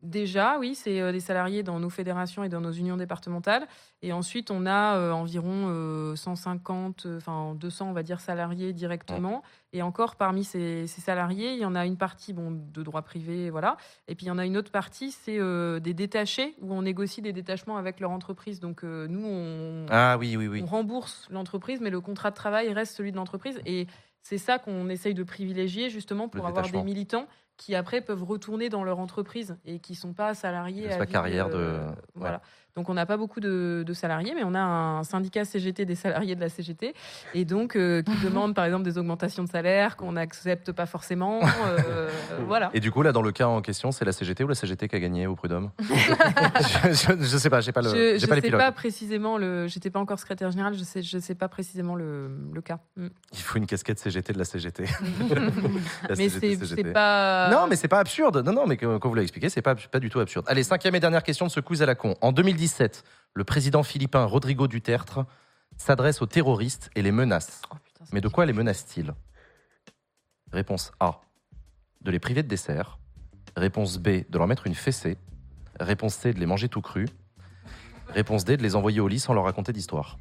Déjà, oui, c'est des salariés dans nos fédérations et dans nos unions départementales. Et ensuite, on a environ 150, 200, on va dire, salariés directement. Et encore, parmi ces salariés, il y en a une partie de droit privé, voilà. Et puis, il y en a une autre partie, c'est des détachés, où on négocie des détachements avec leur entreprise. Donc, nous, on rembourse l'entreprise, mais le contrat de travail reste celui de l'entreprise. Et c'est ça qu'on essaye de privilégier, justement, pour avoir des militants qui après peuvent retourner dans leur entreprise et qui ne sont pas salariés à la carrière voilà. Donc on n'a pas beaucoup de salariés, mais on a un syndicat CGT des salariés de la CGT, et donc qui demande par exemple des augmentations de salaire qu'on n'accepte pas forcément. Voilà. Et du coup, là, dans le cas en question, c'est la CGT ou la CGT qui a gagné au Prud'homme? Je sais pas, j'ai pas les pilotes. Je sais pas précisément, j'étais pas encore secrétaire général, je sais pas précisément le cas. Il faut une casquette CGT de la CGT. Mais c'est pas... Non, mais c'est pas absurde. Non, mais quand vous l'avez expliqué, c'est pas du tout absurde. Allez, 5e et dernière question de ce quiz à la con. En 2017, le président philippin Rodrigo Duterte s'adresse aux terroristes et les menace. Mais de quoi les menace-t-il? Réponse A, de les priver de dessert. Réponse B, de leur mettre une fessée. Réponse C, de les manger tout cru. Réponse D, de les envoyer au lit sans leur raconter d'histoire.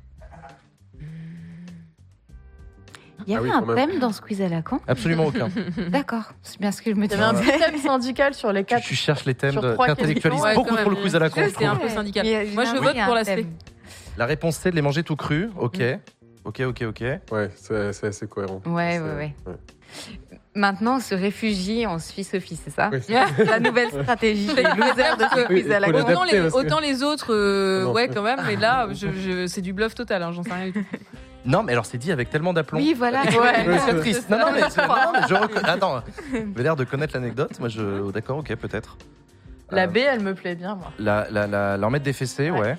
Il y avait un thème dans ce quiz à la con? Absolument aucun. D'accord, c'est bien ce que je me disais. Il y avait un thème syndical sur les 4. Tu cherches les thèmes, t'intellectualises beaucoup pour le quiz à la con. C'était un peu syndical. Moi, je vote pour la C. La réponse C, de les manger tout cru. Ok. Ouais, c'est assez cohérent. Ouais. Maintenant, on se réfugie, on suit Sophie, c'est ça? Oui. La nouvelle stratégie des losers de ce quiz à la con. Autant les autres, ouais, quand même, mais là, c'est du bluff total, j'en sais rien du tout. Non, mais alors c'est dit avec tellement d'aplomb. Oui, voilà. C'est triste. Non, mais je Attends, vous avez l'air de connaître l'anecdote. Moi, d'accord, ok, peut-être. La B, elle me plaît bien, moi. Leur mettre des fessées, ouais.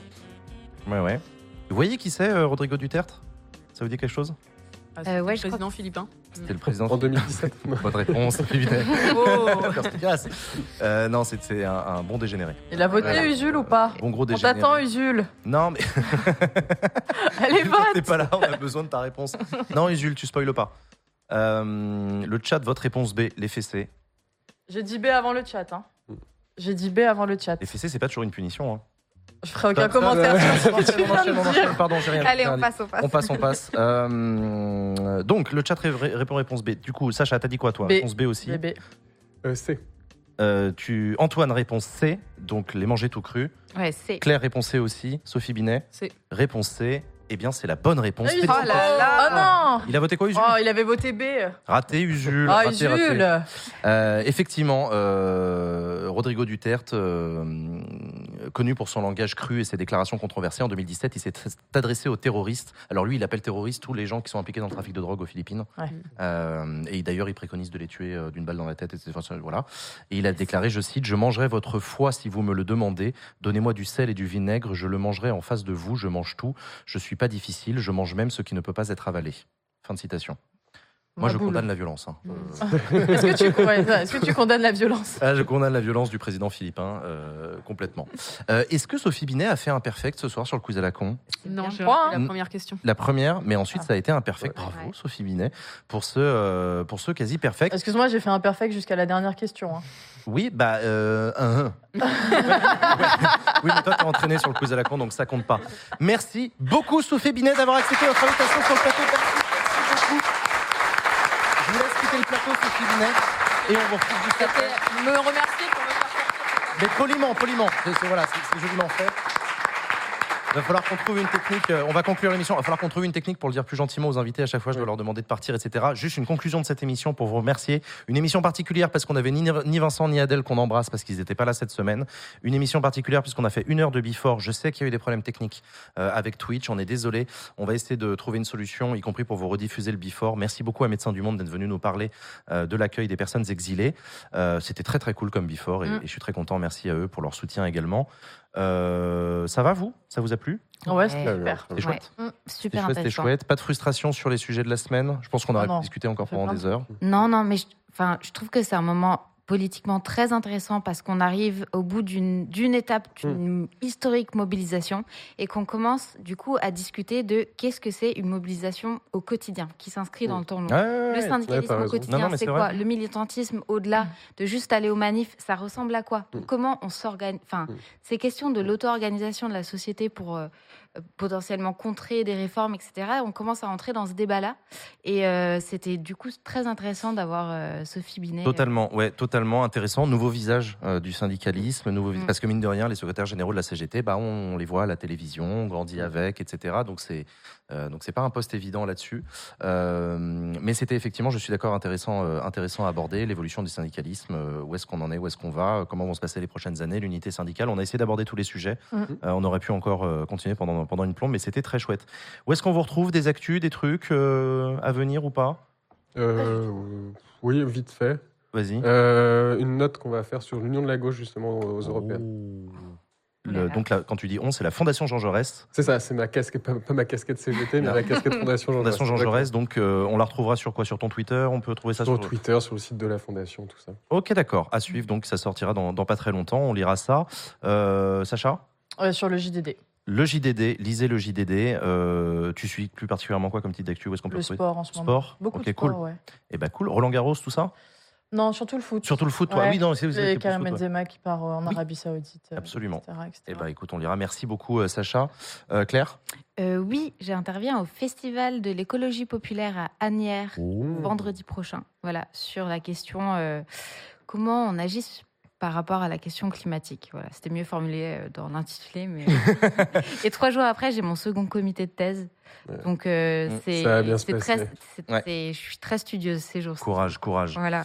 Vous voyez qui c'est, Rodrigo Duterte? Ça vous dit quelque chose? C'est le président philippin. C'était le président en 2017. Bonne réponse, évidemment. Perspicace. Non, c'est un bon dégénéré. Il a voté Usul ou pas? Bon gros dégénéré. On t'attend, Usul. Non, mais. Allez, vote. T'es pas là, on a besoin de ta réponse. Non, Usul, tu spoiles pas. Le chat vote réponse B, les fessées. J'ai dit B avant le chat. J'ai dit B avant le chat. Les fessées, c'est pas toujours une punition. Je ferai aucun commentaire sur ce que tu viens de dire. Pardon, j'ai rien. Allez, on passe. On passe. Donc, le chat répond réponse B. Du coup, Sacha, t'as dit quoi, toi? B. Réponse B aussi. B. C. Antoine, réponse C. Donc, les manger tout cru. Ouais, C. Claire, réponse C aussi. Sophie Binet. C. Réponse C. Eh bien, c'est la bonne réponse. Oh là là. Oh non. Il a voté quoi, Usul? Oh, il avait voté B. Raté, Usul. Ah, Usul. Effectivement, Rodrigo Duterte, connu pour son langage cru et ses déclarations controversées, en 2017, il s'est adressé aux terroristes. Alors lui, il appelle terroristes tous les gens qui sont impliqués dans le trafic de drogue aux Philippines. Ouais. Et d'ailleurs, il préconise de les tuer d'une balle dans la tête, etc. Voilà. Et il a déclaré, je cite, « Je mangerai votre foie si vous me le demandez. Donnez-moi du sel et du vinaigre, je le mangerai en face de vous, je mange tout. Je suis pas difficile, je mange même ce qui ne peut pas être avalé. » Fin de citation. Moi, je condamne la violence. Est-ce que tu condamnes la violence? Je condamne la violence du président philippin, complètement. Est-ce que Sophie Binet a fait un perfect ce soir sur le quiz à la con? Non, j'ai raté la première question. La première, mais ensuite ça a été un perfect. Bravo, Sophie Binet, pour ce quasi perfect. Excuse-moi, j'ai fait un perfect jusqu'à la dernière question. Oui, Oui, mais toi, t'es entraîné sur le quiz à la con, donc ça compte pas. Merci beaucoup, Sophie Binet, d'avoir accepté notre invitation sur le plateau. Merci beaucoup. Je vous laisse quitter le plateau, Sophie Binet, et on vous retrouve juste après. Me remercier pour me faire sortir. Mais poliment. C'est joliment fait. Il va falloir qu'on trouve une technique. On va conclure l'émission. Il va falloir qu'on trouve une technique pour le dire plus gentiment aux invités. À chaque fois, je dois leur demander de partir, etc. Juste une conclusion de cette émission pour vous remercier. Une émission particulière parce qu'on avait ni Vincent ni Adèle qu'on embrasse parce qu'ils n'étaient pas là cette semaine. Une émission particulière puisqu'on a fait 1 heure de Before. Je sais qu'il y a eu des problèmes techniques avec Twitch. On est désolé. On va essayer de trouver une solution, y compris pour vous rediffuser le Before. Merci beaucoup à Médecins du Monde d'être venu nous parler de l'accueil des personnes exilées. C'était très très cool comme Before et je suis très content. Merci à eux pour leur soutien également. Ça va, vous? Ça vous a plu? Ouais, c'était super. C'était chouette. Super c'était chouette. Pas de frustration sur les sujets de la semaine. Je pense qu'on aurait pu discuter encore pendant des heures. Non, mais je trouve que c'est un moment politiquement très intéressant parce qu'on arrive au bout d'une étape d'une historique mobilisation et qu'on commence du coup à discuter de qu'est-ce que c'est une mobilisation au quotidien qui s'inscrit dans le temps long. Le syndicalisme au quotidien, c'est quoi ? Le militantisme, au-delà de juste aller aux manifs, ça ressemble à quoi ? Comment on s'organise ? Enfin, ces questions de l'auto-organisation de la société pour potentiellement contrer des réformes, etc. On commence à entrer dans ce débat-là et c'était du coup très intéressant d'avoir Sophie Binet. Totalement intéressant. Nouveau visage du syndicalisme, parce que mine de rien, les secrétaires généraux de la CGT, on les voit à la télévision, on grandit avec, etc. Donc c'est pas un poste évident là-dessus. Mais c'était effectivement, je suis d'accord, intéressant à aborder l'évolution du syndicalisme. Où est-ce qu'on en est, où est-ce qu'on va, comment vont se passer les prochaines années, l'unité syndicale. On a essayé d'aborder tous les sujets. On aurait pu encore continuer pendant une plombe, mais c'était très chouette. Où est-ce qu'on vous retrouve, des actus, des trucs à venir ou pas ? Oui, vite fait. Vas-y. Une note qu'on va faire sur l'Union de la gauche, justement, aux européennes. Donc là, quand tu dis on, c'est la Fondation Jean Jaurès. C'est ça, c'est ma casquette, pas ma casquette CGT, mais la casquette Fondation Jean Jaurès. Fondation Jean Jaurès, donc on la retrouvera sur quoi ? Sur ton Twitter ? On peut trouver ça sur Twitter, sur le site de la Fondation, tout ça. Ok, d'accord. À suivre, donc ça sortira dans pas très longtemps. On lira ça. Sacha ? Sur le JDD. Le JDD, lisez le JDD. Tu suis plus particulièrement quoi comme titre d'actu ? Où est-ce qu'on peut le trouver ? Sport en ce moment. Beaucoup de sport, cool. ouais. Et cool. Roland Garros, tout ça ? Non, surtout le foot. Surtout le foot, toi. Ouais. Oui, non, c'est et Karim Benzema qui part en Arabie Saoudite. Absolument. Etc. Écoute, on lira. Merci beaucoup, Sacha. Claire ? Oui, j'interviens au Festival de l'écologie populaire à Asnières vendredi prochain. Voilà, sur la question comment on agit par rapport à la question climatique. Voilà, c'était mieux formulé dans l'intitulé. Mais... Et 3 jours après, j'ai mon second comité de thèse. Ouais. Donc, ça va bien se passer. Je suis très studieuse ces jours-ci. Courage. Voilà.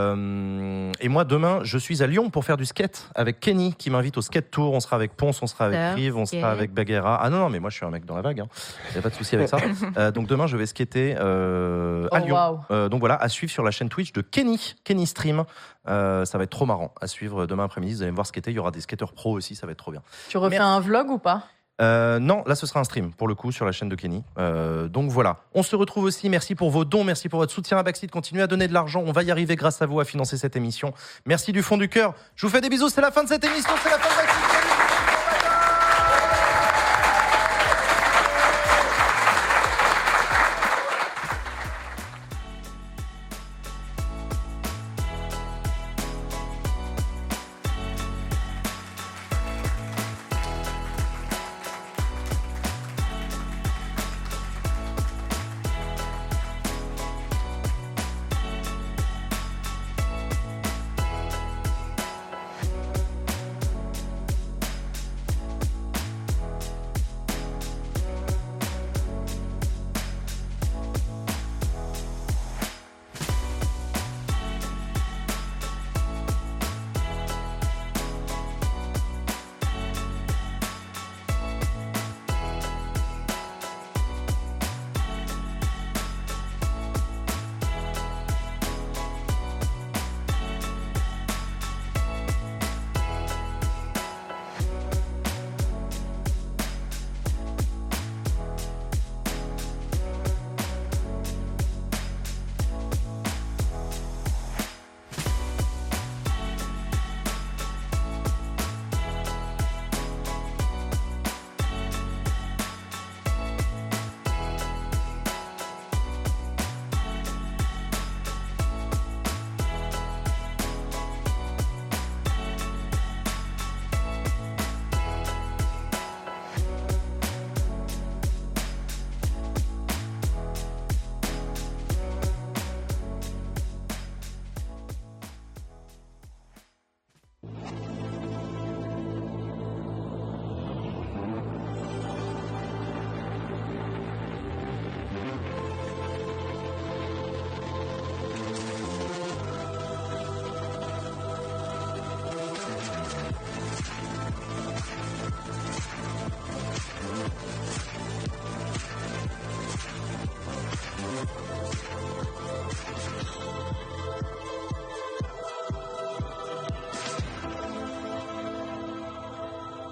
Et moi, demain, je suis à Lyon pour faire du skate avec Kenny, qui m'invite au skate tour. On sera avec Ponce, on sera avec Rive, on sera avec Baguera. Ah non, mais moi, je suis un mec dans la vague. Il n'y a pas de souci avec ça. Donc, demain, je vais skater à Lyon. Wow. Donc, voilà, à suivre sur la chaîne Twitch de Kenny Stream. Ça va être trop marrant à suivre demain après-midi. Vous allez me voir skater. Il y aura des skateurs pros aussi. Ça va être trop bien. Tu refais un vlog ou pas ? Non, là ce sera un stream pour le coup sur la chaîne de Kenny. Donc voilà, on se retrouve aussi. Merci pour vos dons, merci pour votre soutien à Backseat. Continuez à donner de l'argent, on va y arriver grâce à vous à financer cette émission. Merci du fond du cœur. Je vous fais des bisous, c'est la fin de cette émission, c'est la fin de Backseat.